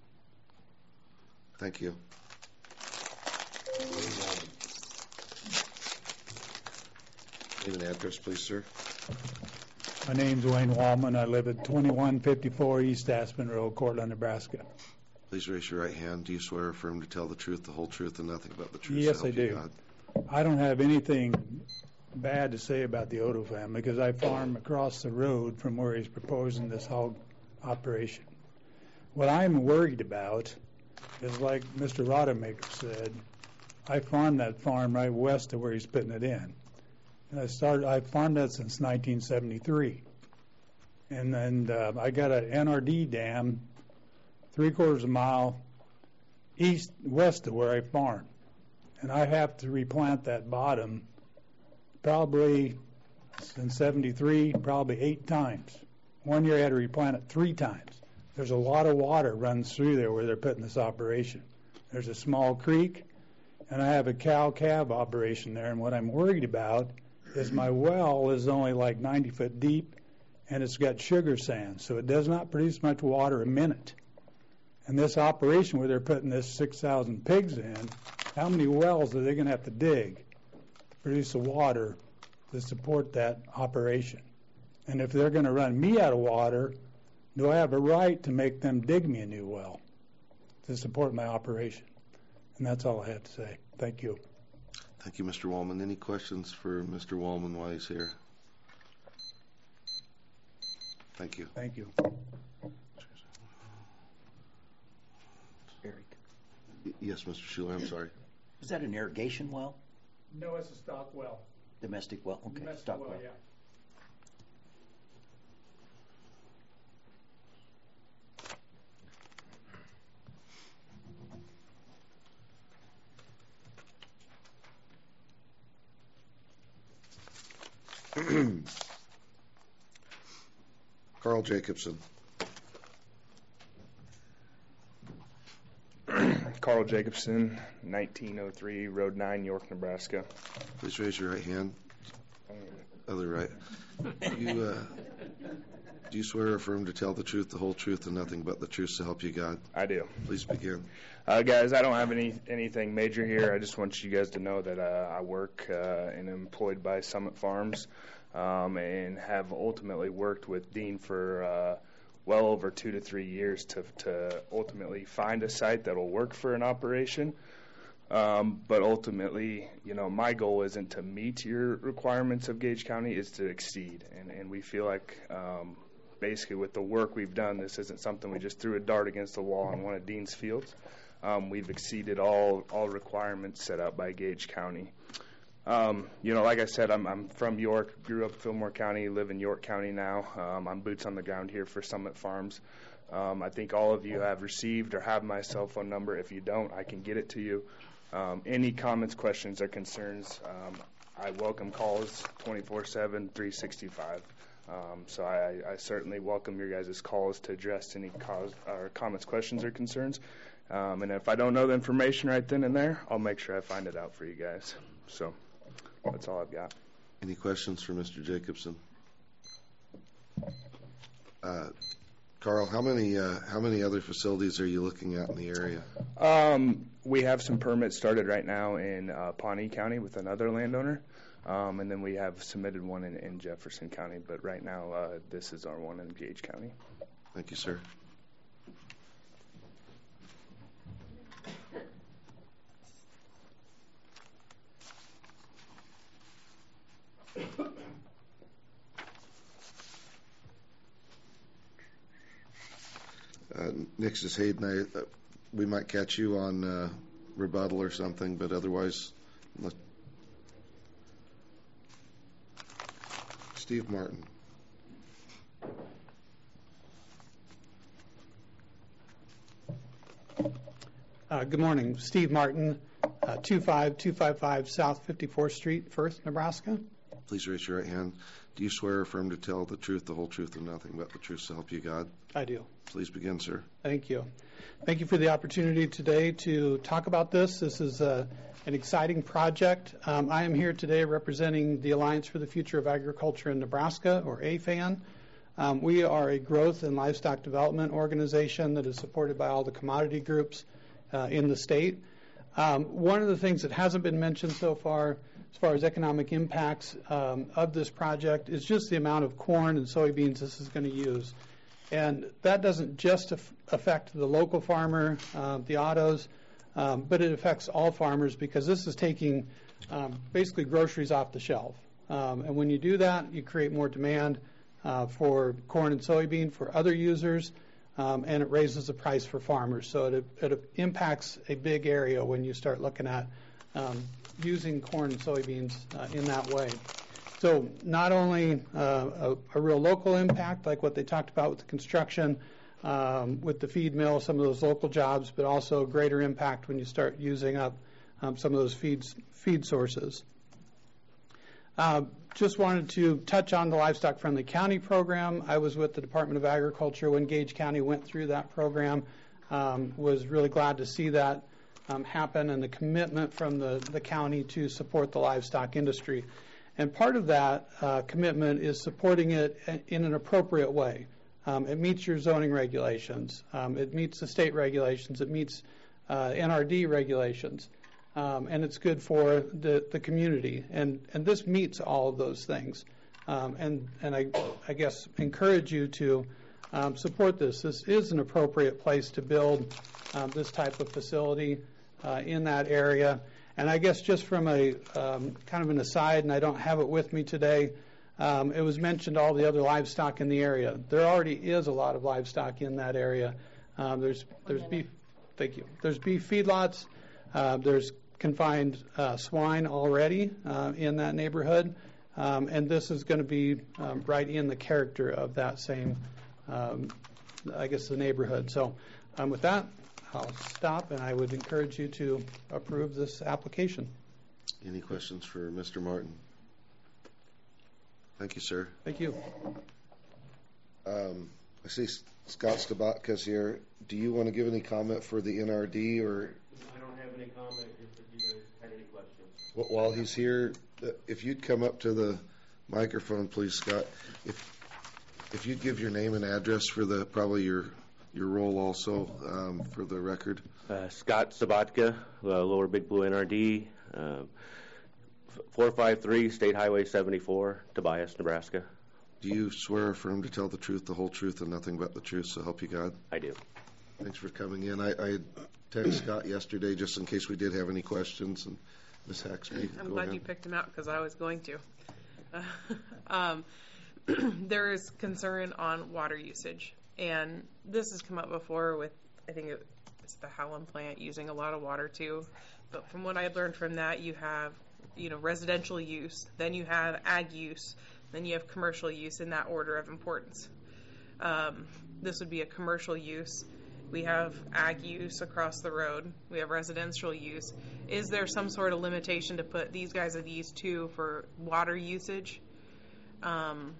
Thank you. Name and address, please, sir. My name's Wayne Wallman. I live at twenty-one fifty-four East Aspen Road, Cortland, Nebraska. Please raise your right hand. Do you swear or affirm to tell the truth, the whole truth, and nothing but the truth? Yes, so I help you do. God? I don't have anything bad to say about the Odo family because I farm across the road from where he's proposing this hog operation. What I'm worried about is, like Mister Rodemaker said, I farm that farm right west of where he's putting it in. And I started, I farmed that since nineteen seventy-three. And then uh, I got an N R D dam three quarters of a mile east, west of where I farm. And I have to replant that bottom probably since seventy-three, probably eight times. One year I had to replant it three times. There's a lot of water runs through there where they're putting this operation. There's a small creek, and I have a cow-calf operation there, and what I'm worried about is my well is only like ninety foot deep, and it's got sugar sand, so it does not produce much water a minute. And this operation where they're putting this six thousand pigs in, how many wells are they going to have to dig to produce the water to support that operation? And if they're going to run me out of water, do I have a right to make them dig me a new well to support my operation? And that's all I have to say. Thank you. Thank you, Mister Wallman. Any questions for Mister Wallman while he's here? Thank you. Thank you. Eric, Y- Yes, Mister Schuler, I'm sorry. is that an irrigation well? No, it's a stock well. Domestic well? Okay, Domestic stock well, well. yeah. Carl Jacobson. Carl Jacobson, nineteen oh three Road nine, York, Nebraska. Please raise your right hand. Other right. Do you, uh, do you swear or affirm to tell the truth, the whole truth, and nothing but the truth so help you God? I do. Please begin. Uh, guys, I don't have any anything major here. I just want you guys to know that uh, I work uh, and am employed by Summit Farms um, and have ultimately worked with Dean for uh, well over two to three years to, to ultimately find a site that will work for an operation. Um, but ultimately, you know, my goal isn't to meet your requirements of Gage County, it's to exceed. And, and we feel like um, basically with the work we've done, this isn't something we just threw a dart against the wall on one of Dean's fields. Um, we've exceeded all, all requirements set out by Gage County. Um, you know, like I said, I'm, I'm from York, grew up in Fillmore County, live in York County now. Um, I'm boots on the ground here for Summit Farms. Um, I think all of you have received or have my cell phone number. If you don't, I can get it to you. Um, any comments, questions, or concerns, um, I welcome calls twenty-four seven, three sixty-five. Um, so I, I certainly welcome your guys' calls to address any cause, or comments, questions, or concerns. Um, and if I don't know the information right then and there, I'll make sure I find it out for you guys. So that's all I've got. Any questions for Mister Jacobson? Uh, Carl, how many uh, how many other facilities are you looking at in the area? Um, we have some permits started right now in uh, Pawnee County with another landowner, um, and then we have submitted one in, in Jefferson County. But right now, uh, this is our one in Gage County. Thank you, sir. Uh, next is Hayden. I, uh, we might catch you on uh, rebuttal or something, but otherwise, let Steve Martin. Uh, good morning. Steve Martin, uh, two five two five five South fifty-fourth Street, Firth, Nebraska. Please raise your right hand. Do you swear or affirm to tell the truth, the whole truth, and nothing but the truth so help you God? I do. Please begin, sir. Thank you. Thank you for the opportunity today to talk about this. This is uh, an exciting project. Um, I am here today representing the Alliance for the Future of Agriculture in Nebraska, or A F A N. Um, we are a growth and livestock development organization that is supported by all the commodity groups uh, in the state. Um, one of the things that hasn't been mentioned so far as far as economic impacts um, of this project is just the amount of corn and soybeans this is going to use. And that doesn't just af- affect the local farmer, uh, the autos, um, but it affects all farmers because this is taking um, basically groceries off the shelf. Um, and when you do that, you create more demand uh, for corn and soybean for other users, um, and it raises the price for farmers. So it, it impacts a big area when you start looking at um, using corn and soybeans uh, in that way. So not only uh, a, a real local impact, like what they talked about with the construction, um, with the feed mill, some of those local jobs, but also a greater impact when you start using up um, some of those feeds, feed sources. Uh, just wanted to touch on the Livestock Friendly County program. I was with the Department of Agriculture when Gage County went through that program. Um, was really glad to see that um, happen and the commitment from the, the county to support the livestock industry. And part of that uh, commitment is supporting it in an appropriate way. Um, it meets your zoning regulations. Um, it meets the state regulations. It meets uh, N R D regulations. Um, and it's good for the, the community. And, and this meets all of those things. Um, and and I, I guess encourage you to um, support this. This is an appropriate place to build um, this type of facility uh, in that area. And I guess just from a um, kind of an aside, and I don't have it with me today, um, it was mentioned all the other livestock in the area. There already is a lot of livestock in that area. Um, there's there's beef. Thank you. There's beef feedlots. Uh, there's confined uh, swine already uh, in that neighborhood, um, and this is going to be um, right in the character of that same, um, I guess, the neighborhood. So, um, with that, I'll stop, and I would encourage you to approve this application. Any questions for Mister Martin? Thank you, sir. Thank you. Um, I see Scott Stabatka's here. Do you want to give any comment for the N R D, or? I don't have any comment, just if you guys had any questions. Wh- While he's here, uh, if you'd come up to the microphone, please, Scott. If if you'd give your name and address for the probably your your role also um, for the record. Uh, Scott Sabatka, uh, Lower Big Blue N R D, um, four five three State Highway seventy-four, Tobias, Nebraska. Do you swear or affirm to tell the truth, the whole truth, and nothing but the truth, so help you God? I do. Thanks for coming in. I, I texted Scott yesterday just in case we did have any questions. And Miz Haxby, I'm go glad ahead. you picked him out because I was going to. Uh, um, there is concern on water usage, and this has come up before with, I think it's the Howland plant using a lot of water too. But from what I learned from that, you have, you know, residential use, then you have ag use, then you have commercial use in that order of importance. Um, this would be a commercial use. We have ag use across the road. We have residential use. Is there some sort of limitation to put these guys at these two for water usage? Um,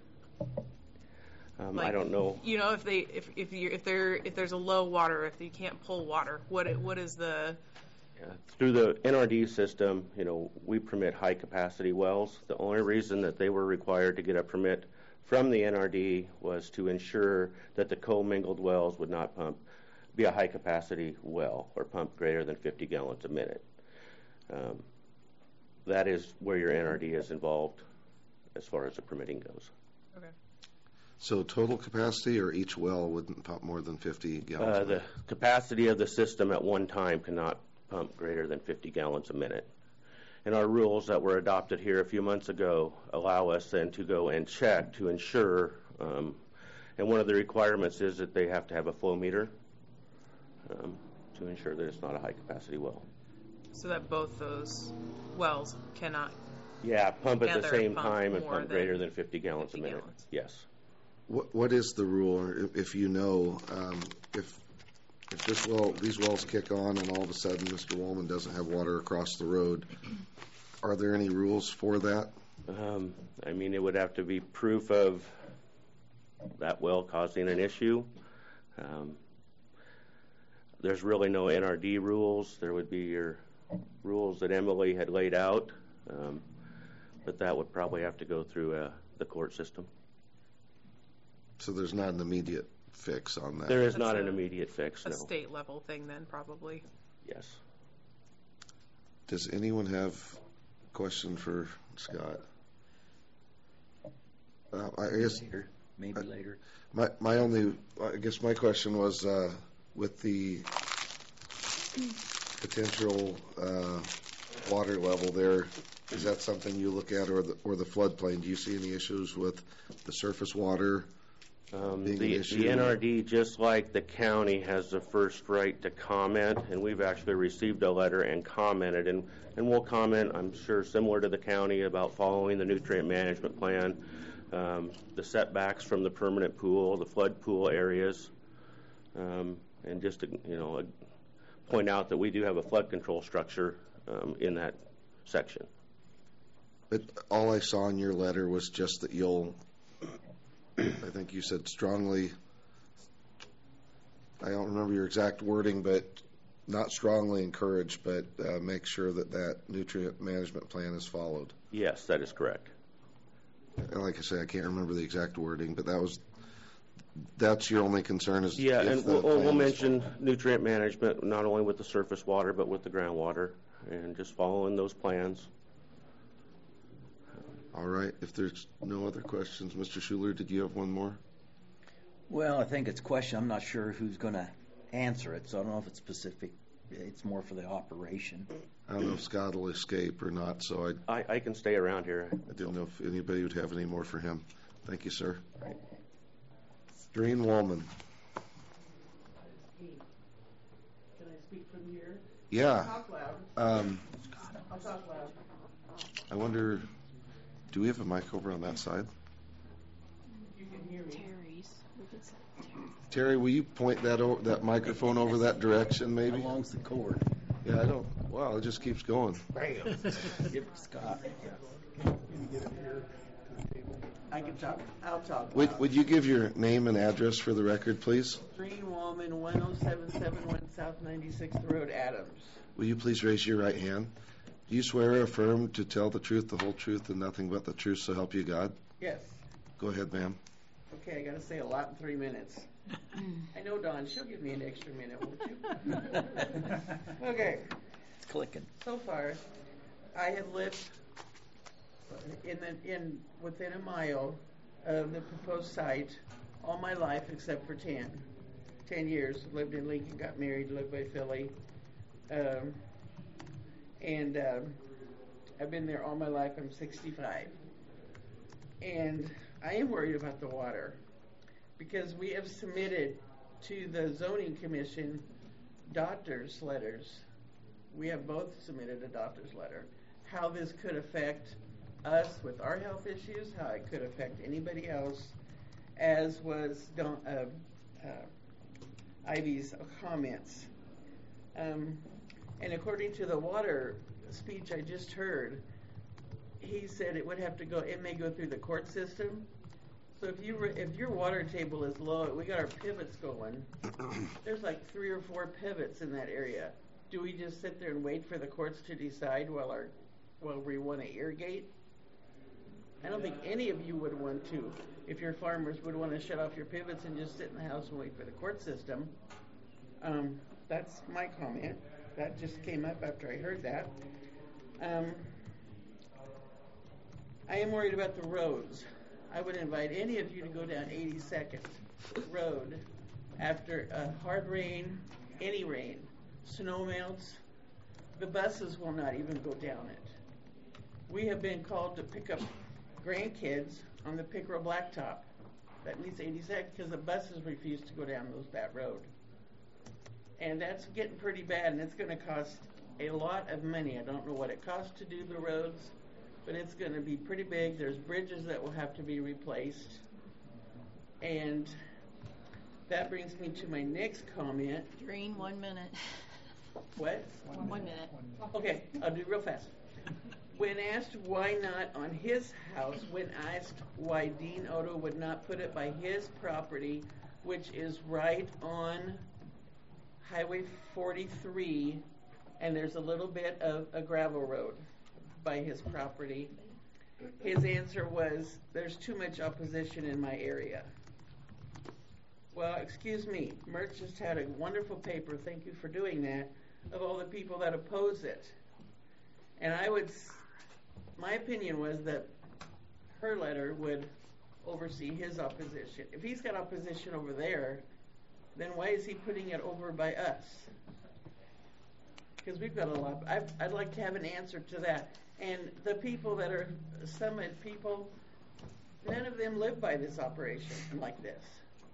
Um, like, I don't know. You know, if they if if you if there if there's a low water, if you can't pull water, what it, what is the Uh, Through the N R D system, you know, we permit high capacity wells. The only reason that they were required to get a permit from the N R D was to ensure that the commingled wells would not pump, be a high capacity well or pump greater than fifty gallons a minute. Um, that is where your N R D is involved as far as the permitting goes. Okay. So total capacity, or each well wouldn't pump more than fifty gallons? Uh, the capacity of the system at one time cannot pump greater than fifty gallons a minute. And our rules that were adopted here a few months ago allow us then to go and check to ensure, um, and one of the requirements is that they have to have a flow meter um, to ensure that it's not a high capacity well. so that both those wells cannot Yeah, pump at the together same pump time and more pump than greater than fifty gallons a minute. gallons. Yes. What What is the rule, or if, if you know, um, if if this well, these wells kick on and all of a sudden Mister Woolman doesn't have water across the road, are there any rules for that? Um, I mean, it would have to be proof of that well causing an issue. Um, there's really no N R D rules. There would be your rules that Emily had laid out, um, but that would probably have to go through uh, the court system. So there's not an immediate fix on that? There is That's not a- an immediate fix, a no. state level thing then probably. Yes. Does anyone have a question for Scott? Uh, I guess Later, maybe later. my my only, I guess my question was uh, with the potential uh, water level there. Is that something you look at, or the or the floodplain? Do you see any issues with the surface water Um, being the, an issue? the N R D, just like the county, has the first right to comment, and we've actually received a letter and commented, and, and we'll comment, I'm sure, similar to the county, about following the nutrient management plan, um, the setbacks from the permanent pool, the flood pool areas, um, and just to, you know, uh, point out that we do have a flood control structure um, in that section. But all I saw in your letter was just that you'll, I think you said strongly, I don't remember your exact wording, but not strongly encourage, but uh, make sure that that nutrient management plan is followed. Yes, that is correct. And like I say, I can't remember the exact wording, but that was, that's your only concern is Yeah, if and the we'll, we'll plan is mention nutrient management, not only with the surface water, but with the groundwater, and just following those plans. All right. If there's no other questions, Mister Schuler, did you have one more? Well, I think it's a question. I'm not sure who's going to answer it, so I don't know if it's specific it's more for the operation. I don't know if Scott will escape or not, so I, I, I can stay around here. I didn't know if anybody would have any more for him. Thank you, sir. Doreen Wallman. Can I speak from here? Yeah. Talk loud. Um, I'll talk loud. I wonder, do we have a mic over on that side? You can hear me. Terry's. We could say Terry's. Terry, will you point that o- that microphone over that direction, maybe? How long's the cord? Yeah, I don't. Wow, it just keeps going. Bam. Give it to Scott. I can talk. I'll talk. Would Would you give your name and address for the record, please? Doreen Wallman, one oh seven seven one South ninety-sixth Road, Adams. Will you please raise your right hand? Do you swear or affirm to tell the truth, the whole truth, and nothing but the truth, so help you God? Yes. Go ahead, ma'am. Okay, I got to say a lot in three minutes. I know Dawn, she'll give me an extra minute, won't you? Okay. It's clicking. So far, I have lived in the, in within a mile of the proposed site all my life except for ten. Ten years. Lived in Lincoln, got married, lived by Philly. Um, and um, I've been there all my life. I'm sixty-five. And I am worried about the water because we have submitted to the zoning commission doctor's letters. We have both submitted a doctor's letter. How this could affect us with our health issues, how it could affect anybody else, as was Don, uh, uh, Ivy's comments. Um, and according to the water speech I just heard, he said it would have to go, it may go through the court system. So if you re, if your water table is low, we got our pivots going. There's like three or four pivots in that area. Do we just sit there and wait for the courts to decide while our while we want to irrigate? I don't think any of you would want to. If your farmers would want to shut off your pivots and just sit in the house and wait for the court system. Um, that's my comment. That just came up after I heard that. Um, I am worried about the roads. I would invite any of you to go down eighty-second Road after a hard rain, any rain, snow melts. The buses will not even go down it. We have been called to pick up grandkids on the Pickerel Blacktop. That means eighty-second because the buses refuse to go down those, that road. And that's getting pretty bad, and it's going to cost a lot of money. I don't know what it costs to do the roads, but it's going to be pretty big. There's bridges that will have to be replaced. And that brings me to my next comment. Doreen, one minute. What? One, one minute. Okay, I'll do it real fast. When asked why not on his house, when asked why Dean Odo would not put it by his property, which is right on Highway forty-three, and there's a little bit of a gravel road by his property, his answer was, there's too much opposition in my area. Well, excuse me, Mert just had a wonderful paper, thank you for doing that, of all the people that oppose it. And I would, my opinion was that her letter would oversee his opposition. If he's got opposition over there, then why is he putting it over by us? Because we've got a lot. I'd, I'd like to have an answer to that. And the people that are Summit people, none of them live by this operation like this.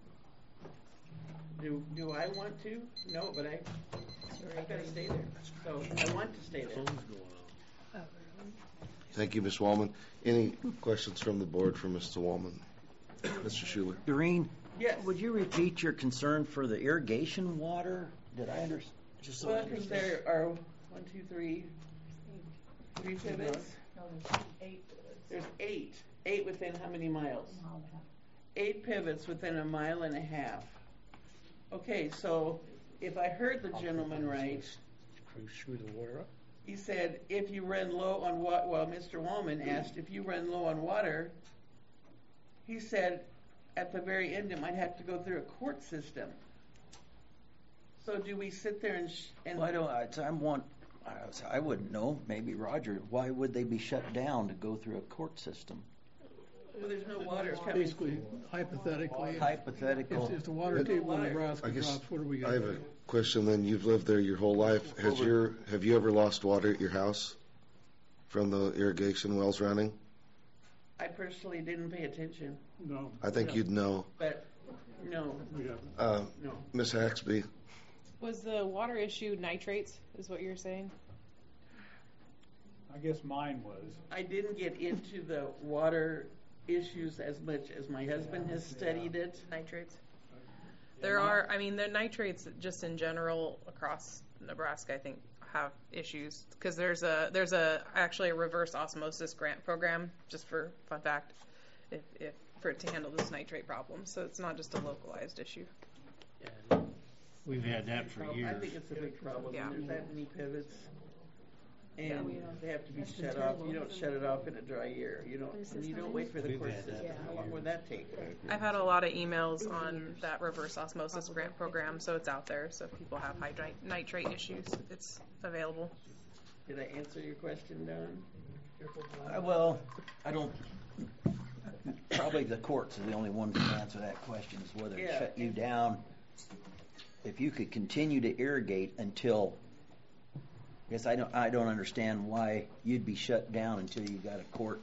Do do I want to? No, but I, I've got to stay there. So I want to stay there. Thank you, Miz Wallman. Any questions from the board for Mister Wallman? Mister Schuler. Doreen? Yes. Would you repeat your concern for the irrigation water? Did I understand? Just so I Well, because understand. there are one, two, three, three pivots. No, there's eight. There's eight. Eight within how many miles? Eight pivots within a mile and a half. Okay, so if I heard the gentleman right, Screw the water up. he said if you run low on what? Well, Mister Wallman asked if you run low on water. He said at the very end it might have to go through a court system. So do we sit there and? Sh- and Well, I don't. I, I'm one. I, was- I wouldn't know. Maybe Roger. Why would they be shut down to go through a court system? Well, there's no water coming. Basically, hypothetically. if- Hypothetical. If, if the water table in Nebraska I guess drops, what are we I going to have do? Question then, you've lived there your whole life. Has your, have you ever lost water at your house from the irrigation wells running? I personally didn't pay attention, No. I think you'd know. but no, Uh, no. Miss Haxby, Was the water issue nitrates, is what you're saying? I guess mine was. I didn't get into the water issues as much as my husband has studied it. Nitrates. There are, I mean, the nitrates just in general across Nebraska, I think, have issues because there's a there's a actually a reverse osmosis grant program, just for fun fact, if, if for it to handle this nitrate problem. So it's not just a localized issue. We've had that for years. I think it's a big problem. Yeah. There's that many pivots. Yeah, And we know. they have to be That's been shut off. terrible. You don't shut it off in a dry year. You don't, and you don't wait for the We've course had that system. How long would that take? I've had a lot of emails on that reverse osmosis grant program, so it's out there. So if people have hydri- nitrate issues, it's available. Did I answer your question, Don? Uh, Well, I don't, probably the courts are the only ones to answer that question, is whether it Yeah. shut you down. If you could continue to irrigate until, I guess I don't, I don't understand why you'd be shut down until you got a court.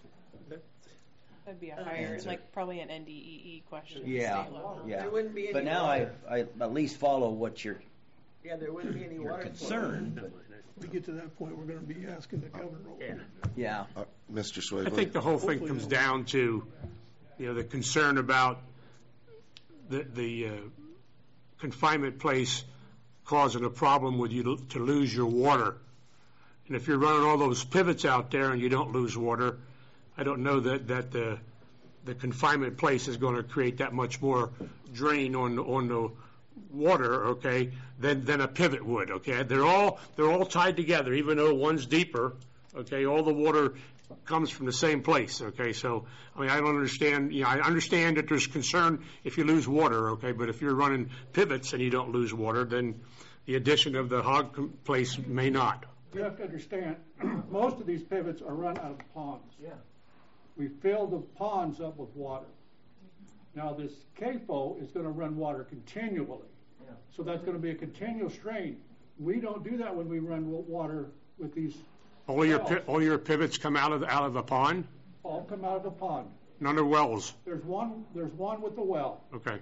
That'd be a Uh, higher, answer. like probably an N D E E question. Yeah, state level. yeah. There wouldn't be any But now I, water. I at least follow what you're, Yeah, there wouldn't be any you're water. concerned, but, We get to that point, we're going to be asking the governor. yeah. uh, Mister I Swavely. think the whole thing comes down to, you know, the concern about the, the uh, confinement place causing a problem with you to, to lose your water. And if you're running all those pivots out there and you don't lose water, I don't know that, that the, the confinement place is going to create that much more drain on, on the water, okay, than, than a pivot would, okay? They're all, they're all tied together, even though one's deeper, okay? All the water comes from the same place, okay? So, I mean, I don't understand, you know, I understand that there's concern if you lose water, okay? But if you're running pivots and you don't lose water, then the addition of the hog com- place may not. You have to understand, most of these pivots are run out of ponds. Yeah. We fill the ponds up with water. Now, this C A F O is going to run water continually. Yeah. So that's going to be a continual strain. We don't do that when we run wa- water with these. All your, wells. pi- all your pivots come out of, out of a pond? All come out of the pond. None are wells? There's one, there's one with the well. Okay.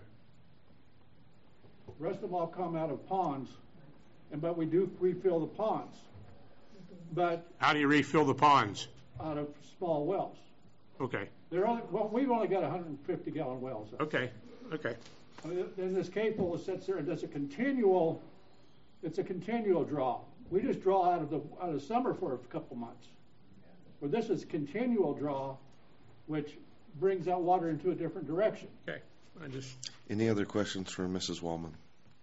The rest of them all come out of ponds, and but we do refill the ponds. But How do you refill the ponds? out of small wells. Okay, They're only, well, we've only got one hundred fifty gallon wells. okay, okay. I mean, Then this C A F O sits there and does a continual, it's a continual draw. We just draw out of the, out of summer for a couple months. But this is continual draw, which brings that water into a different direction. Okay, I just. Any other questions for Missus Wallman?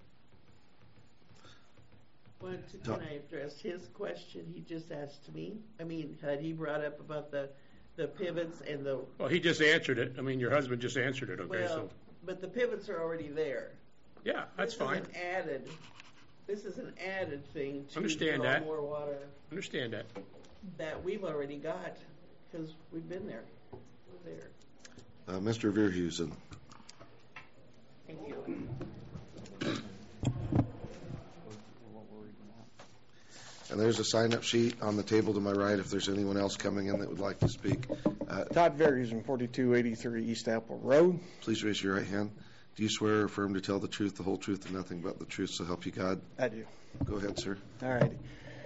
Well, to- can I address his question he just asked me? I mean, had he brought up about the, the pivots and the, Well, he just answered it. I mean, your husband just answered it, okay, well, so. but the pivots are already there. Yeah, that's This is fine. an added, this is an added thing to Understand draw that. more water Understand that. that we've already got, because we've been there, We're there. Uh, Mister Verhusen. Thank you. And there's a sign-up sheet on the table to my right if there's anyone else coming in that would like to speak. Uh, Todd Verhusen, forty-two eighty-three East Apple Road. Please raise your right hand. Do you swear or affirm to tell the truth, the whole truth, and nothing but the truth, so help you God? I do. Go ahead, sir. All righty.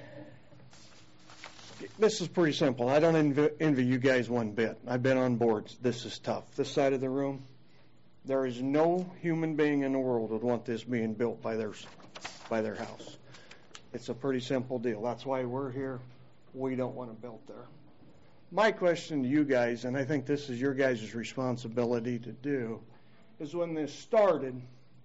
This is pretty simple. I don't envy, envy you guys one bit. I've been on boards. This is tough. This side of the room, there is no human being in the world would want this being built by their, by their house. It's a pretty simple deal. That's why we're here. We don't want it built there. My question to you guys, and I think this is your guys' responsibility to do, is when this started,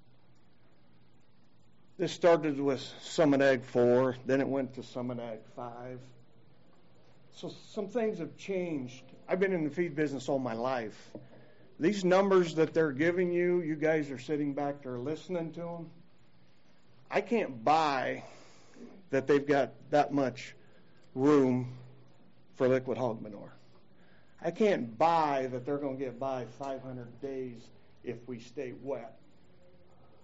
this started with Summit Ag four, then it went to Summit Ag five. So some things have changed. I've been in the feed business all my life. These numbers that they're giving you, you guys are sitting back there listening to them. I can't buy that they've got that much room for liquid hog manure. I can't buy that they're going to get by five hundred days if we stay wet.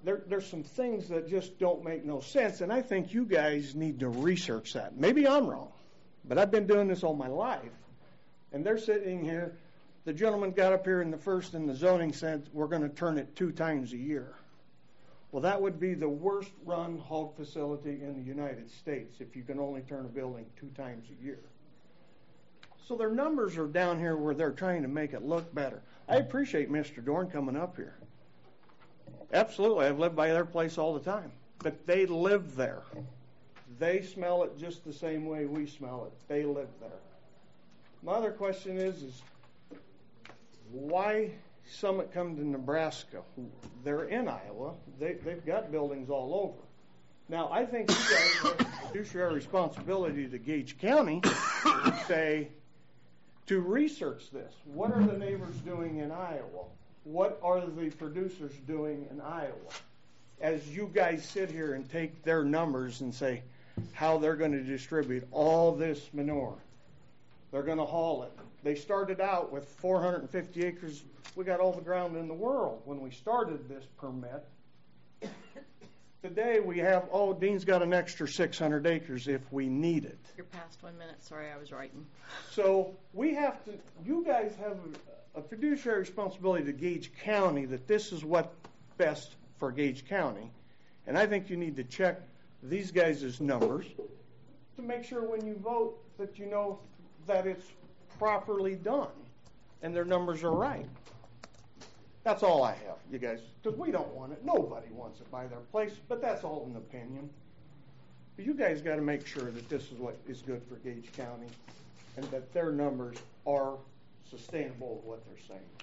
there, there's some things that just don't make no sense, and I think you guys need to research that. Maybe I'm wrong, but I've been doing this all my life, and they're sitting here. The gentleman got up here in the first in the zoning said we're going to turn it two times a year. Well, that would be the worst run hog facility in the United States if you can only turn a building two times a year. So their numbers are down here where they're trying to make it look better. I appreciate Mister Dorn coming up here. Absolutely, I've lived by their place all the time. But they live there. They smell it just the same way we smell it. They live there. My other question is, is why Summit come to Nebraska? They're in Iowa. They, they've got buildings all over. Now, I think you guys have a fiduciary responsibility to Gage County to say, to research this. What are the neighbors doing in Iowa? What are the producers doing in Iowa? As you guys sit here and take their numbers and say how they're going to distribute all this manure. They're going to haul it. They started out with four hundred fifty acres. We got all the ground in the world when we started this permit. Today we have, oh, Dean's got an extra six hundred acres if we need it. You're past one minute. Sorry, I was writing. So we have to, you guys have a, a fiduciary responsibility to Gage County that this is what's best for Gage County. And I think you need to check these guys' numbers to make sure when you vote that you know that it's properly done and their numbers are right. That's all I have, you guys, because we don't want it. Nobody wants it by their place, but that's all an opinion. But you guys got to make sure that this is what is good for Gage County and that their numbers are sustainable with what they're saying.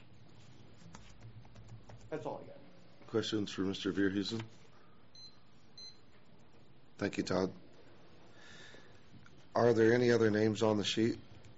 That's all I got. Questions for Mister Verheusen? Thank you, Todd. Are there any other names on the sheet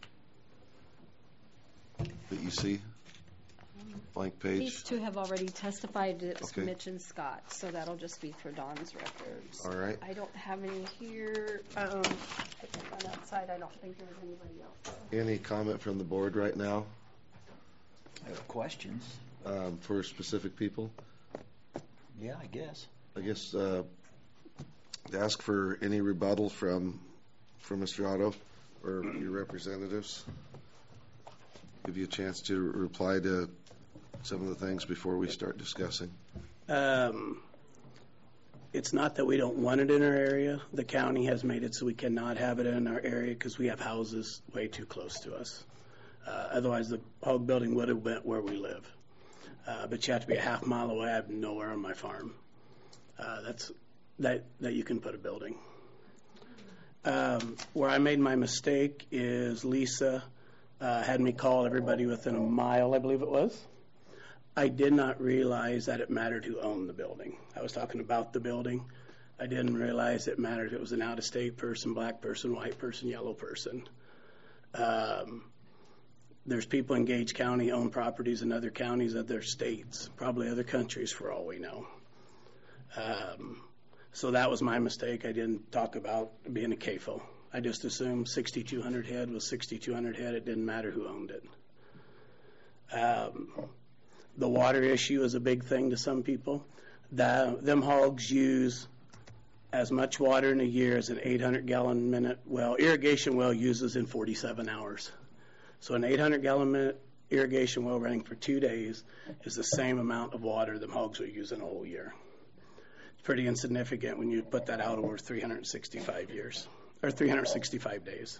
that you see? Blank page. These two have already testified. It's Okay. Mitch and Scott, so that'll just be for Don's records. All right. I don't have any here. Um, put that one outside. I don't think there was anybody else. Any comment from the board right now? I have questions. Um, for specific people? Yeah, I guess. I guess uh, ask for any rebuttal from from Mister Otto or your representatives. Give you a chance to reply to some of the things before we start discussing. Um, it's not that we don't want it in our area. The county has made it so we cannot have it in our area because we have houses way too close to us. Uh, otherwise, the hog building would have went where we live. Uh, but you have to be a half mile away. I have nowhere on my farm. Uh, that's that that you can put a building. Um, where I made my mistake is Lisa uh, had me call everybody within a mile, I believe it was. I did not realize that it mattered who owned the building. I was talking about the building. I didn't realize it mattered if it was an out-of-state person, black person, white person, yellow person. Um, there's people in Gage County own properties in other counties, other states, probably other countries for all we know. Um, so that was my mistake. I didn't talk about being a C A F O. I just assumed sixty-two hundred head was sixty-two hundred head. It didn't matter who owned it. Um, The water issue is a big thing to some people. The, them hogs use as much water in a year as an eight hundred gallon minute well, irrigation well uses in forty-seven hours. So an eight hundred gallon minute irrigation well running for two days is the same amount of water them hogs will use in a whole year. It's pretty insignificant when you put that out over three hundred sixty-five years, or three hundred sixty-five days.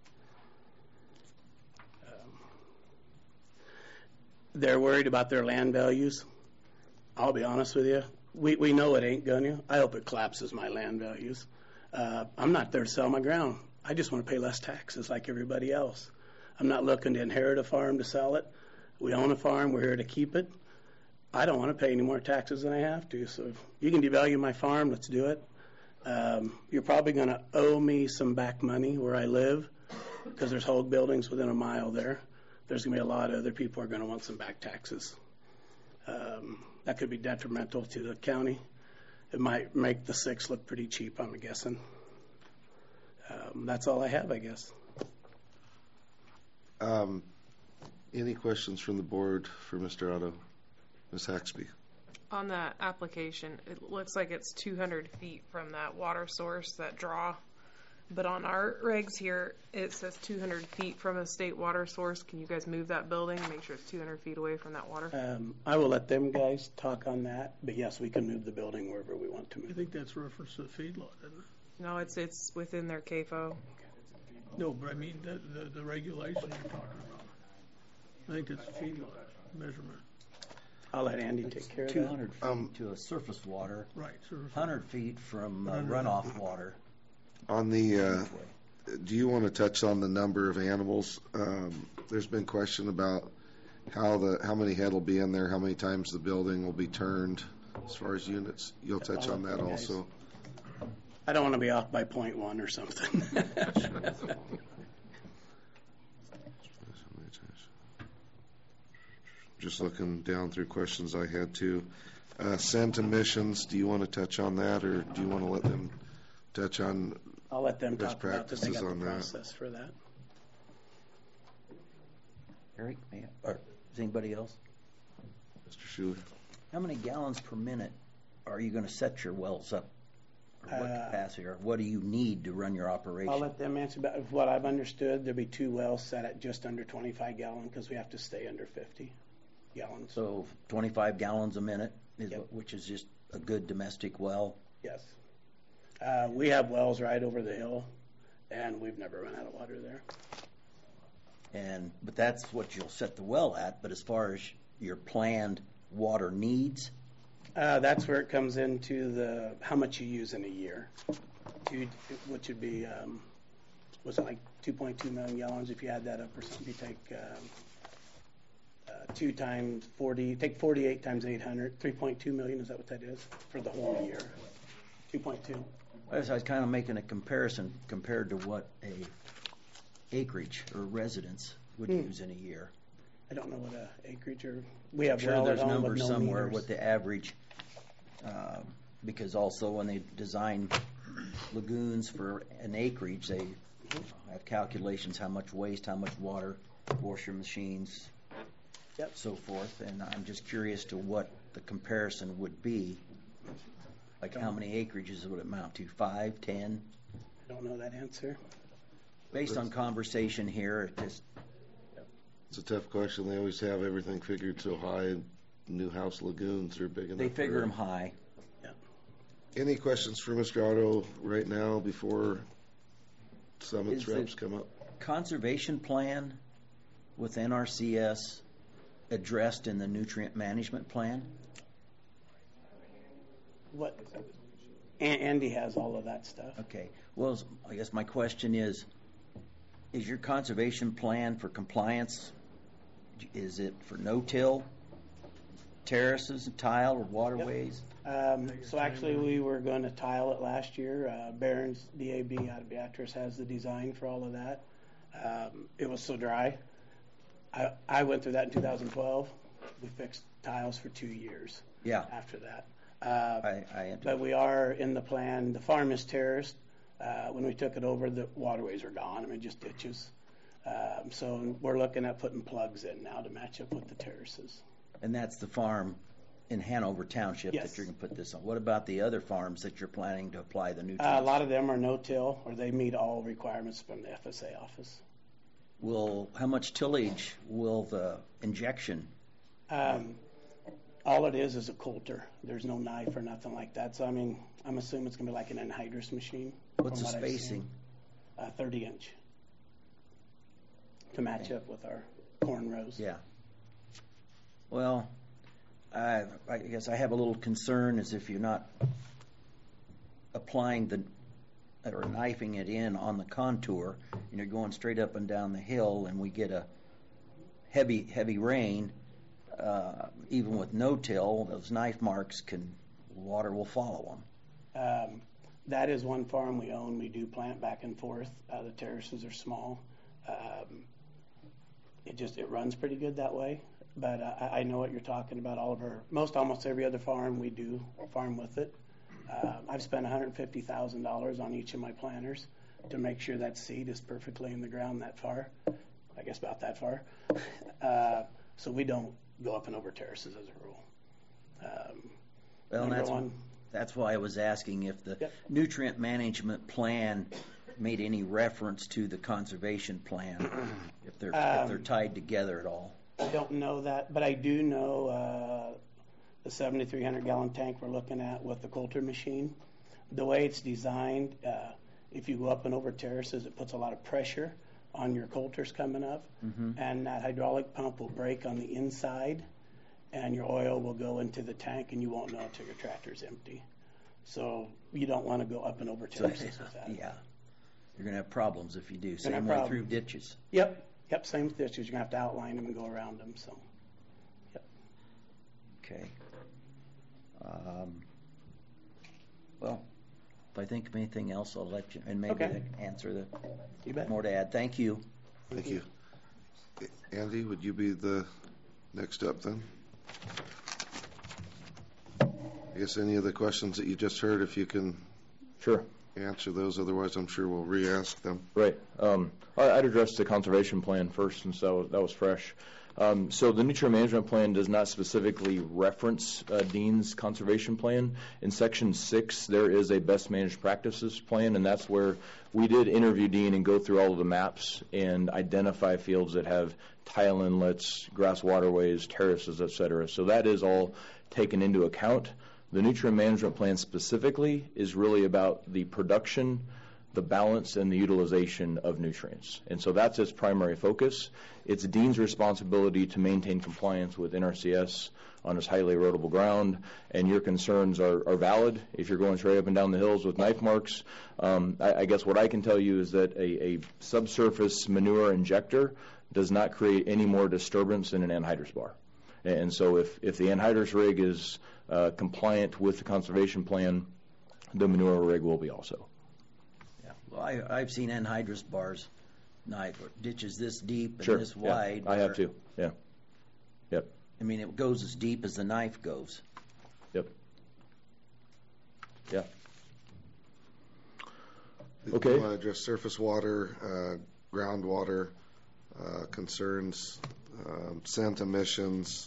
They're worried about their land values. I'll be honest with you. We we know it ain't going to. I hope it collapses my land values. Uh, I'm not there to sell my ground. I just want to pay less taxes like everybody else. I'm not looking to inherit a farm to sell it. We own a farm. We're here to keep it. I don't want to pay any more taxes than I have to. So if you can devalue my farm, let's do it. Um, you're probably going to owe me some back money where I live because there's hog buildings within a mile there. There's going to be a lot of other people who are going to want some back taxes. Um, that could be detrimental to the county. It might make the six look pretty cheap, I'm guessing. Um, that's all I have, I guess. Um, any questions from the board for Mister Otto? Miz Haxby? On that application, it looks like it's two hundred feet from that water source, that draw. But on our regs here, it says two hundred feet from a state water source. Can you guys move that building and make sure it's two hundred feet away from that water? Um, I will let them guys talk on that, but yes, we can move the building wherever we want to I move. think that's reference to the feedlot, isn't it? No, it's it's within their C A F O. No, but I mean, the, the, the regulation you're talking about. I think it's feedlot measurement. I'll let Andy take care of that. two hundred feet to a surface water. Right, surface. one hundred feet from uh, runoff water. On the, uh, do you want to touch on the number of animals? Um, there's been question about how the, how many head will be in there, how many times the building will be turned as far as units. You'll touch on that also. I don't want to be off by point one or something. Just looking down through questions I had too. Uh, scent emissions, do you want to touch on that, or do you want to let them touch on I'll let them best talk about this. They practices got on the that? process for that. Eric, may I- or is anybody else? Mister Schuler? How many gallons per minute are you going to set your wells up? Or what Uh, capacity, or what do you need to run your operation? I'll let them answer, but what I've understood, there'll be two wells set at just under twenty-five gallon because we have to stay under fifty gallons. So twenty-five gallons a minute, is what, which is just a good domestic well. Yes. Uh, we have wells right over the hill, and we've never run out of water there. And but that's what you'll set the well at. But as far as your planned water needs, Uh, that's where it comes into the how much you use in a year, Two, which would be um, was it like two point two million gallons if you add that up or something? You take um, uh, two times forty, take forty-eight times eight hundred, three point two million. Is that what that is for the whole year? two point two. I was, I was kind of making a comparison compared to what a acreage or residence would Hmm. use in a year. I don't know what a acreage or we have I'm sure well there's at home, but numbers no somewhere meters. what the average, uh, because also when they design lagoons for an acreage, they have calculations how much waste, how much water, washer machines, yep. so forth. And I'm just curious to what the comparison would be. Like how many acreages would it amount to? Five, ten? I don't know that answer. Based on conversation here, it just It's a tough question. They always have everything figured so high, and new house lagoons are big enough. they figure for- them high. Any questions for Mister Otto right now before Summit's Is the- reps come up? Conservation plan with N R C S addressed in the nutrient management plan? What? An- Andy has all of that stuff. Okay. Well, I guess my question is, is your conservation plan for compliance, is it for no-till, terraces, tile, or waterways? Um, so actually, we were going to tile it last year. Uh, Barron's D A B out of Beatrice has the design for all of that. Um, it was so dry. I, I went through that in two thousand twelve. We fixed tiles for two years. Yeah. After that. Uh, I, I but we are in the plan. The farm is terraced. Uh, when we took it over, the waterways are gone. I mean, just ditches. Um, so we're looking at putting plugs in now to match up with the terraces. And that's the farm in Hanover Township Yes. that you're going to put this on. What about the other farms that you're planning to apply the Uh, nutrients? a lot of them are no-till, or they meet all requirements from the F S A office. Will, how much tillage will the injection? Um, all it is is a coulter. There's no knife or nothing like that. So I mean, I'm assuming it's going to be like an anhydrous machine. What's from the what I've seen. spacing? Uh, thirty inch to match up with our corn rows. Yeah. Well, I, I guess I have a little concern as if you're not applying the, or knifing it in on the contour, and you're going straight up and down the hill, and we get a heavy, heavy rain, uh, even with no-till, those knife marks can, water will follow them. Um, that is one farm we own. We do plant back and forth. Uh, the terraces are small. Um, it just it runs pretty good that way. But uh, I, I know what you're talking about. All of our most almost every other farm we do farm with it. Uh, I've spent one hundred fifty thousand dollars on each of my planters to make sure that seed is perfectly in the ground that far. I guess about that far. Uh, so we don't go up and over terraces as a rule. Um, Well, number that's, one. that's why I was asking if the Yep. nutrient management plan made any reference to the conservation plan, if they're, if Um, they're tied together at all. I don't know that, but I do know uh, the seventy-three hundred gallon tank we're looking at with the Coulter machine. The way it's designed, uh, if you go up and over terraces, it puts a lot of pressure on your coulters coming up, Mhm. and that hydraulic pump will break on the inside, and your oil will go into the tank, and you won't know until your tractor's empty. So you don't want to go up and over So, terraces with that. yeah, you're going to have problems if you do. Gonna Same have way problems. through ditches. Yep, yep, same with ditches. You're going to have to outline them and go around them, so. Okay. Um, well, if I think of anything else, I'll let you, and maybe Okay. I can answer the, You bet. more to add. Thank you. Thank you. Andy, would you be the next up then? I guess any of the questions that you just heard, if you can Sure. answer those, otherwise I'm sure we'll re-ask them. Right. Um, I- I'd address the conservation plan first, since that was, that was fresh. Um, so the nutrient management plan does not specifically reference uh, Dean's conservation plan. In section six, there is a best managed practices plan, and that's where we did interview Dean and go through all of the maps and identify fields that have tile inlets, grass waterways, terraces, et cetera. So that is all taken into account. The nutrient management plan specifically is really about the production, the balance, and the utilization of nutrients. And so that's its primary focus. It's Dean's responsibility to maintain compliance with N R C S on his highly erodible ground, and your concerns are, are valid. If you're going straight up and down the hills with knife marks, um, I, I guess what I can tell you is that a, a subsurface manure injector does not create any more disturbance than an anhydrous bar. And so if, if the anhydrous rig is uh, compliant with the conservation plan, the manure rig will be also. Well, I, I've seen anhydrous bars, knife ditches this deep and Sure. this Yeah, wide. I have where- too. Yeah. Yep. I mean, it goes as deep as the knife goes. Yep. Yeah. Okay. Want to address surface water, uh, groundwater uh, concerns, um, scent emissions.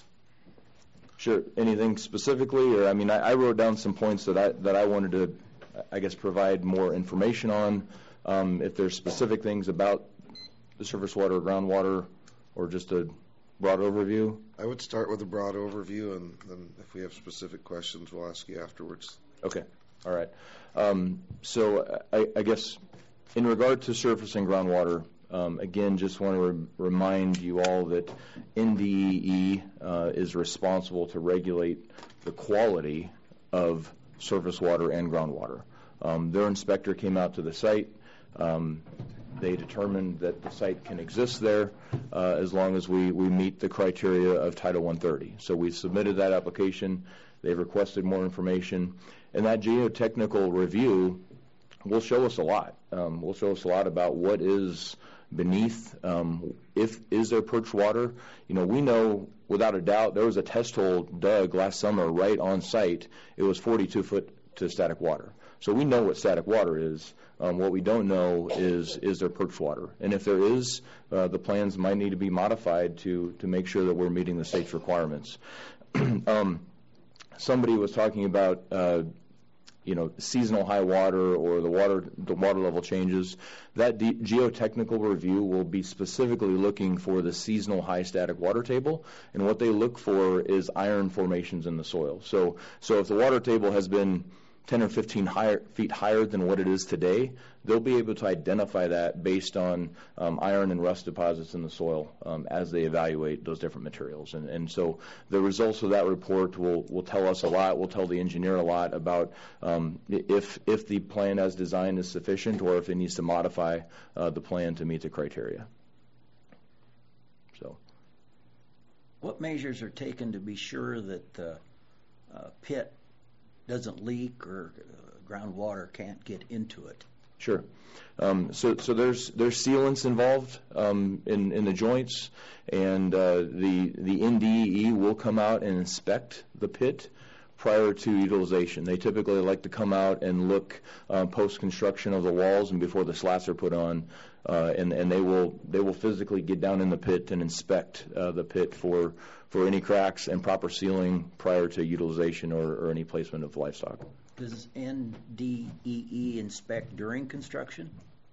Sure. Anything specifically, or I mean, I, I wrote down some points that I that I wanted to, I guess, provide more information on. Um, if there's specific things about the surface water, or groundwater, or just a broad overview. I would start with a broad overview, and then if we have specific questions, we'll ask you afterwards. Okay. All right. Um, so I, I guess in regard to surface and groundwater, um, again, just want to re- remind you all that N D E E uh, is responsible to regulate the quality of surface water and groundwater. Um, their inspector came out to the site. Um, they determined that the site can exist there uh, as long as we, we meet the criteria of Title one thirty. So we submitted that application. They've requested more information. And that geotechnical review will show us a lot. Um, will show us a lot about what is beneath. Um, if is there perched water? You know, we know without a doubt there was a test hole dug last summer right on site. It was forty-two foot to static water. So we know what static water is. Um, what we don't know is is there perched water, and if there is, uh, the plans might need to be modified to to make sure that we're meeting the state's requirements. um, somebody was talking about. Uh, you know, seasonal high water or the water the water level changes. That de- geotechnical review will be specifically looking for the seasonal high static water table, and what they look for is iron formations in the soil. So, so if the water table has been ten or fifteen higher, feet higher than what it is today, they'll be able to identify that based on um, iron and rust deposits in the soil um, as they evaluate those different materials. And, and so the results of that report will, will tell us a lot, will tell the engineer a lot about um, if, if the plan as designed is sufficient or if it needs to modify uh, the plan to meet the criteria. So, what measures are taken to be sure that the uh, pit doesn't leak or uh, groundwater can't get into it? Sure. Um, so, so there's there's sealants involved um, in in the joints, and uh, the the N D E E will come out and inspect the pit prior to utilization. They typically like to come out and look uh, post-construction of the walls and before the slats are put on, uh, and, and they will they will physically get down in the pit and inspect uh, the pit for, for any cracks and proper sealing prior to utilization or, or any placement of livestock. Does N D E E inspect during construction?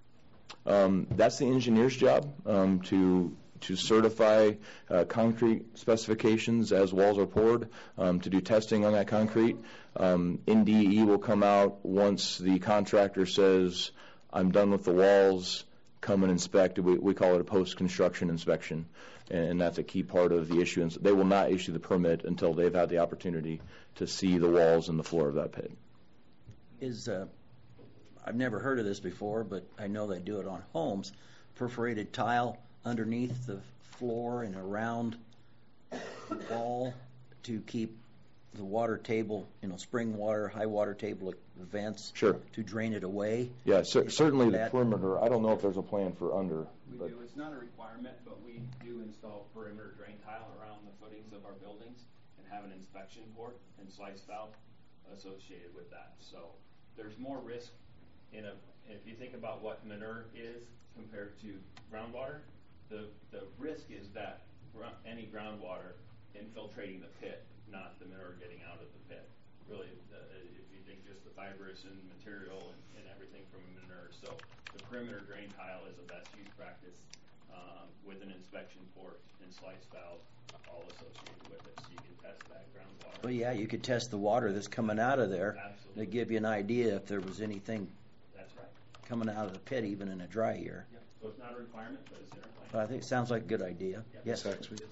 Um, that's the engineer's job, um, to to certify uh, concrete specifications as walls are poured, um, to do testing on that concrete. Um, N D E E will come out once the contractor says, I'm done with the walls, come and inspect. We, we call it a post-construction inspection, and, and that's a key part of the issuance. They will not issue the permit until they've had the opportunity to see the walls and the floor of that pit. Is uh, I've never heard of this before, but I know they do it on homes, perforated tile underneath the floor and around the wall to keep the water table, you know, spring water, high water table vents, sure, to drain it away. Yeah, cer- certainly the perimeter. I don't know if there's a plan for under. We but do. It's not a requirement, but we do install perimeter drain tile around the footings of our buildings and have an inspection port and slice valve associated with that. So there's more risk in a, if you think about what manure is compared to groundwater, the, the risk is that any groundwater infiltrating the pit, not the manure getting out of the pit. Really, the, if you think just the fibrous and material and, and everything from a manure. So the perimeter drain tile is a best use practice um, with an inspection port and slice valve all associated with it, so you can test that groundwater. Well, yeah, you could test the water that's coming out of there. Absolutely. To give you an idea if there was anything That's right. coming out of the pit even in a dry year. Yep. So it's not a requirement, but it's in our plan. But I think it sounds like a good idea. Yep. Yes. It's a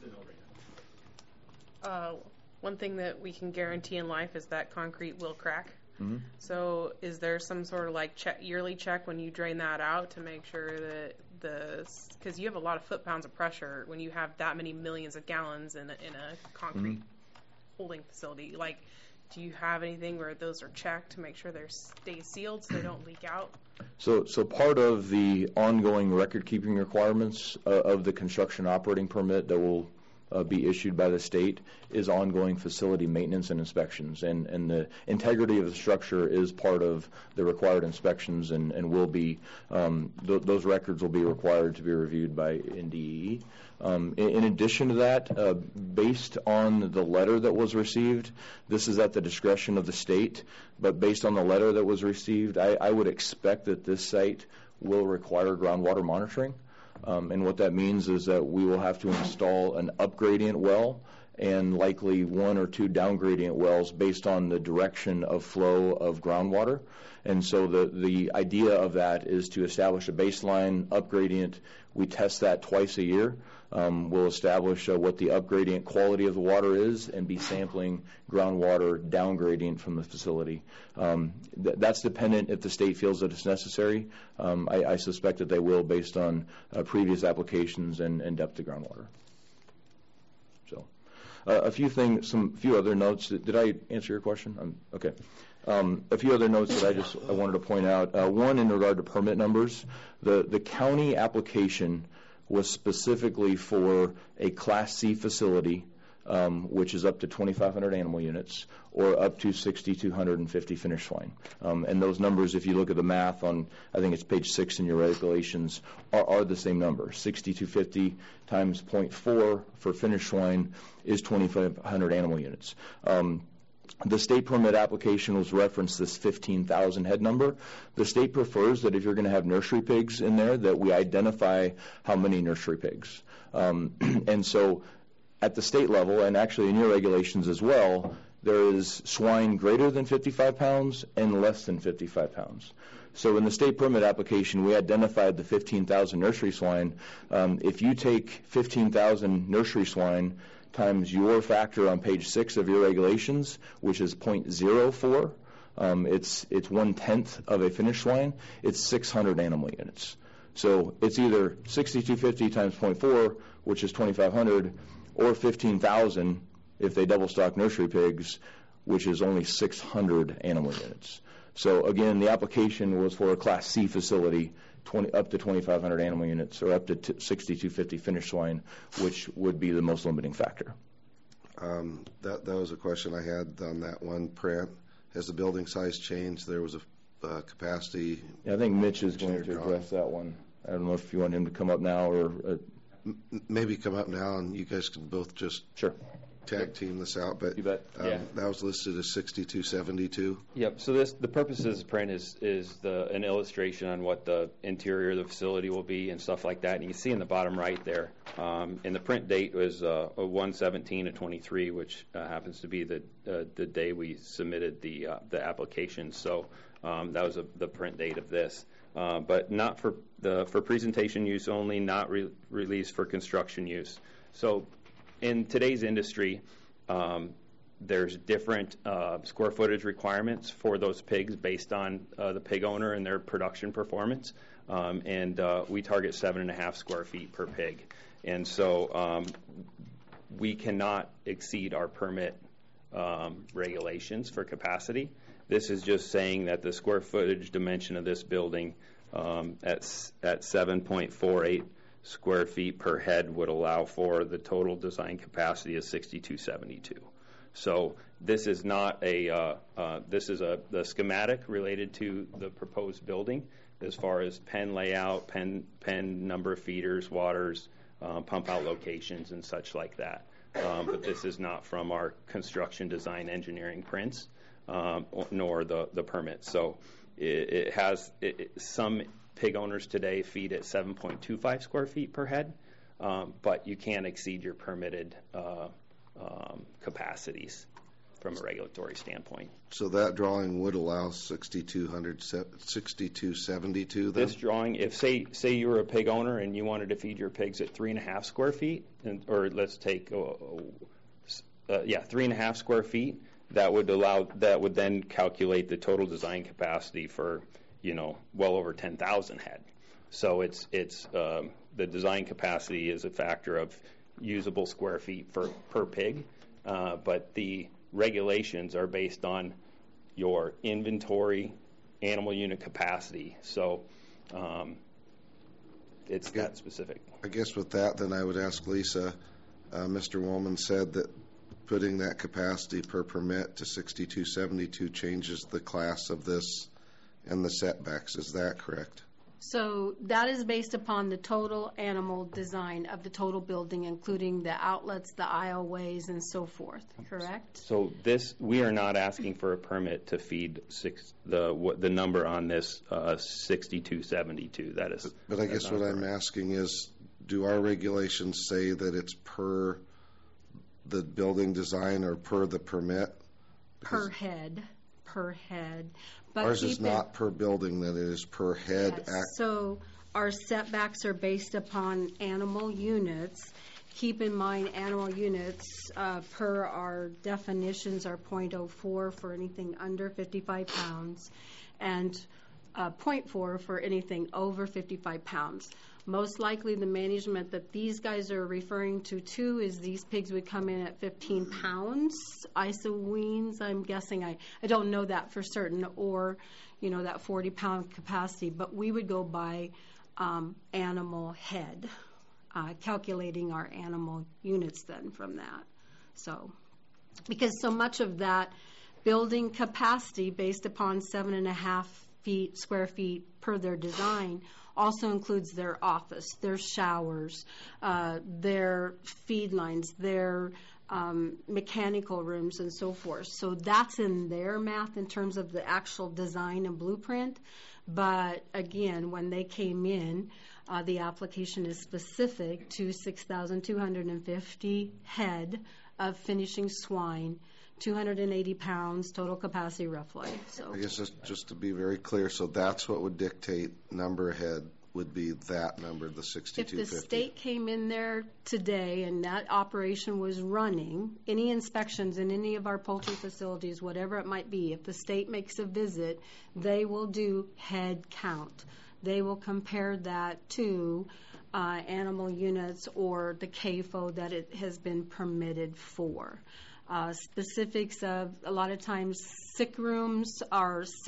no-brainer. Uh, one thing that we can guarantee in life is that concrete will crack. Mm-hmm. So is there some sort of like check, yearly check when you drain that out to make sure that the, because you have a lot of foot-pounds of pressure when you have that many millions of gallons in a, in a concrete Mm-hmm. holding facility. Like, do you have anything where those are checked to make sure they stay sealed so they don't leak out? So, so part of the ongoing record-keeping requirements uh, of the construction operating permit that will uh, be issued by the state is ongoing facility maintenance and inspections, and, and the integrity of the structure is part of the required inspections, and, and will be um, th- those records will be required to be reviewed by N D E E. Um, in, in addition to that, uh, based on the letter that was received, this is at the discretion of the state, but based on the letter that was received, I, I would expect that this site will require groundwater monitoring. Um, and what that means is that we will have to install an upgradient well and likely one or two downgradient wells based on the direction of flow of groundwater. And so the, the idea of that is to establish a baseline upgradient. We test that twice a year. Um, we'll establish uh, what the upgradient quality of the water is and be sampling groundwater downgradient from the facility. Um, th- that's dependent if the state feels that it's necessary. Um, I, I suspect that they will based on uh, previous applications and, and depth of groundwater. So uh, a few things, some few other notes. Did I answer your question? Um, okay. Um, a few other notes that I just I wanted to point out. Uh, one, in regard to permit numbers, the, the county application was specifically for a Class C facility, um, which is up to twenty-five hundred animal units, or up to six thousand two hundred fifty finished swine. Um, and those numbers, if you look at the math on, I think it's page six in your regulations, are, are the same number. six thousand two hundred fifty times zero point four for finished swine is twenty-five hundred animal units. Um, The state permit application was referenced this fifteen thousand head number. The state prefers that if you're going to have nursery pigs in there, that we identify how many nursery pigs. Um, and so at the state level, and actually in your regulations as well, there is swine greater than fifty-five pounds and less than fifty-five pounds. So in the state permit application, we identified the fifteen thousand nursery swine. Um, if you take fifteen thousand nursery swine times your factor on page six of your regulations, which is zero point zero four, um, it's it's one tenth of a finished swine. It's six hundred animal units. So it's either six thousand two hundred fifty times zero point four, which is twenty-five hundred, or fifteen thousand if they double stock nursery pigs, which is only six hundred animal units. So again, the application was for a Class C facility, twenty, up to twenty-five hundred animal units, or up to t- six thousand two hundred fifty finished swine, which would be the most limiting factor. Um, that, that was a question I had on that one print. Has the building size changed? There was a uh, capacity. Yeah, I think Mitch is going to address that one. I don't know if you want him to come up now or. Uh, M- maybe come up now and you guys can both just sure tag team this out. But you bet. Um, Yeah. That was listed as sixty-two seventy-two. Yep. So this, the purpose of this print is is the an illustration on what the interior of the facility will be and stuff like that. And you can see in the bottom right there, um, and the print date was uh, one seventeen of twenty-three, which uh, happens to be the uh, the day we submitted the uh, the application. So um, that was a, the print date of this. Uh, but not for the for presentation use only, not re- released for construction use. So, in today's industry, um, there's different uh, square footage requirements for those pigs based on uh, the pig owner and their production performance, um, and uh, we target seven and a half square feet per pig, and so um, we cannot exceed our permit um, regulations for capacity. This is just saying that the square footage dimension of this building um, at at seven point four eight square feet per head would allow for the total design capacity of sixty-two seventy-two. So this is not a uh, uh, this is a the schematic related to the proposed building as far as pen layout, pen pen number of feeders, waters, uh, pump out locations, and such like that. Um, but this is not from our construction design engineering prints. Um, nor the, the permit. So it, it has it, it, some pig owners today feed at seven point two five square feet per head, um, but you can't exceed your permitted uh, um, capacities from a regulatory standpoint. So that drawing would allow sixty-two hundred, sixty-two seventy-two then? This drawing, if say say you were a pig owner and you wanted to feed your pigs at three and a half square feet, and, or let's take uh, uh, yeah three and a half square feet. That would allow. That would then calculate the total design capacity for, you know, well over ten thousand head. So it's it's um, the design capacity is a factor of usable square feet for per pig, uh, but the regulations are based on your inventory animal unit capacity. So um, it's yeah. that specific. I guess with that, then I would ask Lisa. Uh, Mister Woolman said that putting that capacity per permit to sixty-two seventy-two changes the class of this and the setbacks. Is that correct? So that is based upon the total animal design of the total building, including the outlets, the aisleways, and so forth, correct? So this, we are not asking for a permit to feed six, the what, the number on this uh, sixty-two seventy-two. That is. But I guess what I'm asking is, do our regulations say that it's per the building design or per the permit? Per head, per head. But ours is keep not it- per building, that it is per head. Yes. Act. So our setbacks are based upon animal units. Keep in mind, animal units, uh, per our definitions, are point oh four for anything under fifty-five pounds, and uh, point four for anything over fifty-five pounds. Most likely the management that these guys are referring to too is these pigs would come in at fifteen pounds, iso weans, I'm guessing. I, I don't know that for certain, or, you know, that forty pound capacity, but we would go by um, animal head, uh, calculating our animal units then from that. So, because so much of that building capacity based upon seven and a half feet, square feet per their design also includes their office, their showers, uh, their feed lines, their um, mechanical rooms, and so forth. So that's in their math in terms of the actual design and blueprint. But again, when they came in, uh, the application is specific to six thousand two hundred fifty head of finishing swine, two hundred eighty pounds total capacity roughly. So I guess just, just to be very clear, so that's what would dictate number ahead would be that number, the if sixty-two the fifty. state came in there today and that operation was running, any inspections in any of our poultry facilities, whatever it might be, if the state makes a visit, they will do head count. They will compare that to uh, animal units or the C A F O that it has been permitted for. Uh, specifics of, a lot of times, sick rooms are sick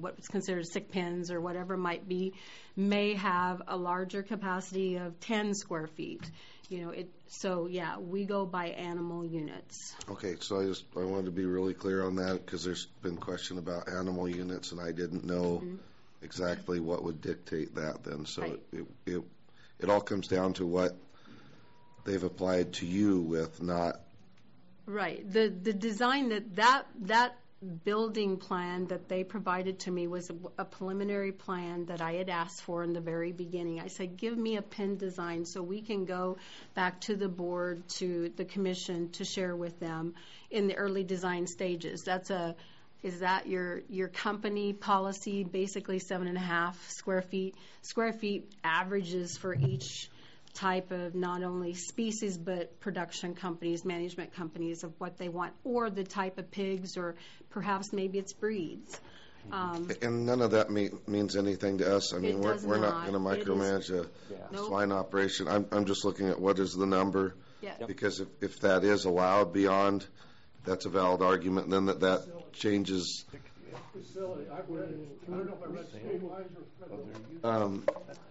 what's considered sick pens or whatever might be, may have a larger capacity of ten square feet. You know, it, so yeah, we go by animal units. Okay, so I just, I wanted to be really clear on that, because there's been question about animal units, and I didn't know Mhm. exactly what would dictate that then. So Right. it, it, it all comes down to what they've applied to you with, not, Right. The the design that that that building plan that they provided to me was a, a preliminary plan that I had asked for in the very beginning. I said, give me a pen design so we can go back to the board, to the commission, to share with them in the early design stages. That's a is that your your company policy, basically seven and a half square feet square feet averages for each type of not only species but production companies, management companies, of what they want, or the type of pigs, or perhaps maybe it's breeds. Um, and none of that me- means anything to us. I mean, It we're, does we're not not. going to It micromanage is- a Nope. swine operation. I'm, I'm just looking at what is the number, Yeah. because if, if that is allowed beyond, that's a valid argument, and then that, that changes. Facility, I've read it. I don't know if I read state lines or federal. Um,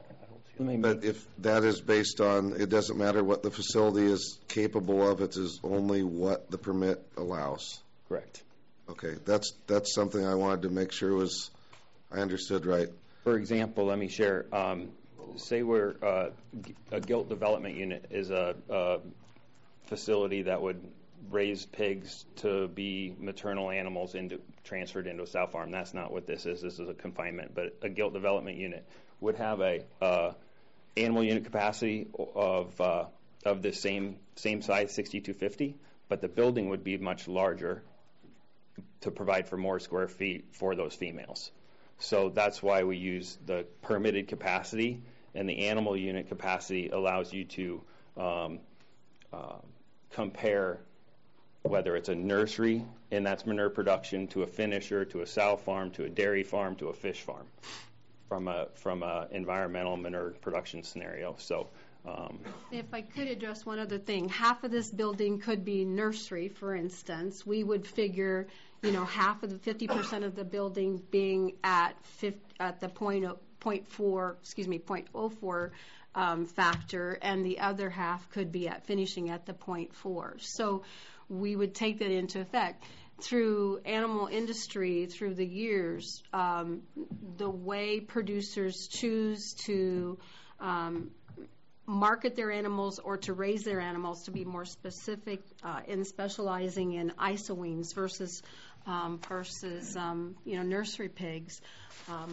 But if that is based on, it doesn't matter what the facility is capable of, it is only what the permit allows. Correct. Okay, that's, that's something I wanted to make sure was, I understood right. For example, let me share, um, say we're, uh, g- a gilt development unit is a, a facility that would raise pigs to be maternal animals into, transferred into a sow farm. That's not what this is. This is a confinement, but a gilt development unit would have a, uh, animal unit capacity of, uh, of the same, same size, sixty-two fifty, but the building would be much larger to provide for more square feet for those females. So that's why we use the permitted capacity, and the animal unit capacity allows you to um, uh, compare whether it's a nursery, and that's manure production, to a finisher, to a sow farm, to a dairy farm, to a fish farm, from a from a environmental manure production scenario. So. Um, If I could address one other thing, half of this building could be nursery, for instance. We would figure, you know, half of the fifty percent of the building being at fifty, at the point oh, point four, excuse me, point oh four um, factor, and the other half could be at finishing at the point four. So we would take that into effect. Through animal industry, through the years, um, the way producers choose to um, market their animals or to raise their animals, to be more specific uh, in specializing in isoweans versus um, versus um, you know, nursery pigs. Um,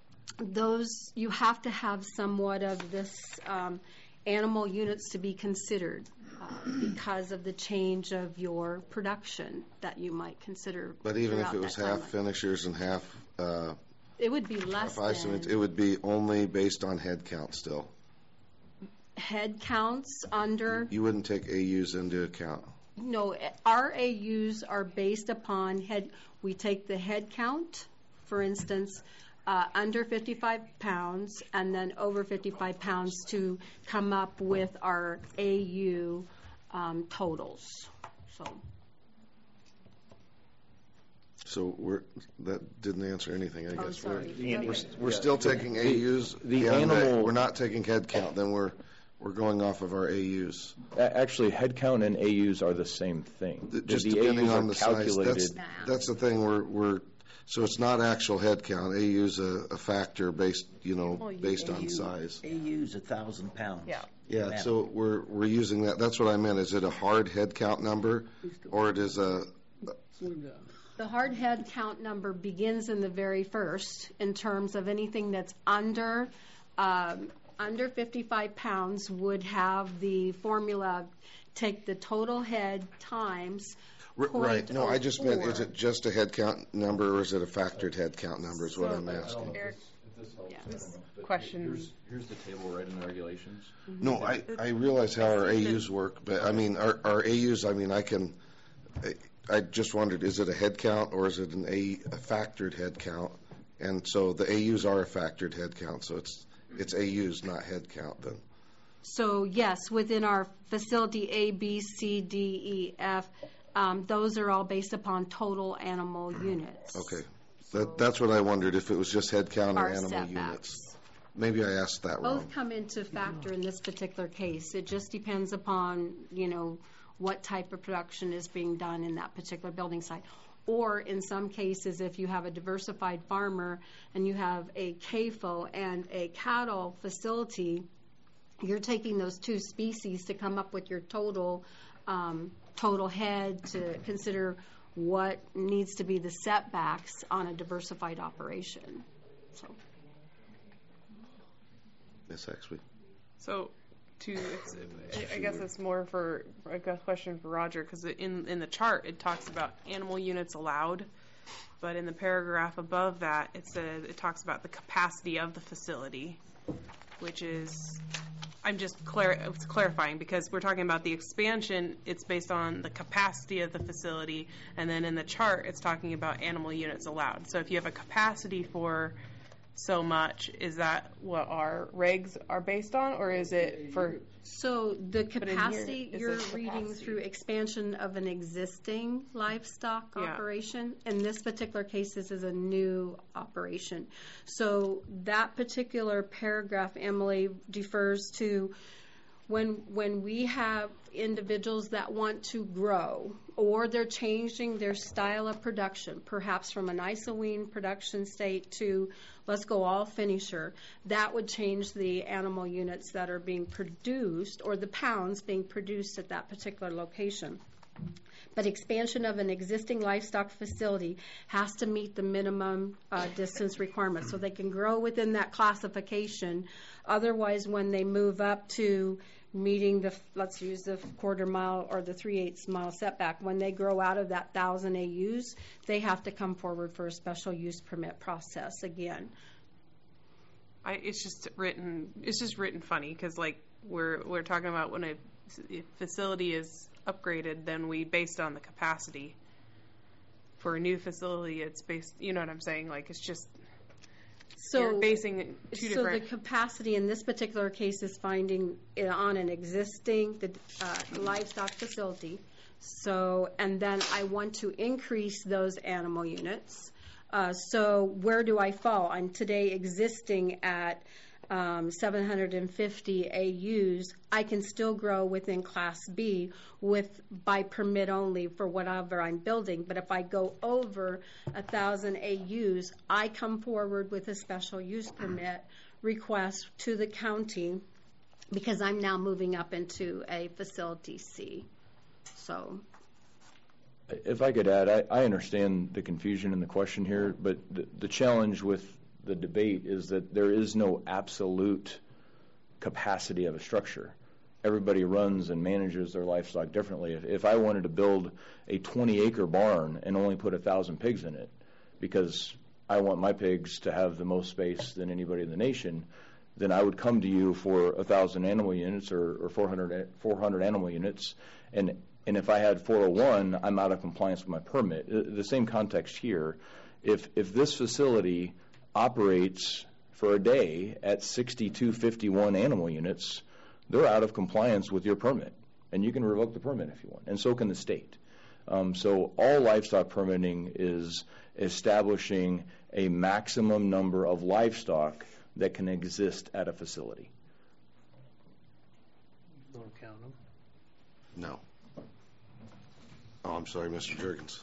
those, you have to have somewhat of this um, animal units to be considered uh, because of the change of your production that you might consider. But even if throughout it was that half timeline. finishers and half, uh, It would be less half isomates, than it would be only based on head count still. head counts under. You wouldn't take A Us into account. No, our A Us are based upon head, we take the head count, for instance, uh, under fifty-five pounds, and then over fifty-five pounds to come up with our A U um, totals. So, So we're, that didn't answer anything, I Oh, guess. sorry. We're, Andy. we're, we're Yeah. still taking A Us. The beyond that. animal- We're not taking head count, then we're, we're going off of our A Us. A- Actually, head count and A Us are the same thing. The- Just the depending A Us on are the size. calculated. That's, that's the thing, we're, we're, so it's not actual head count. A U's a, a factor based, you know, based on size. A U's a thousand pounds. Yeah. Yeah, so we're, we're using that, that's what I meant. Is it a hard head count number, or it is a, the hard head count number begins in the very first in terms of anything that's under um, under fifty-five pounds would have the formula, take the total head times R- right, no, I just meant, is point oh four. it just a head count number, or is it a factored head count number, is what I'm asking. Eric, question. Here's, here's the table right in the regulations. No, I, I realize how our A Us work, but I mean, our, our A Us, I mean, I can, I, I just wondered, is it a head count or is it an A, a factored head count? And so the A Us are a factored head count, so it's, it's A Us, not head count then. So yes, within our facility A, B, C, D, E, F, um, those are all based upon total animal units. Okay. That, that's what I wondered, if it was just head count or Our animal setbacks. units. Maybe I asked that wrong. Both come into factor in this particular case. It just depends upon, you know, what type of production is being done in that particular building site. Or in some cases, if you have a diversified farmer and you have a C A F O and a cattle facility, you're taking those two species to come up with your total um, total head to consider what needs to be the setbacks on a diversified operation. So. Miss Exley. So, to it's, I guess it's more for a question for Roger, because in in the chart it talks about animal units allowed, but in the paragraph above that it says it talks about the capacity of the facility, which is I'm just clar- it's clarifying because we're talking about the expansion. It's based on the capacity of the facility, and then in the chart it's talking about animal units allowed. So if you have a capacity for so much, is that what our regs are based on, or is it for? So the But in here, capacity, it you're says reading capacity. through expansion of an existing livestock Yeah. operation. In this particular case, this is a new operation. So that particular paragraph, Emily, defers to when when we have individuals that want to grow, or they're changing their style of production, perhaps from an isowean production state to let's go all finisher, that would change the animal units that are being produced or the pounds being produced at that particular location. But expansion of an existing livestock facility has to meet the minimum uh, distance requirements so they can grow within that classification. Otherwise, when they move up to meeting the, let's use the quarter mile or the three-eighths mile setback, when they grow out of that one thousand A Us, they have to come forward for a special use permit process again. I, it's just written. It's just written funny because like we're we're talking about when a facility is upgraded, then we based on the capacity. For a new facility, it's based. You know what I'm saying? Like it's just. So you're basing two so different. the capacity in this particular case is finding it on an existing the, uh, livestock facility. So and then I want to increase those animal units. Uh, so where do I fall? I'm today existing at um, seven hundred fifty A Us. I can still grow within Class B with by permit only for whatever I'm building. But if I go over a thousand A Us, I come forward with a special use permit request to the county because I'm now moving up into a facility C. So. If I could add, I, I understand the confusion in the question here, but the, the challenge with the debate is that there is no absolute capacity of a structure. Everybody runs and manages their livestock differently. If, if I wanted to build a twenty acre barn and only put a thousand pigs in it because I want my pigs to have the most space than anybody in the nation, then I would come to you for a thousand animal units or, or four hundred, four hundred animal units, and And if I had four oh one, I'm out of compliance with my permit. The same context here. If if this facility operates for a day at sixty-two fifty-one animal units, they're out of compliance with your permit, and you can revoke the permit if you want, and so can the state. Um, so all livestock permitting is establishing a maximum number of livestock that can exist at a facility. Don't count them. No. Oh, I'm sorry, Mister Jurgens.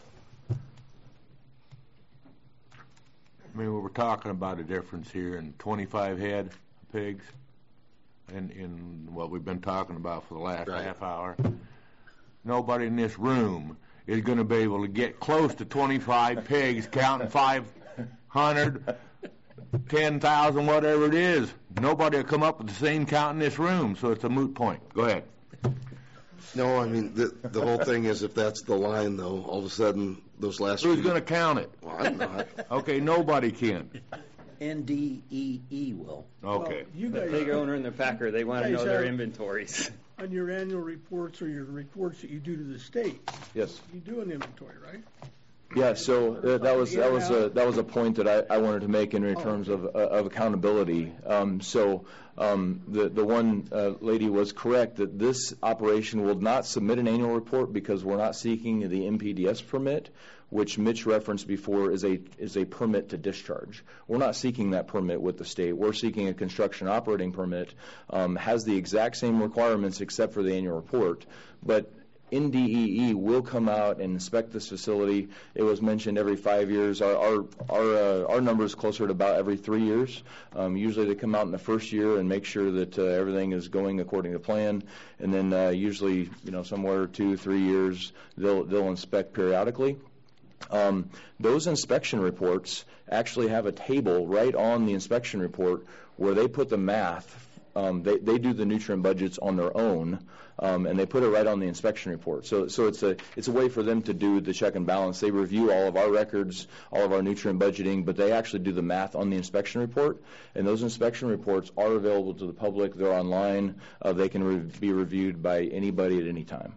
I mean, we were talking about a difference here in twenty-five head of pigs and in what we've been talking about for the last Right. half hour. Nobody in this room is going to be able to get close to twenty-five pigs counting five hundred, ten thousand, whatever it is. Nobody will come up with the same count in this room, so it's a moot point. Go ahead. No, I mean, the, the whole thing is if that's the line, though, all of a sudden, those last Who's few- going to count it? Well, I'm not. Okay, nobody can. N D E E will. Okay. You The guys, pig owner and the packer, they want to guys know their have- inventories. on your annual reports or your reports that you do to the state, Yes. you do an inventory, right? Yeah, so uh, that was that was a that was a point that I, I wanted to make in terms of uh, of accountability. Um, so um, the the one uh, lady was correct that this operation will not submit an annual report because we're not seeking the M P D S permit, which Mitch referenced before is a is a permit to discharge. We're not seeking that permit with the state. We're seeking a construction operating permit. Um, has the exact same requirements except for the annual report, but N D E E will come out and inspect this facility. It was mentioned every five years. Our our our, uh, our number is closer to about every three years. Um, usually they come out in the first year and make sure that uh, everything is going according to plan, and then uh, usually you know somewhere two three years they'll they'll inspect periodically. Um, those inspection reports actually have a table right on the inspection report where they put the math. Um, they, they do the nutrient budgets on their own, um, and they put it right on the inspection report. So, so it's a it's a way for them to do the check and balance. They review all of our records, all of our nutrient budgeting, but they actually do the math on the inspection report. And those inspection reports are available to the public. They're online. Uh, they can re- be reviewed by anybody at any time.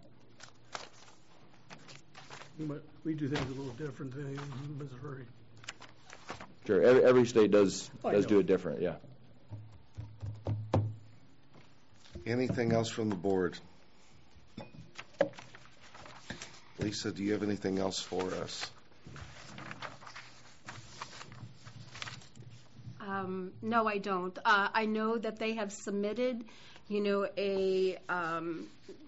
But we do things a little different than in Missouri. Sure, every, every state does I does know. do it different. Yeah. Anything else from the board? Lisa, do you have anything else for us? Um, no, I don't. Uh, I know that they have submitted, you know, a, um,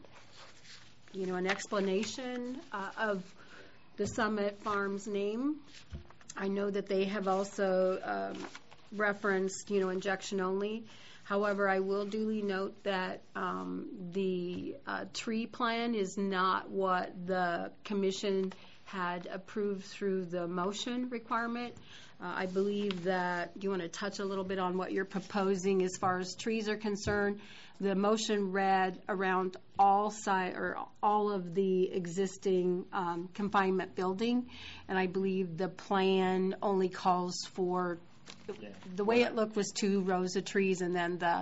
you know, an explanation uh, of the Summit Farms name. I know that they have also um, referenced, you know, injection only. However, I will duly note that um, the uh, tree plan is not what the commission had approved through the motion requirement. Uh, I believe that you want to touch a little bit on what you're proposing as far as trees are concerned. The motion read around all side or all of the existing um, confinement building, and I believe the plan only calls for. The way it looked was two rows of trees and then the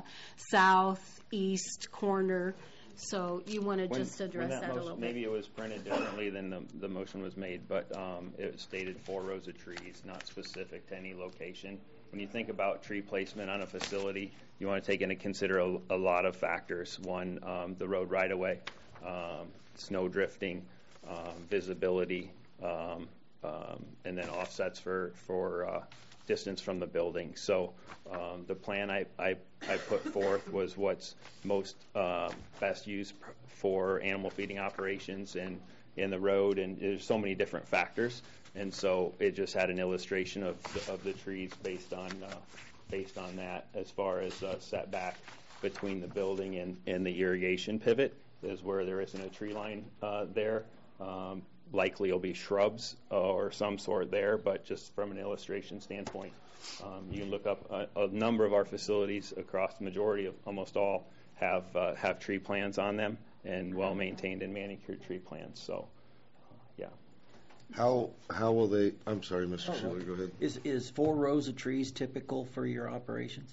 southeast corner. So you want to When- just address when that, a motion- little Maybe bit? it was printed differently than the, the motion was made, but um, it stated four rows of trees, not specific to any location. When you think about tree placement on a facility, you want to take into consider a, a lot of factors. One, um, the road right-of-way, um, snow drifting, um, visibility, um, um, and then offsets for, for uh, distance from the building. So um, the plan I, I, I put forth was what's most uh, best used pr- for animal feeding operations and in the road, and there's so many different factors. And so it just had an illustration of the, of the trees based on uh, based on that. As far as uh, setback between the building and, and the irrigation pivot is where there isn't a tree line uh, there. Um, likely will be shrubs or some sort there, but just from an illustration standpoint, um, you can look up a, a number of our facilities across the majority of almost all have uh, have tree plants on them and well maintained and manicured tree plants. So, uh, yeah. How how will they? I'm sorry, Mister Oh, Schuler. Go ahead. Is is four rows of trees typical for your operations?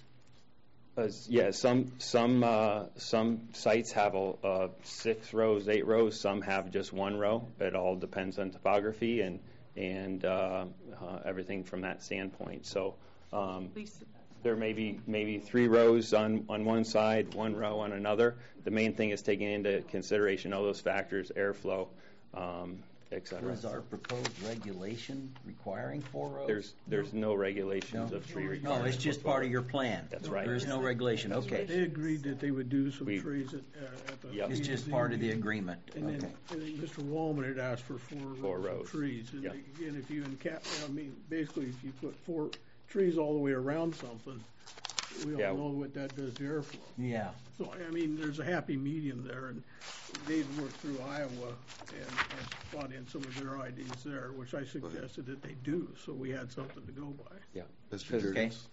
Uh, yeah, some some uh, some sites have a, uh, six rows, eight rows. Some have just one row. It all depends on topography and and uh, uh, everything from that standpoint. So um, there may be maybe three rows on on one side, one row on another. The main thing is taking into consideration all those factors: airflow, um, et cetera. Is our proposed regulation requiring four rows? There's there's no regulations No? of tree No, requirements. it's just part of your plan. That's right. There is no regulation, okay. They agreed that they would do some trees at, uh, at the. Yep. It's just part of the agreement, And then, okay. I think Mister Wallman had asked for four Four rows rows. of trees. And Yep. again, if you encap, I mean, basically, if you put four trees all the way around something, we all Yeah. know what that does to airflow. Yeah. So, I mean, there's a happy medium there, and they've worked through Iowa and, and brought in some of their ideas there, which I suggested that they do, so we had something to go by. Yeah. Mister Okay. Jurgens.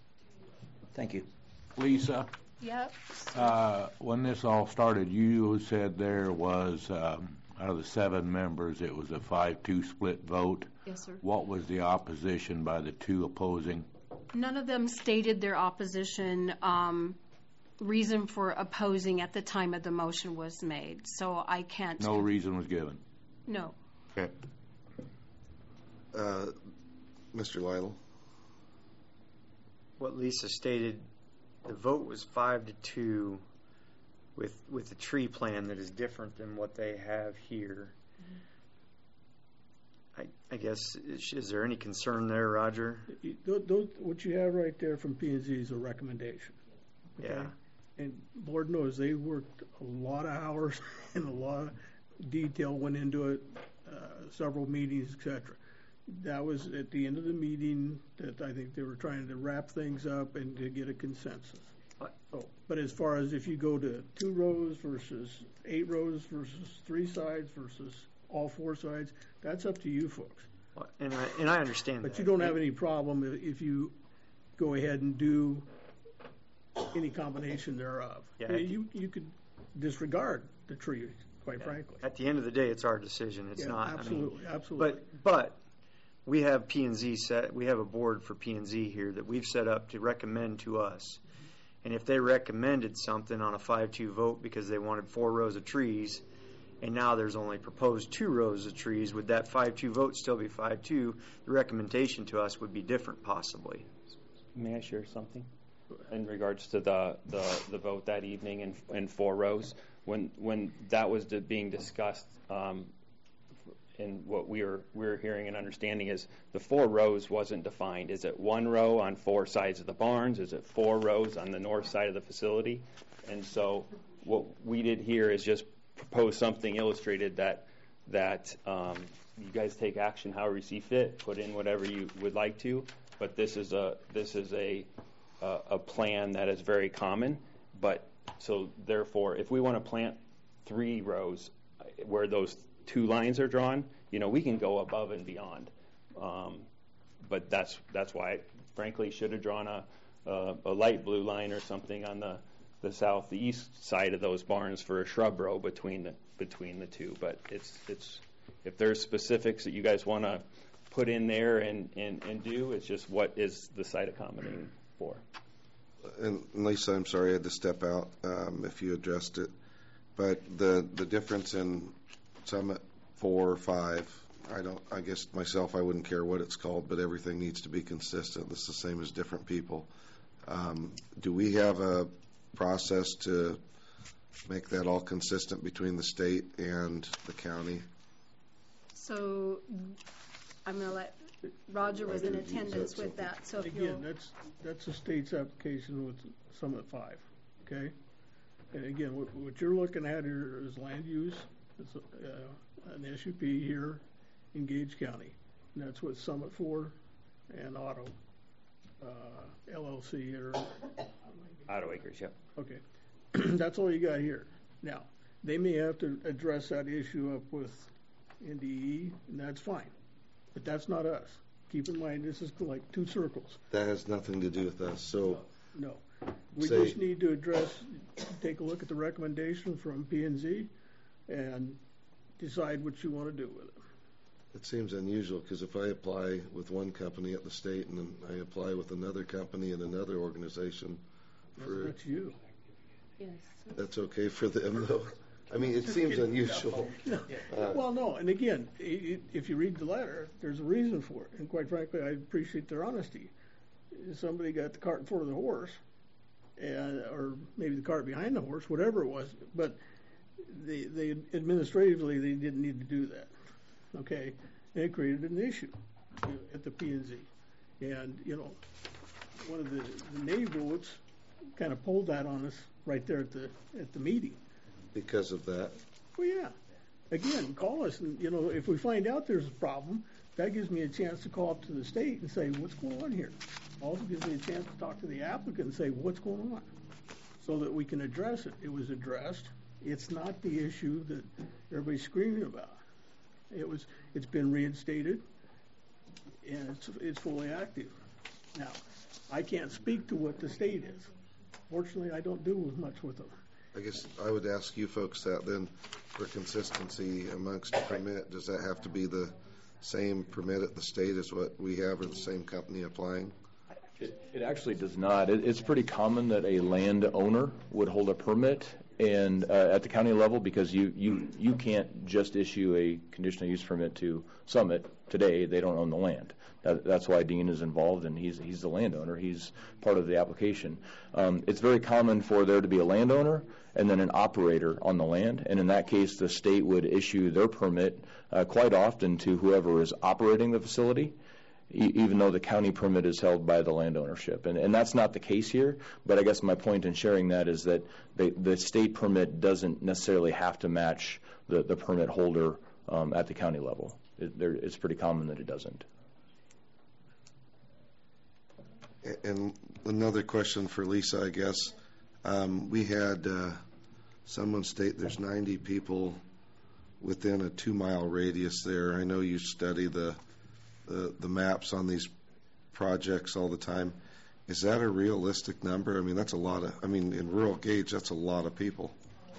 Thank you. Lisa, Yep. uh, when this all started, you said there was, um, out of the seven members, it was a five two split vote. Yes, sir. What was the opposition by the two opposing? None of them stated their opposition um, reason for opposing at the time of the motion was made. So I can't. No reason was given. No. Okay. Uh, Mister Lytle? What Lisa stated, the vote was five to two with with the tree plan that is different than what they have here. I, I guess, is, is there any concern there, Roger? Those, those, what you have right there from P and Z is a recommendation. Okay? Yeah. And Lord knows they worked a lot of hours and a lot of detail went into it, uh, several meetings, et cetera. That was at the end of the meeting that I think they were trying to wrap things up and to get a consensus. So, but as far as if you go to two rows versus eight rows versus three sides versus all four sides, that's up to you folks. And I and I understand but that. you don't have any problem if you go ahead and do any combination thereof. Yeah. You you could disregard the tree, quite Yeah. frankly. At the end of the day, it's our decision. It's Yeah, not. absolutely, I mean, absolutely. But but we have P and Z set. We have a board for P and Z here that we've set up to recommend to us. And if they recommended something on a five two vote because they wanted four rows of trees, and now there's only proposed two rows of trees, would that five two vote still be five two? The recommendation to us would be different, possibly. May I share something in regards to the, the, the vote that evening in, in four rows? When when that was di- being discussed, um, and what we were we were hearing and understanding is the four rows wasn't defined. Is it one row on four sides of the barns? Is it four rows on the north side of the facility? And so what we did here is just propose something illustrated that that um, you guys take action however you see fit, put in whatever you would like to, but this is a this is a a, a plan that is very common. But so therefore, if we want to plant three rows where those two lines are drawn, you know, we can go above and beyond. Um, but that's that's why, frankly, should have drawn a, a a light blue line or something on the the southeast side of those barns for a shrub row between the between the two. But it's it's if there's specifics that you guys want to put in there and, and, and do, it's just what is the site accommodating for. And Lisa, I'm sorry I had to step out um, if you addressed it, but the the difference in Summit four or five, I don't. I guess myself, I wouldn't care what it's called, but everything needs to be consistent. It's the same as different people. Um, do we have a process to make that all consistent between the state and the county? So I'm going to let Roger was in attendance with that. So if Again, you'll that's that's the state's application with Summit Five, okay? And again, what, what you're looking at here is land use. It's uh, an S U P here in Gage County, and that's what Summit Four and Auto uh, L L C or Auto Acres, yep. okay. That's all you got here. Now they may have to address that issue up with N D E, and that's fine. But that's not us. Keep in mind, this is like two circles. That has nothing to do with us. So No. We Say- just need to address, take a look at the recommendation from P and Z and decide what you want to do with it. it seems unusual because if I apply with one company at the state and then I apply with another company and another organization, for That's you. Yes. that's okay for them though. I mean, it seems unusual. Uh, Well, no, and again, i- i- if you read the letter, there's a reason for it. And quite frankly, I appreciate their honesty. Somebody got the cart in front of the horse, and, or maybe the cart behind the horse, whatever it was. But they, they administratively, they didn't need to do that. Okay? And it created an issue at the P and Z. And, you know, one of the, the nay votes kind of pulled that on us right there at the at the meeting. because of that. Well, yeah. Again, call us, and, you know, if we find out there's a problem, that gives me a chance to call up to the state and say, what's going on here? Also gives me a chance to talk to the applicant and say, what's going on? So that we can address it. It was addressed. It's not the issue that everybody's screaming about. It was, it's been reinstated, and it's, it's fully active. Now, I can't speak to what the state is. Fortunately, I don't do much with them. I guess I would ask you folks that then, for consistency amongst the permit, does that have to be the same permit at the state as what we have, or the same company applying? It, it actually does not. It, it's pretty common that a landowner would hold a permit and uh, at the county level, because you, you, you can't just issue a conditional use permit to Summit today. They don't own the land. That, that's why Dean is involved, and he's he's the landowner. He's part of the application. Um, it's very common for there to be a landowner and then an operator on the land, and in that case, the state would issue their permit uh, quite often to whoever is operating the facility, e- even though the county permit is held by the landownership. And, and that's not the case here, but I guess my point in sharing that is that the, the state permit doesn't necessarily have to match the, the permit holder um, at the county level. It, there, it's pretty common that it doesn't. And another question for Lisa, I guess. Um, we had uh, someone state there's ninety people within a two-mile radius there. I know you study the, the the maps on these projects all the time. Is that a realistic number? I mean, that's a lot of, I mean, in rural Gage, that's a lot of people.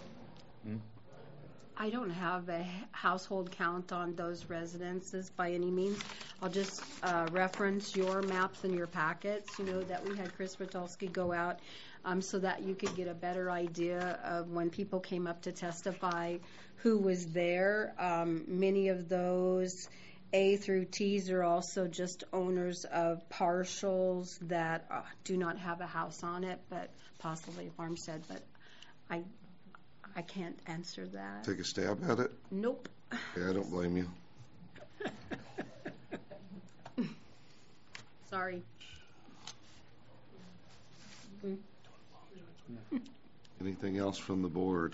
I don't have a household count on those residences by any means. I'll just uh, reference your maps and your packets, you know, that we had Chris Witulski go out um, so that you could get a better idea of when people came up to testify who was there. Um, many of those A through T's are also just owners of partials that uh, do not have a house on it, but possibly a farmstead, but I I can't answer that. Take a stab at it? Nope. Yeah, I don't blame you. Sorry. Anything else from the board?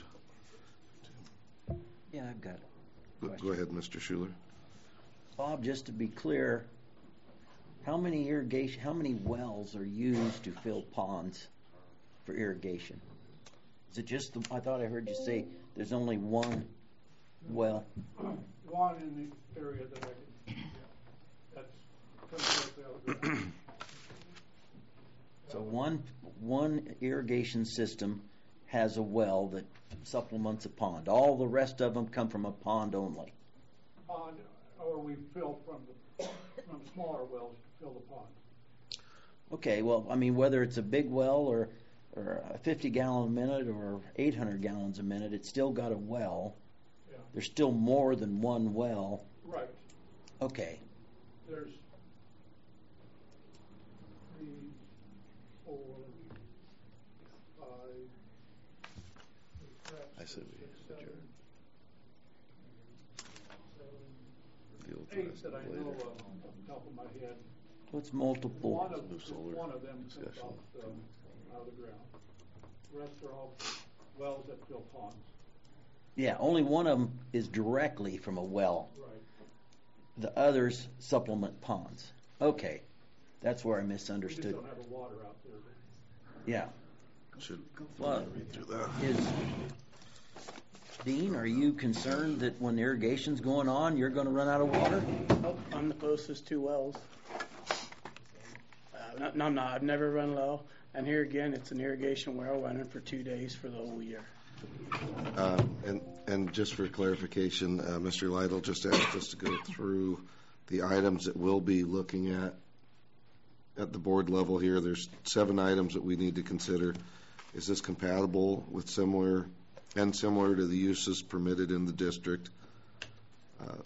Yeah, I've got Go, go ahead, Mister Schuler. Bob, just to be clear, how many irrigation, how many wells are used to fill ponds for irrigation? Is it just the, I thought I heard you say there's only one well. One in the area that I can, that's comes directly out of the ground. So one, one irrigation system has a well that supplements a pond. All the rest of them come from a pond only. Pond, or we fill from the, from smaller wells to fill the pond. Okay, well, I mean, whether it's a big well or or a fifty gallon a minute or eight hundred gallons a minute, it's still got a well. Yeah. There's still more than one well. Right. Okay. There's three, four, five, six, I said we six, adjourn. seven, eight that I know of off the top of my head. What's multiple? One of, one of them comes off the, out of the ground. The rest are all wells that fill ponds. Yeah, only one of them is directly from a well. Right. The others supplement ponds. Okay, that's where I We misunderstood. just don't have a water out there. Yeah. Should Well, read through that. is Dean, are you concerned that when irrigation's going on, you're going to run out of water? Nope, I'm the closest to wells. Uh, no, no, I'm not. I've never run low. And here again, it's an irrigation well running for two days for the whole year. Um, and, and just for clarification, uh, Mister Lytle just asked us to go through the items that we'll be looking at at the board level here. There's seven items that we need to consider. Is this compatible with similar and similar to the uses permitted in the district? Uh,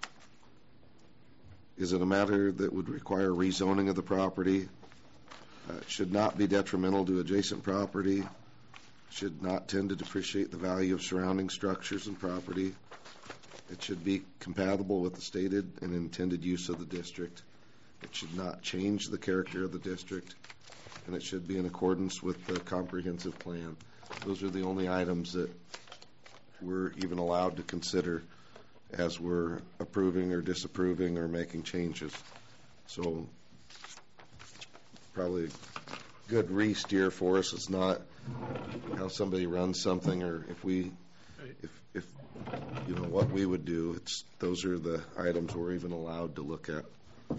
is it a matter that would require rezoning of the property? Uh, should not be detrimental to adjacent property. Should not tend to depreciate the value of surrounding structures and property. It should be compatible with the stated and intended use of the district. It should not change the character of the district, and it should be in accordance with the comprehensive plan. Those are the only items that we're even allowed to consider as we're approving or disapproving or making changes. So probably a good re-steer for us. It's not how somebody runs something or if we, if, if you know, what we would do. It's those are the items we're even allowed to look at.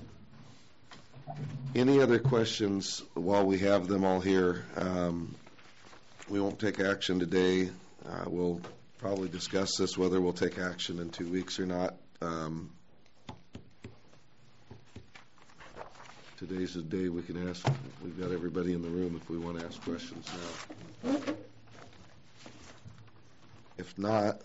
Any other questions while we have them all here? Um, we won't take action today. Uh, we'll probably discuss this, whether we'll take action in two weeks or not. Um, today's the day we can ask. We've got everybody in the room if we want to ask questions now. If not,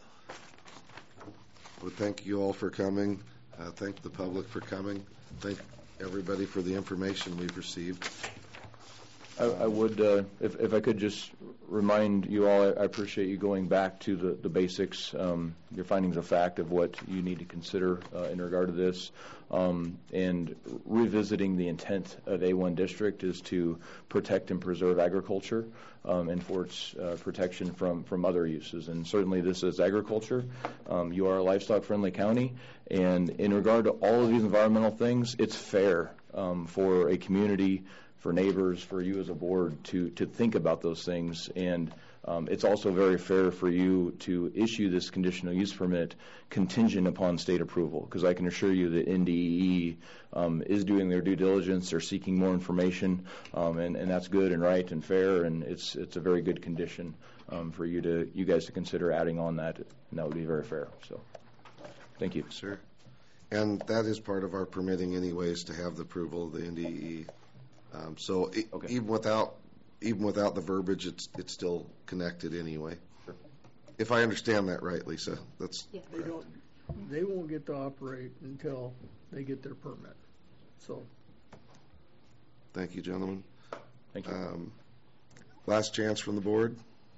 I would thank you all for coming. Uh, thank the public for coming. Thank everybody for the information we've received. I, I would, uh, if, if I could just remind you all, I, I appreciate you going back to the, the basics, um, your findings of fact of what you need to consider uh, in regard to this, um, and revisiting the intent of A one district is to protect and preserve agriculture um, and for its uh, protection from, from other uses. And certainly this is agriculture. Um, you are a livestock-friendly county, and in regard to all of these environmental things, it's fair um, for a community, for neighbors, for you as a board to, to think about those things. And um, it's also very fair for you to issue this conditional use permit contingent upon state approval, because I can assure you that N D E E um, is doing their due diligence. They're seeking more information, um, and, and that's good and right and fair, and it's it's a very good condition um, for you to you guys to consider adding on that, and that would be very fair. So thank you. Sir. And that is part of our permitting anyways, to have the approval of the N D E E. Um, so e- Okay. even without even without the verbiage, it's it's still connected anyway. Sure. If I understand that right, Lisa, that's Yeah. They don't, they won't get to operate until they get their permit. So, thank you, gentlemen. Thank you. Um, last chance from the board.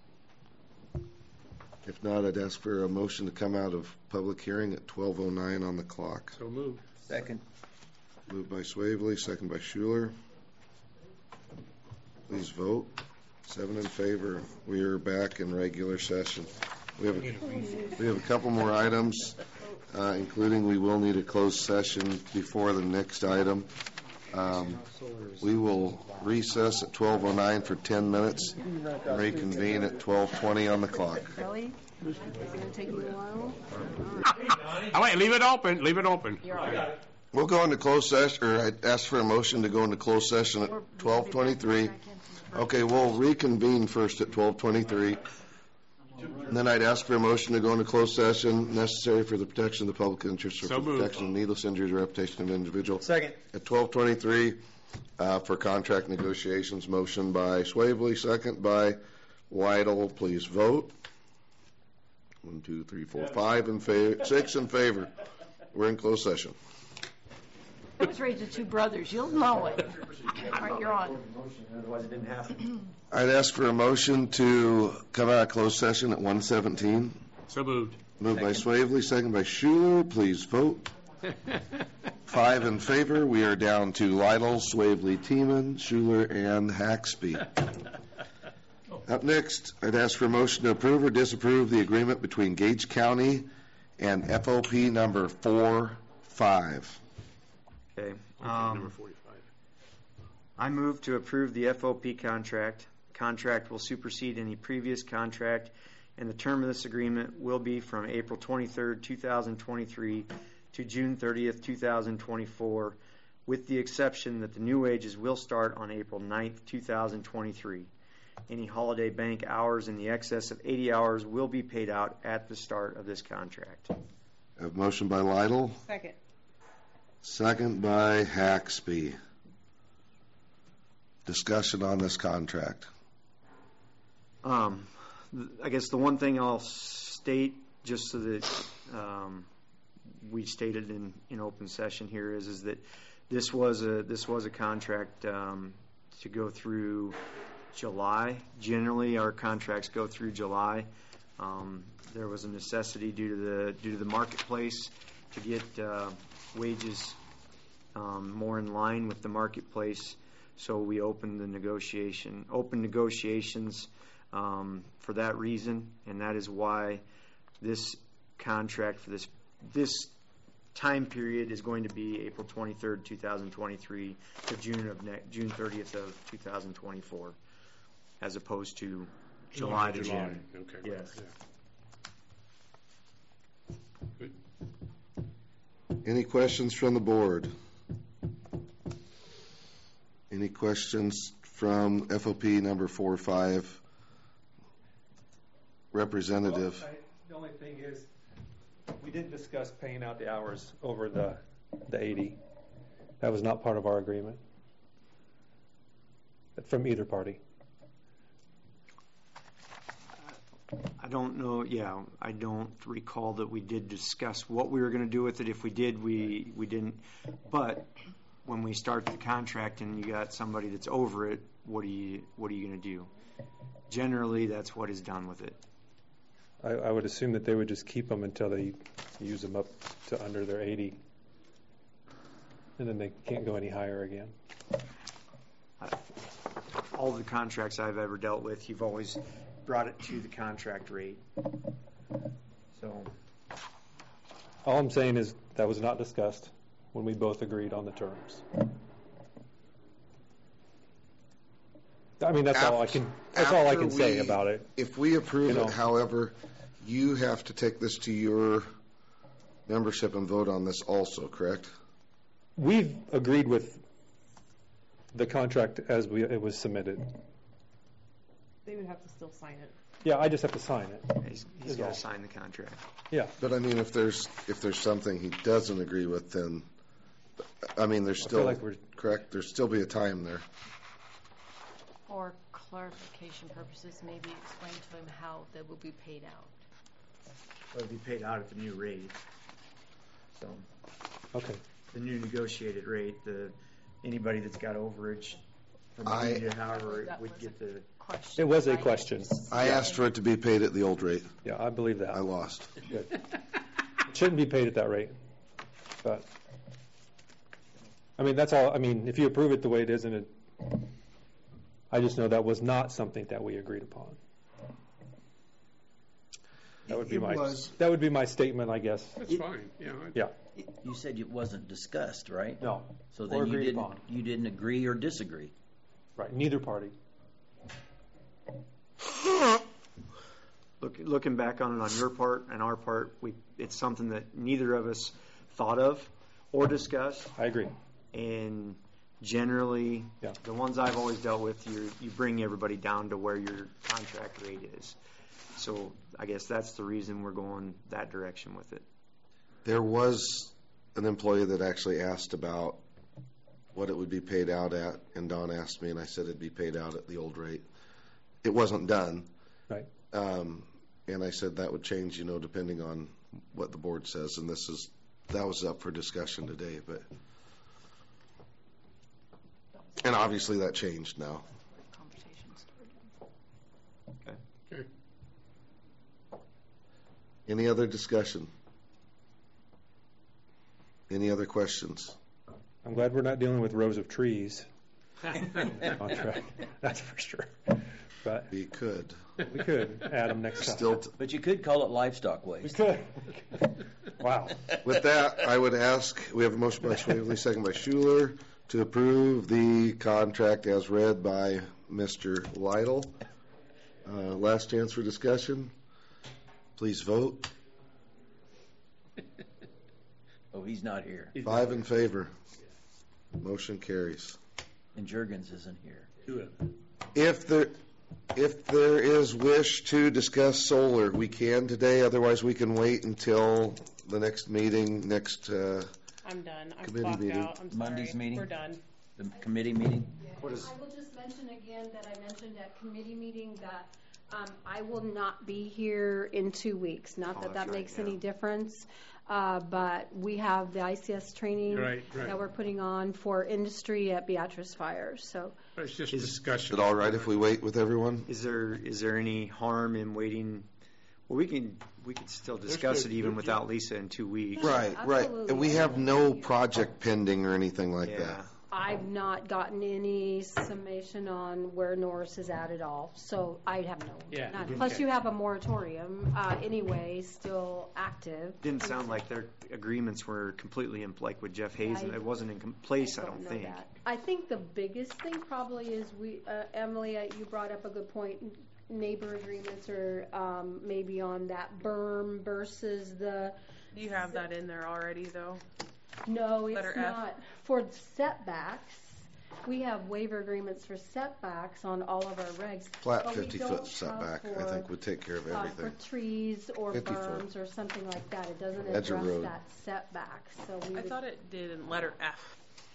If not, I'd ask for a motion to come out of public hearing at twelve oh nine on the clock. So moved. Second. Moved by Swavely, second by Schuler. Please vote. Seven in favor. We are back in regular session. We have a, we have a couple more items, uh, including we will need a closed session before the next item. Um, we will recess at twelve oh nine for ten minutes and reconvene at twelve twenty on the clock. Really? Is it going to take you a while? Oh, wait, leave it open, leave it open. We'll go into closed session, or I'd ask for a motion to go into closed session at twelve twenty-three. Okay, we'll reconvene first at twelve twenty-three. And then I'd ask for a motion to go into closed session necessary for the protection of the public interest or So for moved. protection of needless injuries or reputation of individual. Second. At twelve twenty-three, uh, for contract negotiations, motion by Swavely, second by Weidel. Please vote. One, two, three, four, five in favor, six in favor. We're in closed session. I was raised with two brothers. You'll know it. All right, you're on. Otherwise it didn't happen. I'd ask for a motion to come out of closed session at one seventeen. So moved. Moved by Swavely, second by Schuler. Please vote. Five in favor. We are down to Lytle, Swavely, Teeman, Schuler, and Haxby. Up next, I'd ask for a motion to approve or disapprove the agreement between Gage County and F O P number four five. Okay. Number Um, forty-five. I move to approve the F O P contract. Contract will supersede any previous contract, and the term of this agreement will be from April twenty-third, two thousand twenty-three to June thirtieth, two thousand twenty-four, with the exception that the new wages will start on April ninth, two thousand twenty-three. Any holiday bank hours in the excess of eighty hours will be paid out at the start of this contract. I have a motion by Lytle, Second. second by Haxby. Discussion on this contract. Um, th- I guess the one thing I'll state, just so that um, we stated in, in open session here, is is that this was a this was a contract um, to go through July. Generally, our contracts go through July. Um, there was a necessity due to the due to the marketplace to get uh, wages um, more in line with the marketplace. So we opened the negotiation, open negotiations um, for that reason, and that is why this contract for this this time period is going to be April twenty-third, two thousand twenty-three to June of ne- June thirtieth of two thousand twenty-four, as opposed to July to July. June. Okay. Yes. Yeah. Good. Any questions from the board? Any questions from F O P number four five representative? Well, I- The only thing is, we didn't discuss paying out the hours over the, the eighty. That was not part of our agreement from either party. I don't know, yeah, I don't recall that we did discuss what we were gonna do with it. If we did, we, we didn't. But when we start the contract and you got somebody that's over it, what are you, what are you gonna do? Generally, that's what is done with it. I, I would assume that they would just keep them until they use them up to under their eighty. And then they can't go any higher again. All the contracts I've ever dealt with, you've always brought it to the contract rate. So, All I'm saying is that was not discussed when we both agreed on the terms. I mean, that's all I can, that's all I can After say we- about it. If we approve You know. it, however, you have to take this to your membership and vote on this also, correct? We've agreed with the contract as we, it was submitted. They would have to still sign it. Yeah, I just have to sign it. he's, he's Is gotta all. sign the contract. Yeah. But I mean, if there's, if there's something he doesn't agree with, then, I mean, there's I feel still, like we're- correct, there'd still be a time there. For clarification purposes, maybe explain to him how they will be paid out. It'll be paid out at the new rate. So, Okay. the new negotiated rate, the, anybody that's got overage from I- eighty to however it That would was get the. Question. It was a right? question. I asked for it to be paid at the old rate. Yeah, I believe that. I lost. Good. It shouldn't be paid at that rate, but, I mean, that's all, I mean, if you approve it the way it is, and it, I just know that was not something that we agreed upon. That would be It my, was. that would be my statement, I guess. That's fine, yeah. I- Yeah, You said it wasn't discussed, right? no, So or then you agreed didn't, upon. you didn't agree or disagree. Right, neither party. Look, looking back on it on your part and our part, we, it's something that neither of us thought of or discussed. I agree. And generally, Yeah. the ones I've always dealt with, you you bring everybody down to where your contract rate is. So I guess that's the reason we're going that direction with it. There was an employee that actually asked about what it would be paid out at, and Don asked me, and I said it'd be paid out at the old rate. It wasn't done. Right. Um, and I said that would change, you know, depending on what the board says, and this is, that was up for discussion today, but. And obviously that changed now. Okay. Okay. Any other discussion? Any other questions? I'm glad we're not dealing with rows of trees. Contract, that's for sure. But We could. we could add them next time. Still, t- But you could call it livestock We waste. could. Wow. with that, I would ask, we have a motion by Schwebely, second by Schuler, to approve the contract as read by Mister Lytle. Uh, last chance for discussion. Please vote. Oh, he's not here. Five in favor. Motion carries. And Jurgens isn't here. If there, if there is wish to discuss solar, we can today, otherwise we can wait until the next meeting, next, uh, I'm done. I'm Committee clocked meeting. out. I'm sorry. Monday's meeting? We're done. The committee meeting? What is, I will just mention again that I mentioned at committee meeting that um, I will not be here in two weeks. Not Oh, that that's that right, makes yeah. any difference, uh, but we have the I C S training Right, right. that we're putting on for industry at Beatrice Fire. So It's just Is- is discussion. it all right if we wait with everyone? is there, is there any harm in waiting? Well, we can, we could still discuss good, it even good, without Lisa in two weeks. Right, right. Absolutely. And we have no project pending or anything like Yeah. that. I've not gotten any summation on where Norris is at at all. So I have no. Yeah. none. Plus, you have a moratorium uh, anyway, still active. Didn't sound like their agreements were completely in, like with Jeff Hayes, I- it wasn't in com- place, I don't know think. that. I think the biggest thing probably is we, uh, Emily, uh, you brought up a good point. Neighbor agreements are um, maybe on that berm versus the. You have that in there already, though. No, it's Letter F. not. For setbacks, we have waiver agreements for setbacks on all of our regs. Flat but we fifty don't foot have setback, I for, think would take care of uh, everything. For trees or fifty foot. berms or something like that. It doesn't Edge of address road. that setback. So we I would, thought it did in letter F.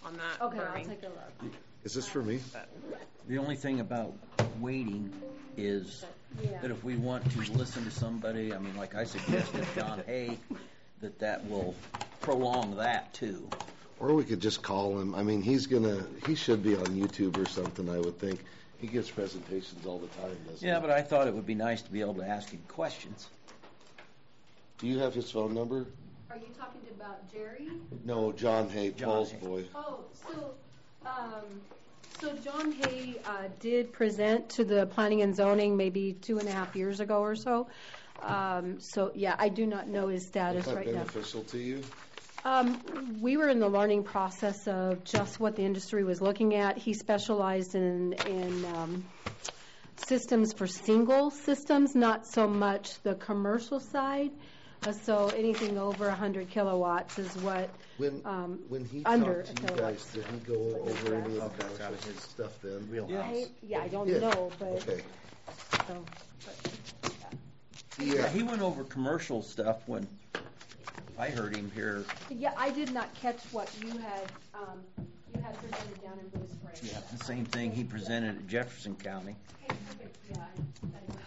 on that Okay, I'll burning. take a look. Is this for me? The only thing about Is this for me? The only thing about waiting is Yeah. that if we want to listen to somebody, I mean, like I suggested, John Hay, that that will prolong that too. Or we could just call him. I mean, he's gonna, he should be on YouTube or something, I would think. He gives presentations all the time, doesn't he? Yeah, but I thought it would be nice to be able to ask him questions. Do you have his phone number? Are you talking about Jerry? No, John Hay, John Paul's Hay. boy. Oh, so, um, so John Hay, uh, did present to the planning and zoning maybe two and a half years ago or so. Um, so, yeah, I do not know his status Is that right now. beneficial to you? Um, we were in the learning process of just what the industry was looking at. He specialized in, in, um, systems for single systems, not so much the commercial side. Uh, so anything over one hundred kilowatts is what, When, um, when he under talked a to you kilowatt. guys, did he go over any of the commercial stuff then? I, yeah, I don't Yeah. know, but, Okay. so, but, Yeah, he went over commercial stuff when I heard him here. yeah, I did not catch what you had, um, you had presented down in Blue Springs. Yeah, the same thing he presented at Jefferson County. Okay, perfect, yeah, I, I didn't know.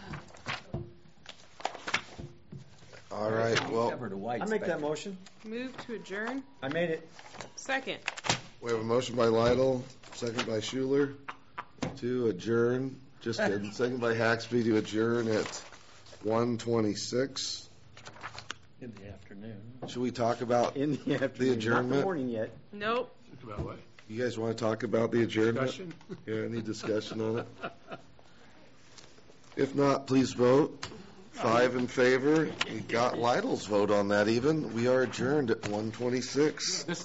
All right, well, Covered a wide I make that spectrum. motion. Move to adjourn. I made it. Second. we have a motion by Lytle, second by Schuler to adjourn. Just kidding. Second by Haxby to adjourn at one twenty-six. In the afternoon. Should we talk about In the afternoon, the not the adjournment? morning yet. Nope. About what? You guys want to talk about the adjournment? Discussion? Yeah, any discussion on it? If not, please vote. Five in favor. We got Lytle's vote on that even. We are adjourned at one twenty-six.